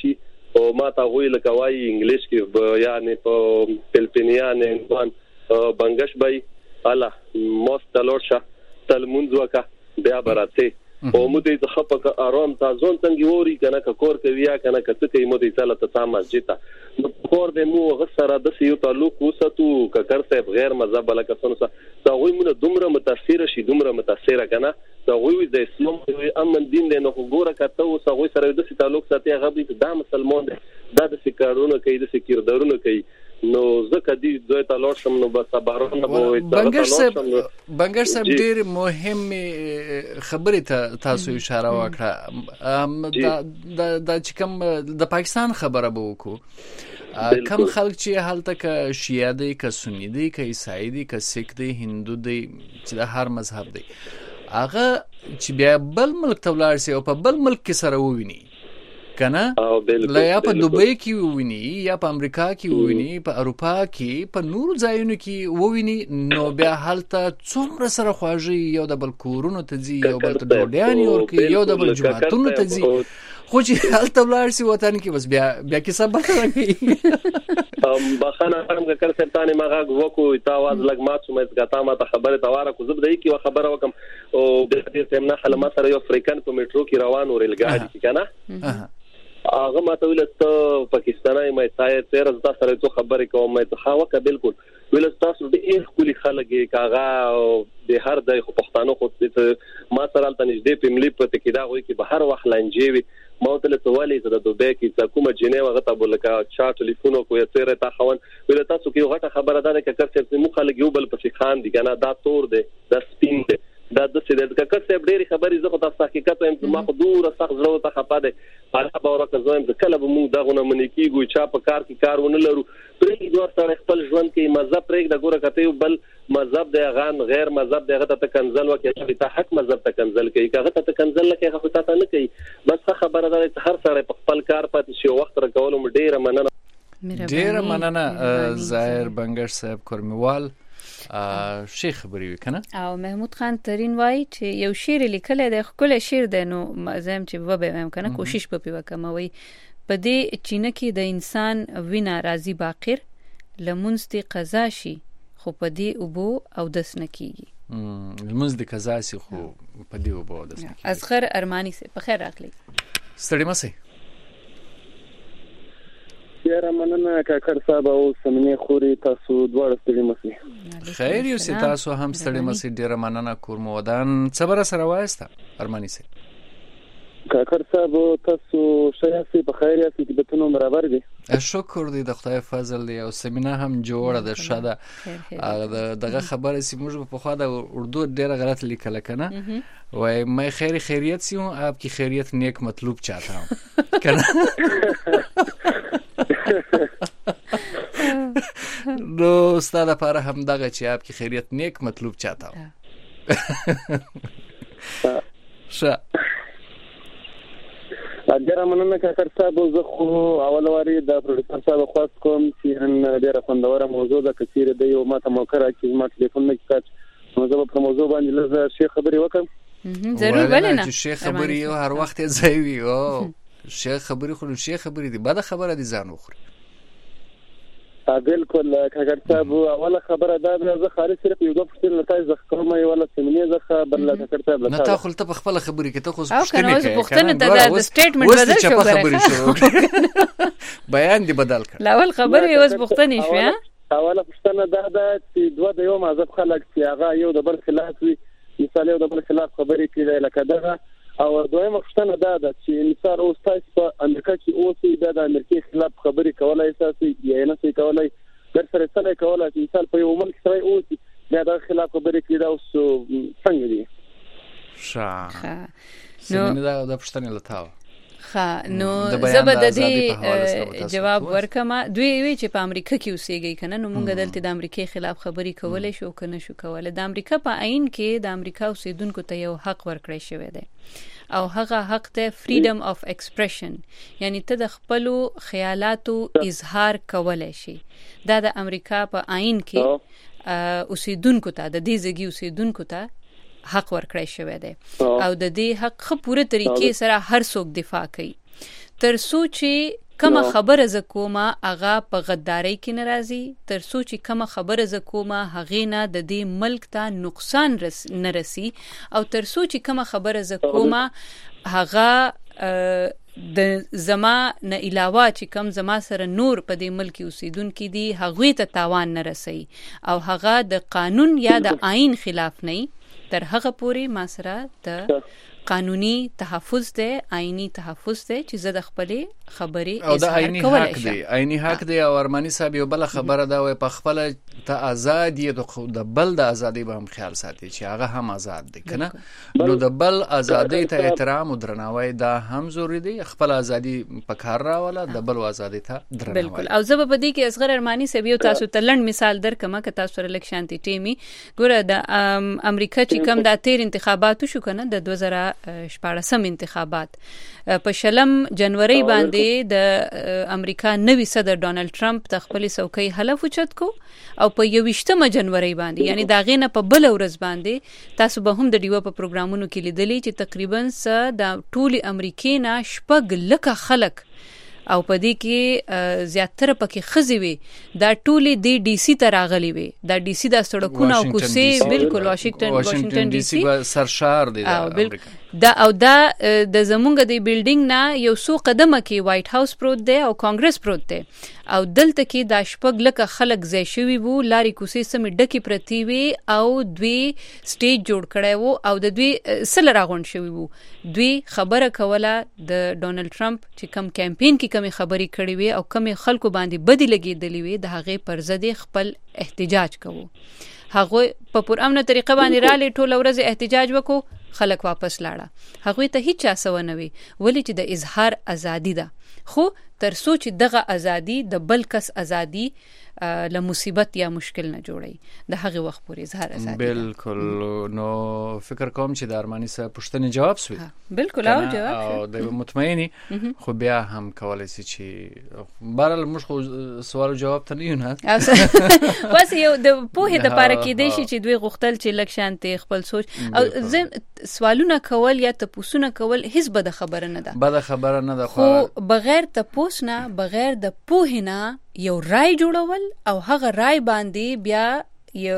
او ما ته وی لکه وایي انګلیش کې یعنی په فلپینیان انسان بنگش بای الله موست لورشه تلمونځ وکا بیا براته او مودي ځخه په آرام تازون څنګه ووري کنه ک کور کوي یا کنه ک څه کوي مودي تعالی ته مسجد ته کور د مو غسره د سیو تعلق وساتو ک کرته غیر مذهب لکه څنګه دا وي موږ دومره متاثر شي دومره متاثر کنه دا وي د اسلام امن دین د نو ګوره کته او سغه سره د تعلق ساتي غبي د مسلمان دا د فکرونو کوي د فکردارونو کوي نو زکه دی دوی ته لور شم نو بس بارونه مو بنگش صاحب بنگش صاحب ډیر مهم خبره ته تاسو اشاره وکړه دا د چې کوم د پاکستان خبره بو کو کم خلک چې حالت ک شیعه دی ک سنی دی ک عیسائی دی ک سیک دی هندو دی چې د هر مذهب دی هغه چې بیا بل ملک ته ولاړ شي او په بل ملک کې سره وویني کنه لا یا په دوبۍ کې وویني یا په امریکا کې وویني په اروپا کې په نورو ځایونو کې وویني نو بیا هلته څومره سره خواږي یو د بل کورونو ته ځي یو بل ته ډوډۍ ورکوي یو د بل جماعتونو ته ځي خو چې هلته ولاړ شي وطن کې بس بیا بیا کې سبا کوي ام بخانه هم کړ سرتانه ماغه وکو تا واز لګ ما څه مې ګټه ما ته خبره تا واره کو زبدای کې خبره وکم او د دې سمنه حلمه سره یو افریقن په میټرو کې روان ورل ګاډي کې کنه هغه ما ته ویل ته پاکستاني مې تای تیر زدا سره ته خبرې کوم مې ته خاوه ک بالکل ویل تاسو دې خولي خلګي کاغه د هر ځای خو پښتانه خو ما سره تل نږدې په ملي په تکیدا وي کې به هر وخت لنجوي ما ته له توالي زده دوبه کې کومه جنې وغه ته بولکا چا ټلیفون کو یې تیر ته خوان ویل تاسو کې غټه خبره ده چې کړ چې مو خلګ یو بل پسې خان دي کنه دا تور دی دا سپین دی دا د څه د ککر څه ډېری خبرې زه خو تاسو حقیقت هم ما خو دوره سخت زړه ته خپه ده هغه باور کوم چې کله به موږ دغه منی کیږو چا په کار کې کارونه لرو پرې دوه سره خپل ژوند کې مذهب پرې د ګوره کته بل مذهب د غان غیر مذهب دغه ته کنزل وکړي ته حق مذهب ته کنزل کوي هغه ته کنزل لکه هغه ته نه کوي بس خبره ده چې هر سره په خپل کار پاتې شي وخت راکولم ډېره مننه ډېره مننه ظاهر بنگش صاحب کورمیوال شیخ خبرې وکنه او محمود خان ترين وای چې یو شعر لیکل دی خپل شعر دی نو مزم چې وبه مم کنه کوشش په پیو کوموي په دې چینه کې د انسان وینا راضي باقر لمنستي قضا شي خو په دې وبو او دس نکیږي لمنستي قضا شي خو په دې وبو او دس نکیږي اصغر ارمانی سے په خیر راغلی ستړي مسئ یاره مننه کاکر صاحب او سمنه خوري تاسو دواړه ستړي مسئ خیر یو سي تاسو هم ستړي مسئ ډیره مننه کورمودان صبر سره وایسته ارمانی سي کاکر صاحب تاسو شایسته په خیر یاست چې بتونو برابر دي شکر دی د خدای فضل دی او سمینه هم جوړه ده شاده دغه خبره سي موږ په خوا د اردو ډیره غلط لیکل کنه وای مې خیر خیریت سی ہوں آپ کی خیریت نیک مطلوب چاہتا ہوں کنه نو استاد لپاره هم دغه چې آپ کی خیریت نیک مطلوب چاہتا ہوں ش ډیره مننه کاکر صاحب زه خو اول واری د پروډوسر صاحب خواست کوم چې ان ډیره خوندوره موضوع ده کثیر دی او ماته موقع راکړي ما ټلیفون نه کړ نو زه په موضوع باندې لږ شي خبرې وکم ضرور بلنه چې شیخ خبرې هر وخت ځای وي او شیخ خبرې خو شیخ خبرې دي بعد خبره دي ځان وخوري بالکل کاکر صاحب اوله خبره دا ده زه خالص صرف یو دوه پښتنه نتایج زخ کوم یو ولا سیمینه زخ بل کاکر صاحب نه تا خپل ته خپل خبرې کې ته خو پښتنه کې پښتنه د سټیټمنټ بدل شو خبرې شو بیان دی بدل کړ لاول خبره یو پښتنه شو اوله پښتنه دا ده چې دوه د یو مذهب خلک چې هغه یو د بل خلاف وي مثال یو د بل خلاف خبرې کوي لکه دغه او دویمه پښتنه دا ده چې مثال اوس تاسو په امریکا کې اوسئ د امریکای خلاف خبرې کولای اساسي یا نه سي کولای در سره سره کولای مثال په یو ملک سره اوسئ دا د خلاف خبرې کوي دا اوس څنګه دي ښه نو دا د پښتنه لتاو ښه نو زبد دې جواب ورکما دوی وی چې په امریکا کې اوسېږي کنه نو مونږ دلته د امریکای خلاف خبرې کولای شو کنه شو کولای د امریکا په عین کې د امریکا اوسیدونکو ته یو حق ورکړی شوی دی او هغه حق ته فریډم اف ایکسپریشن یعنی ته د خپل خیالاتو اظهار کولای شي دا د امریکا په عین کې اوسیدونکو ته د دې ځګي اوسیدونکو ته حق ورکړی شوی دی او د دې حق خو پوره طریقې سره هر څوک دفاع کوي تر څو چې کومه خبره ز کومه هغه په غدارۍ کې ناراضي، تر څو چې کومه خبره ز کومه هغه نه د دې ملک ته نقصان رس نه رسی، او تر څو چې کومه خبره ز کومه هغه د زما نه علاوه چې کم زما سره نور په دې ملک اوسیدونکي دي هغوی ته تاوان نه رسي، او هغه د قانون یا د آئین خلاف نه، تر هغه پورې ما سره د قانوني تحفظ دی، آئینی تحفظ دی چې زه د خپلې خبرې اظهار کولی شم. آئینی حق دی. او ارمانی صاحب یو بل خبره دا وای په خپل ته آزاد یې د بل د ازادۍ به هم خیال ساتي چې هغه هم آزاد دی کنه، نو د بل ازادۍ ته احترام او درناوی دا هم ضروری دی. خپل ازادي په کار راوله، د بل ازادۍ ته درناوی. بالکل. او زه په دې کې اصغر ارمانی صاحب یو تاسو ته لنډ مثال درکم که تاسو سره لک شانتي ټیمی ګوره د امریکا چې کم د تیر انتخابات شو کنه د دوه زره شپاړسم انتخابات په شلم جنوري باندې د امریکا نوي صدر ډونالد ټرمپ د خپل څوکۍ حلف اوچت کو، او په یوویشتمه جنوري باندې یعنی دا غینه په بل ورځ باندې تاسو به هم د ډیو په پروګرامونو کې لیدلی چې تقریبا س د ټولي امریکای نه شپږ لکه خلک او په دې کې زیاتره پکې خزي وي دا ټولې د ډي سي ته راغلي وي، دا ډي سي د سړکونو او کوڅې بالکل واشنگټن واشنگټن ډي سي سرشار دی د امریکا دا، او دا د زمونږ د بیلډینګ نه یو څو قدمه کې وایټ هاوس پروت دی او کانګرس پروت دی، او دلته کې دا شپږ لکه خلک ځای شوي وو، لارې کوڅې سمې ډکې پرتې وي، او دوی سټیج جوړ کړی وو او د دوی سل راغونډ شوي وو. دوی خبره کوله د ډونالد ټرمپ چې کم کمپین کې کمی خبرې کړې وي او کمی خلکو باندې بدی لګېدلې وي، د هغې پر ضد خپل احتجاج کوو. هغوی په پرامنه طریقه باندې رالی ټوله ورځ احتجاج وکړو، خلک واپس لاړه، هغوی ته هیڅ چا څه ونه وي، ولې چې د اظهار ازادي ده. خو تر څو چې دغه ازادي د بل کس ازادي له مصیبت یا مشکل نه جوړي، د هغه وخت پورې اظهار ازادي. بالکل. نو فکر کوم چې د ارمانی صاحب پوښتنه جواب سوی. بالکل او جواب او د مطمئنی خو بیا هم کولای شي چې بهرال موږ خو سوال جواب ته نه یو نه واسه یو د پوهې د پاره کې دی چې دوی غوښتل چې لک شانتي خپل سوچ او زم سوالونه کول یا تاسو کول هیڅ بد خبره نه ده، بد خبره نه ده، خو بغیر تاسو نه بغیر د پوهې نه یو رای جوړول او هغه رای باندې بیا یو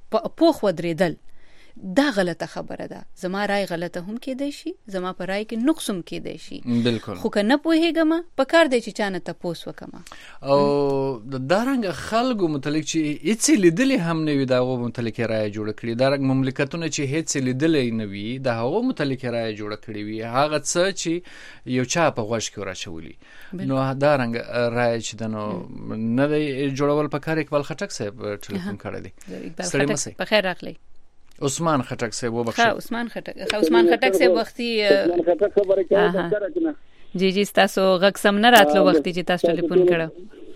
پوخ ودرېدل دا غلطه خبره ده. زما رای غلطه هم کېدای شي، زما په رای کې نقص هم کېدای شي، بالکل، خو که نه پوهېږم په کار دی چې چانه تپوس وکم. او د دارنګ خلکو متعلق چې هیڅ لیدلی هم نه وي د هغو متعلق رای جوړه کړي، دارنګ مملکتونه چې هیڅ لیدلی نه وي د هغو متعلق رای جوړه کړي وي، هغه څه چې یو چا په غوږ کې وراچولي، نو دارنګ رای چې د نو نه دی جوړول په کار اقبال خټک صاحب ټلیفون کړی دی. ستړي مسئ په خیر راغلی. عثمان خټک صاحب وبخښه. ها عثمان خټک عثمان خټک صاحب وختي عثمان خټک خبره کوي ډاکټر کنه. جی جی تاسو غږ سم نه راتلو وختي چې تاسو ټلیفون کړو.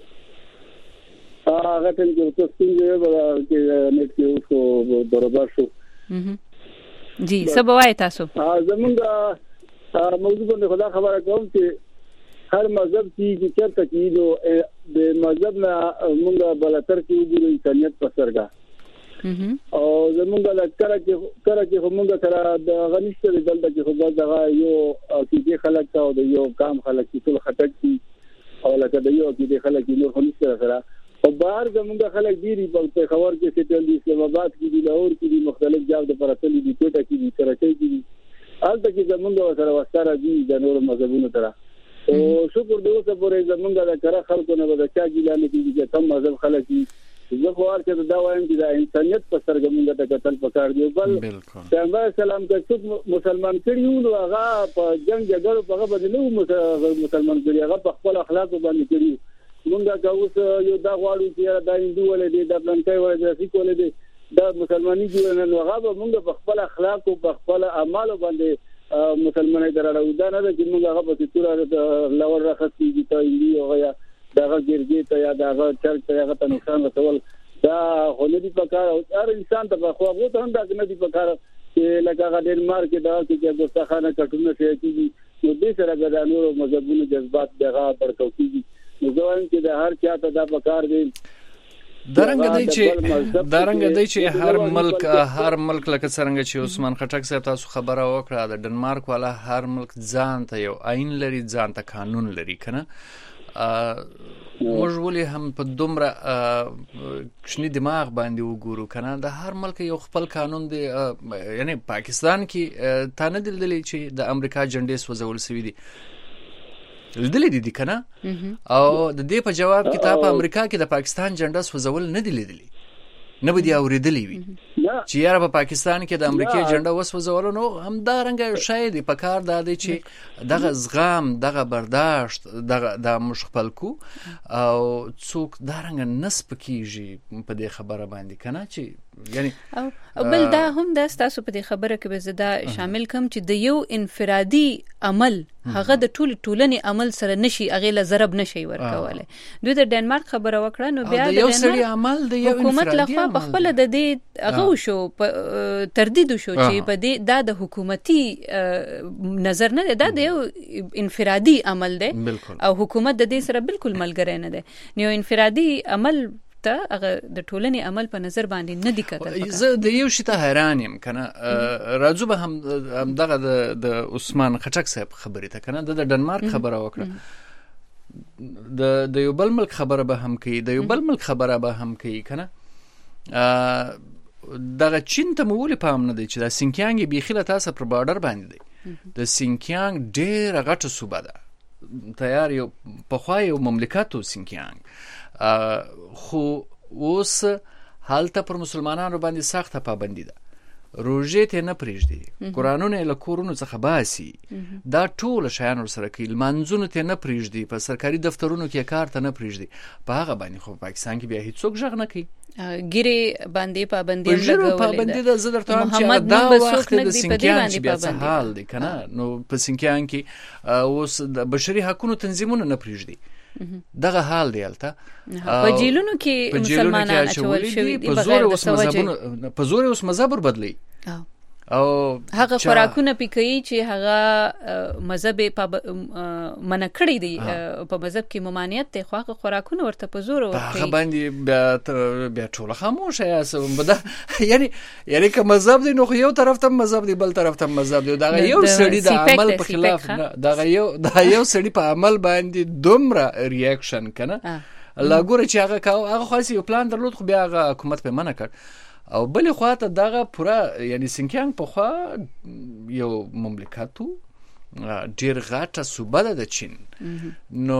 هغه ټل کې تاسو څنګه چې نت کې اوسو دربار شو. جی سبا وای تاسو. زمونږ موضوع باندې خدا خبره کوم چې هر مذهب چې چرته کیدو د مذهب نه موږ بلتر کې وګورو انسانيت په سرګه او زمونږ له کړه کې کړه کې موږ سره د غنښت دلته کې خو دغه یو چې خلک او د یو کام خلک ټول خټک دي او لکه د یو چې خلک نور خنښت سره او بهر زمونږ خلک ډیری په خبر کې چې د اسلام آباد کې د لاهور کې د مختلف ځای د پرتلې دي کوټه کې دي کراچۍ کې دي البته چې زمونږ سره وستاره دي د نور مذهبونو سره او شکر دې اوسه پورې زمونږ د کړه خلکو نه د چا ګیلانه کې چې کم مذهب خلک دي زه خو ورته دا وایم چې د انسانيت په سرګمونګه ته قتل پکار دی. بل پیغمبر سلام که څوک مسلمان کړي نو هغه په جنگ جګړو په هغه باندې نو مسلمان کړي، هغه په خپل اخلاق باندې کړي. موږ دا اوس یو دا غواړو چې دا هندو ولې دی دا پلانټای ولې دی سیکو ولې دی دا مسلمانۍ جوړ نه نو هغه موږ په خپل اخلاق او په خپل اعمال باندې مسلمانۍ دراړو. دا نه چې موږ هغه په تور لور راخستي دي ته دی او یا داغه ګرځي ته یا داغه چرته ته هغه ته نقصان رسول دا خو نه دی پکار او هر انسان ته خو هغه ته هم دا نه دی پکار چې لکه هغه ډنمارک کې دا چې ګوستخانه کټونه شي چې نو دې سره د نور مذهبونو جذبات دغه پړکو کیږي. نو ځوان چې د هر چا ته دا پکار دی دارنګ دی چې دارنګ دی چې هر ملک هر ملک لکه څنګه چې عثمان خټک صاحب تاسو خبره وکړه د ډنمارک والا هر ملک ځان ته یو آئین لري، ځان ته قانون لري کنه، موږ ولې هم په دومره کشنی دماغ باندې وګورو کنه د هر ملک یو خپل قانون دی یعنی پاکستان کې تا نه دلدلې چې د امریکا جنډې سوځول سوي دي دلدلې دي دي کنه او د دې په جواب کې تا په امریکا کې د پاکستان جنډه سوځول نه دلدلې نه به دی اوریدلې وي چې یاره په پاکستان کې د امریکای جنډه وسوځول نو هم دا رنګ شاید په کار دا دی چې دغه زغم دغه برداشت دغه د مشخپل کو او څوک دا رنګ نسب کیږي په دې خبره باندې کنه چې یعنی او بل دا هم د تاسو په دې خبره کې به زدا شامل کم چې د یو انفرادي عمل هغه د ټول ټولنې عمل سره نشي هغه له ضرب نشي ورکوله دوی د ډنمارک خبره وکړه نو بیا د یو سړي عمل د یو حکومت لخوا په خپل د دې هغه شو تردید شو چې په دې دا د حکومتي نظر نه دا د یو انفرادي عمل دی او حکومت د دې سره بالکل ملګری نه دی نو انفرادي عمل ته هغه د ټولنې عمل په نظر باندې نه دی کتل زه د یو شي ته حیران یم کنه راځو به هم دغه د عثمان خټک صاحب خبرې ته کنه د ډنمارک خبره وکړه د د یو بل ملک خبره به هم کوي د یو بل ملک خبره به هم کوي کنه دغه چین ته مو ولې پام نه دی چې د سینکیانګ بیخي له تاسو پر بارډر باندې دی د سینکیانګ ډېره غټه صوبه ده تیار یو پخوا یو مملکت و سینکیانګ خو اوس هلته پر مسلمانانو باندې سخته پابندي ده روژې ته نه پرېږدي قرآنونه له کورونو څخه باسي دا ټول شیان ورسره کوي لمانځونو ته نه پرېږدي په سرکاري دفترونو کې کار ته نه پرېږدي په هغه باندې خو پاکستان کې بیا هیڅوک غږ نه کوي ګیرې باندې پابندي لګولې پابندي ده زه درته وایم چې دا وخت د سینکیان چې بیا څه حال دی کنه نو په سینکیان کې اوس د بشري حقوقو تنظیمونه نه پرېږدي دغه حال دی البته په جیلونو کې مسلمانان اچول شوي دي بغیر د سوجه په زور اوس مذهب بدلی او هغه خوراکونه پکې چې هغه مذهب په منع کړی دی په مذهب کې ممانعت دی خو هغه خوراکونه ورته په زور ورکړي هغه باندې بیا بیا ټول خاموشه یا سم یعنی یعنی که مذهب دی نو یو طرف ته مذهب دی بل طرف ته مذهب دی دا یو سړی د عمل په خلاف دا یو دا یو سړی په عمل باندې دومره ریاکشن کنه الله ګوره چې هغه کاو هغه خاص یو پلان درلود خو بیا هغه حکومت په منع کړ او بل خو ته دغه پورا یعنی سینکیانګ په خو یو مملکتو ډیر غاټه صوبه ده د چین نو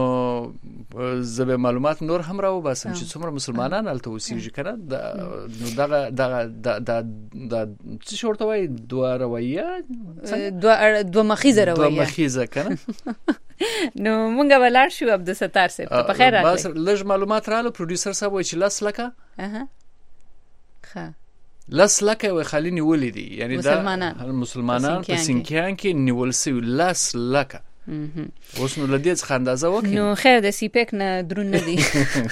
زبې معلومات نور هم راو باسم چې څومره مسلمانان هلته اوسېږي کنه نو دغه دغه د د څه شورته وای دوه رویه دوه دوه مخیزه رویه دوه مخیزه کنه نو مونږ ولاړ شو عبدالستار صاحب په خیر راغلی بس لږ معلومات رااله پروډوسر صاحب وای چې لاس لکه اها ښه لاس لکه و خالي نیولې دي یعنی دا مسلمانان په سینکیان کې نیول سوي لاس لکه اوس نو لدې څخه اندازه وکړي نو خیر د سیپک نه درون نه دي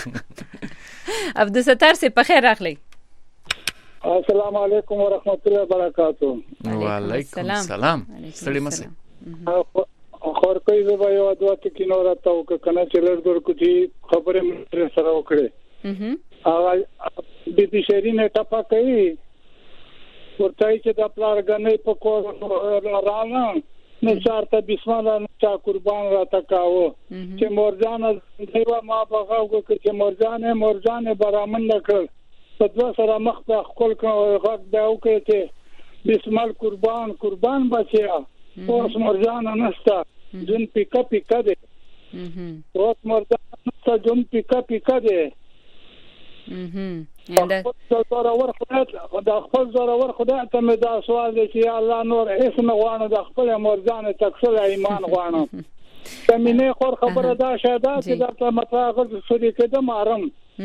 عبدالستار صاحب په خیر راغلی السلام علیکم ورحمت الله وبرکاته وعلیکم السلام ستړي مسه خور کوي زه یو دوا ته کې نور تاو کنه چې لږ دور کوتي خبره مې سره وکړه او د دې شرینه ټپا کوي ورته چې د پلار غنې په کور رانا نو چارته بسم الله چا قربان را تکاو چې مورجان دیوا ما بغاو چې مورجان مورجان برامن نکړ په دوا سره مخ په خپل غږ داو کې چې بسم الله قربان قربان بچیا اوس مورجان نستا جن پیکا پیکا دے اوس مورجان نستا جن پیکا پیکا دے ینده خپل ور خدای د خپل زورور خدای ته مې دا سوال دی چې الله نور هیڅ نه غواړم د خپل مرزان تکسل ایمان غواړم کمینه خور خبره دا شاده چې دا ته مطلب سوري کې د مارم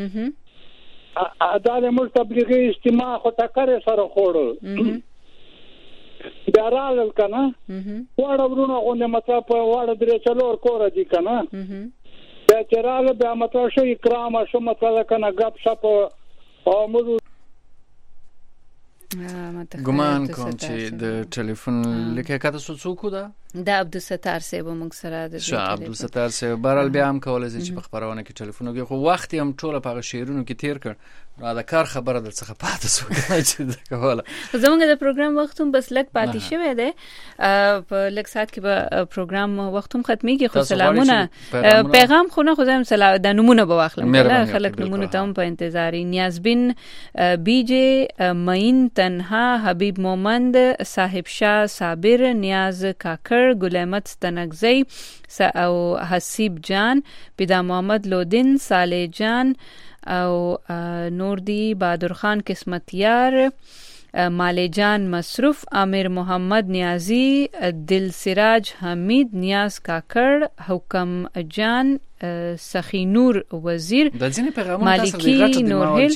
اداله مل تبلیغي اجتماع خو تکره سره خوړل دارال کنه وړ ورونه غو مطلب وړ درې چلور کور دي کنه دا چراله بیا مطلب شي اکرام شو مطلب کنه غب شپ او موږ ګمان کوم چې د ټلیفون لیکه کاته څوک ده د عبدالستار صاحب موږ سره د شاه عبدالستار صاحب بهرحال بیا هم کولای شي چې په خبرونه کې ټلیفون وکړي، خو وخت هم ټوله په شعرونو کې تیر کړ، نو دا کار خبره در څخه پاتې شو چې دا کوله. زموږ د پروګرام وخت هم بس لږ پاتې شوی دی، په لږ ساعت کې به پروګرام وخت هم ختمېږي، خو سلامونه پیغام خو نه خو زم سلام د نمونه به واخلم، خلک نمونه ته هم په انتظار. نیازبین بی جی معین تنها، حبیب مومند، صاحب شاه صابر، نیاز کاکر، گل احمد ستنگزی او حسیب جان، پیدا محمد لودین، صالح جان او نور دی، بہادر خان قسمتیار، مالی جان مصروف، عامر محمد نیازی، دل سراج حمید، نیاز کاکر، حکم جان، سخی نور وزیر، مالکی نورهل.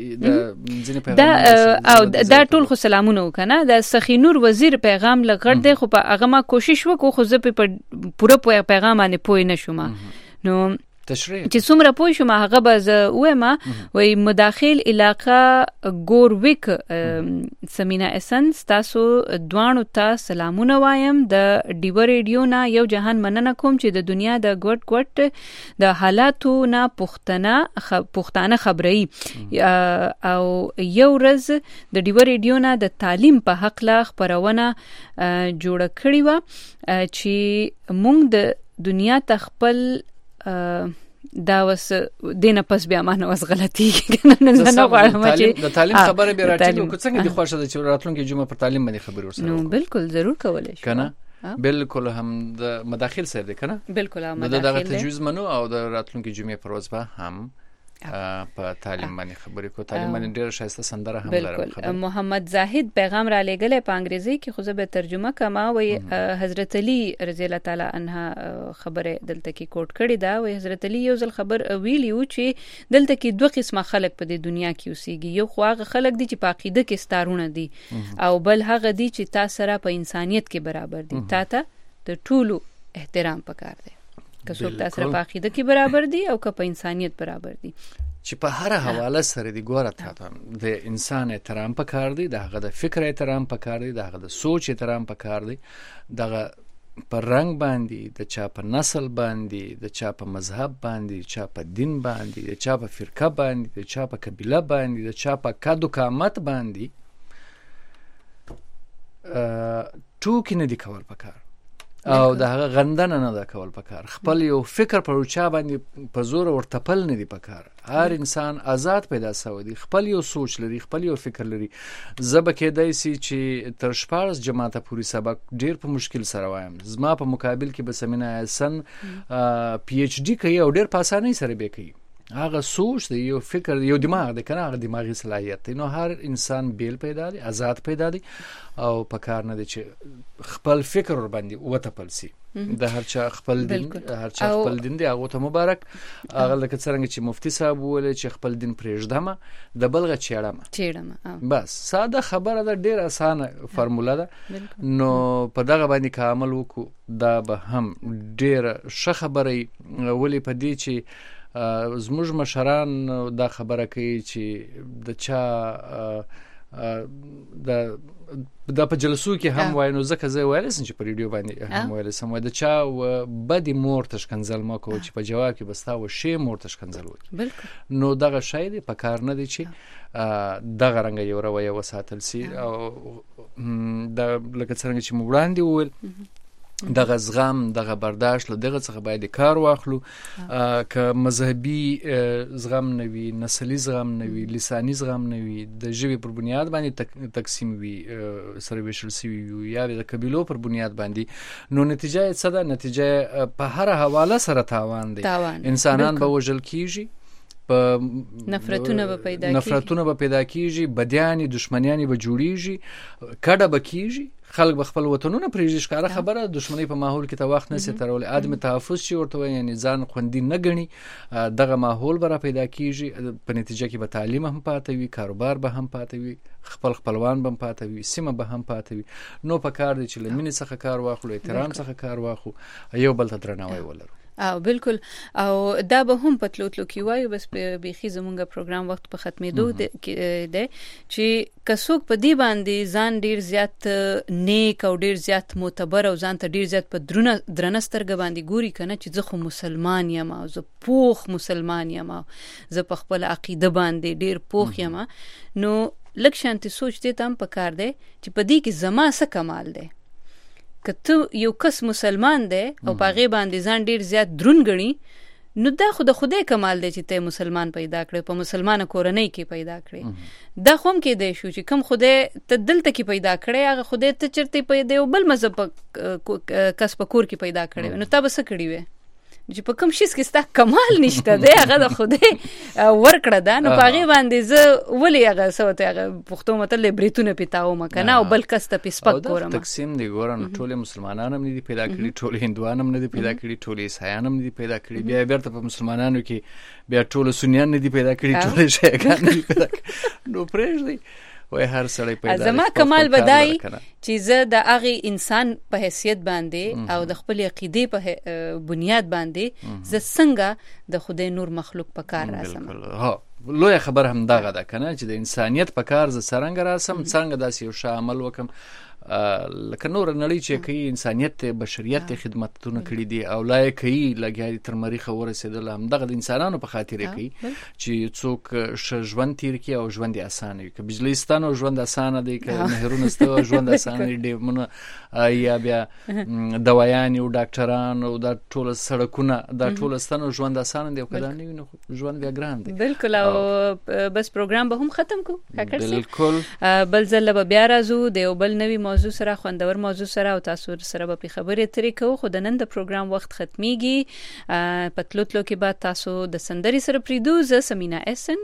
دا او دا ټول خو سلامونه وکنه. دا سخی نور وزیر پیغام لغړ دی، خو په هغه ما کوشش وکړو، خو زه په پوره پیغام باندې پوه نه شوم. نو تشریح چې څومره پوه شوم هغه به زه وایم. وایي مداخل علاقه ګورویک سمینا اسنس، تاسو دواړو ته سلامونه وایم. د ډیو ریډیو نه یو جهان مننه کوم چې د دنیا د ګوټ ګوټ د حالاتو نه پښتنه پښتانه خبري، او یو ورځ د ډیو ریډیو نه د تعلیم په حق لا خبرونه جوړه کړې و چې مونږ د دنیا ته خپل دا وس دینه پس بیا مانه وس غلطي کنه نه نه غواړم چې د تعلیم خبره به راټیږي، کو څنګه د خوښه د چې راتلونکي جمعه پر تعلیم باندې خبري ورسره. نو بالکل ضرور کولای شي کنه، بالکل هم د مداخل سره دی کنه، بالکل هم مداخل دغه تجویز منو، او د راتلونکي جمعه پر ورځ به هم په تعلیم باندې خبرې کو. تعلیم باندې ډېر شایسته سندره هم لرم. بالکل. محمد زاهد پیغام را لګلې په انګریزي کې، خو زه به ترجمه کوم. وای حضرت علی رضی الله تعالی عنها خبره دلته کې کوټ کړی دا. وای حضرت علی یو ځل خبر ویلیو چې دلته کې دوه قسمه خلک په دې دنیا کې اوسېږي. یو خو هغه خلک دي چې په عقیده کې ستارونه دي، او بل هغه دي چې تاسو سره په انسانيت کې برابر دي. تا ته د ټولو احترام پکار دی، که څوک تاسو په عقیده کې برابر دي او که په انسانيت برابر دي، چې په هر حواله سره دی. ګوره ته د انسان احترام پکار دی، دغه د فکر احترام پکار دی، دغه د سوچ احترام پکار دی، دغه پر رنگ باندې، د چا په نسل باندې، د چا په مذهب باندې، چا په دین باندې، د چا په فرقه باندې، د چا په قبیله باندې، د چا په کدو قامت باندې ټوکی نه دی کول پکار، او د هغه غندنه نه ده کول پکار. خپل یو فکر پر اوچا باندې په زور ورتپل نه دی پکار. هر انسان آزاد پیدا شوی دی، خپل یو سوچ لري، خپل یو فکر لري. زه به کېدای سي چې تر شپاړس جماعته پورې سبق ډیر په مشکل سره وایم، زما په مقابل کې به سمینا احسن پی ایچ ډي کوي او ډیر په اسانۍ سره به کوي. هغه سوچ دی، یو فکر، یو دماغ دی کنه، هغه دماغي صلاحیت دی. نو هر انسان بیل پیدا دی، آزاد پیدا دی، او پکار نه دی چې خپل فکر ور باندې وتپل سي. د هر چا خپل دین، هر چا خپل دین دی، هغه ته مبارک. هغه لکه څنګه چې مفتی صاحب وویل چې خپل دین پرېږدم، د بلغه چېړم چېړم بس. ساده خبره ده، ډیر اسانه فرموله ده. نو په دغه باندې که عمل وکړو دا به هم ډیر ښه خبره. ولې په دې چې زموږ مشران دا خبره کوي چې د چا د د په جلسو کې هم وای، نو ځکه زه ویل سم چې په ریډیو باندې هم ویل سم وای، د چا بدی مور تشکنزل ما کو چې په جواب کې بستا و شی مور تشکنزل وکي. نو دغه شاید په کار نه دی چې دغه رنګ یو رویه وساتل سي. او د لکه څنګه چې وړاندې وویل دغه زغم، دغه برداشت له دغه څخه باید کار واخلو. که مذهبي زغم نه وي، نسلي زغم نه وي، لساني زغم نه وي، د ژبې پر بنیاد باندې تقسیم وي، سره ویشل سوي وي، یا د قبیلو پر بنیاد باندې، نو نتیجه څه ده؟ نتیجه په هر حواله سره تاوان دی. انسانان به وژل کیږي، په نفرتونه به پیدا کیږي، نفرتونه به پیدا کیږي، بدیانی دشمنیانی به جوړیږي، کډه به کیږي، خلک به خپل وطنونه پرېږدي. ښکاره خبره، دشمنی په ماحول کې ته وخت نشي ترولای. عدم تحفظ چې ورته وایي، یعنی ځان خوندي نه ګڼي، دغه ماحول به را پیدا کیږي. په نتیجه کې به تعلیم هم پاتې وي، کاروبار به هم پاتې وي، خپل خپلوان به هم پاتې وي، سیمه به هم پاتې وي. نو په کار دی چې له مینې څخه کار واخلو، احترام څخه کار واخلو، یو بل ته درناوی ولرو. او بالکل او دا به هم پتلوتلو کی وایو بس به بيخي زمونږ پروګرام وخت په ختمېدو دی چې کڅوک په دی باندې ځان ډیر زیات نیک او ډیر زیات معتبر او ځان ته ډیر زیات په درنه درنسترګ باندې ګوري کنه چې زه خو مسلمان یم او زه پوخ مسلمان یم او زه په خپل عقیده باندې ډیر پوخ یم نو لکه شانتي سوچ دې تم پکار دی چې په دې کې زما څه کمال دی کته یو کس مسلمان دی او پاغه باندې ځان ډیر زیات درون غني نو دا خو د خدای کمال دی چې ته مسلمان پیدا کړې په مسلمانه کورنۍ کې پیدا کړې دا خو هم کې دی شو چې کم خدای ته دلته کې پیدا کړې هغه خدای ته چرته پیدا یو بل مذهب کس په کور کې پیدا کړې نو تاسو څه کړی وې چې په کوم شي کې ستا کمال نشته دی هغه د خدای ورکړه ده نو پاغه باندې زه ولې هغه سوته هغه پښتو مطلب بریتونه پیتاو مکنه او بل کس ته پسپک ګورم تقسیم دی ګورم ټول مسلمانان هم نه دي پیدا کړي ټول هندوان هم نه دي پیدا کړي ټول عیسایان هم نه دي پیدا کړي بیا بیرته په مسلمانانو کې بیا ټول سنیان نه دي پیدا کړي ټول شیعاګان نه دي پیدا کړي نو پرېږدي وای هر سړی پیدا زما کمال بدای چې زه د هغه انسان په حیثیت باندې او د خپل عقیده په بنیاد باندې زه څنګه د خدای نور مخلوق په کار راسم ها لوی خبر هم دغه ده کنه چې د انسانیت په کار ز څنګه راسم څنګه داسې یو شامل وکم لکه نور نړۍ چې کوي انسانیت بشریت خدمتونه کړې دي او لای کوي لګیا تر مریخ ورسېدل هم دغه د انسانانو په خاطر کوي چې څوک ش ژوند تیر کی او ژوند اسانه وي که بجلی ستانو ژوند اسانه دی که مهرونه ستو ژوند اسانه دی مونږ یا بیا دوايان او ډاکټران او د ټول سړکونه د ټول ستانو ژوند اسانه دی او کله نه ژوند بیا ګران دی بالکل او بس پروګرام به هم ختم کو کاکر سي بالکل بل ځل به بیا راځو د بل نوی موضوع سره خوندور موضوع سره او تاسو سره به خبرې ترې کوو خو د نن د پروګرام وخت ختميږي پتلوتلو کې بعد تاسو د سندري سره پریدو ز سمینا اسن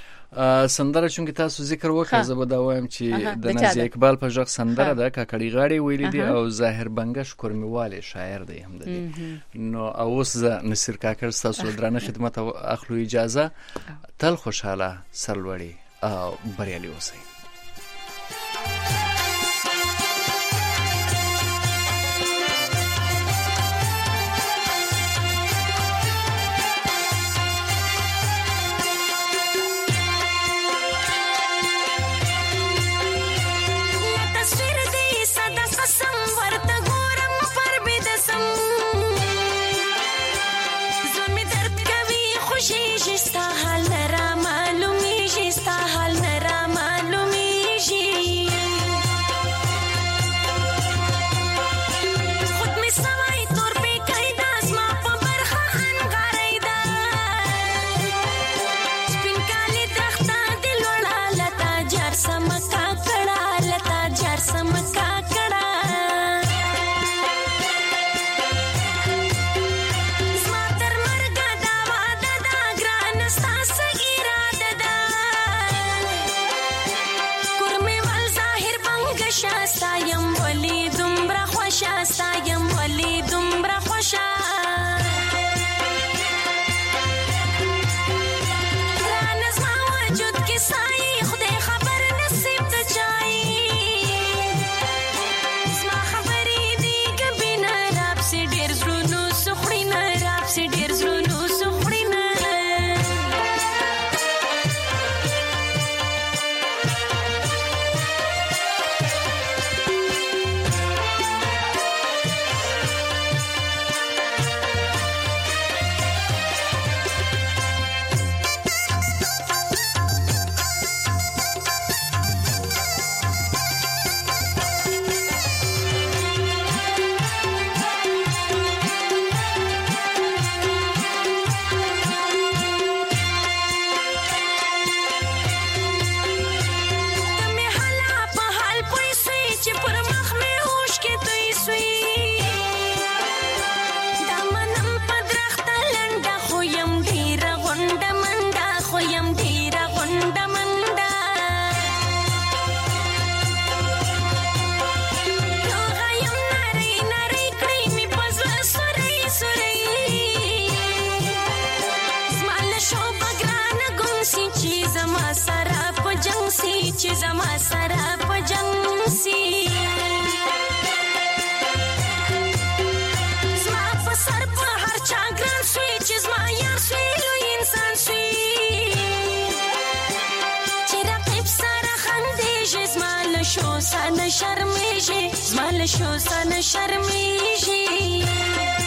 سندره چونګ تاسو ذکر وکړه زه به دا وایم چې د نازي اقبال په ژغ سندره ده کاکړی غاړي ویلې دي او ظاهر بنگش کورمیواله شاعر دی هم دی نو اوس ز نصیر کاکر تاسو درنه خدمت اخلو اجازه تل خوشاله سرلوړي او بریالي اوسئ چې زما سره په جنگ سي زما په سر په هر چا ګران سن شرمیږي زما له شو سن شرمیږي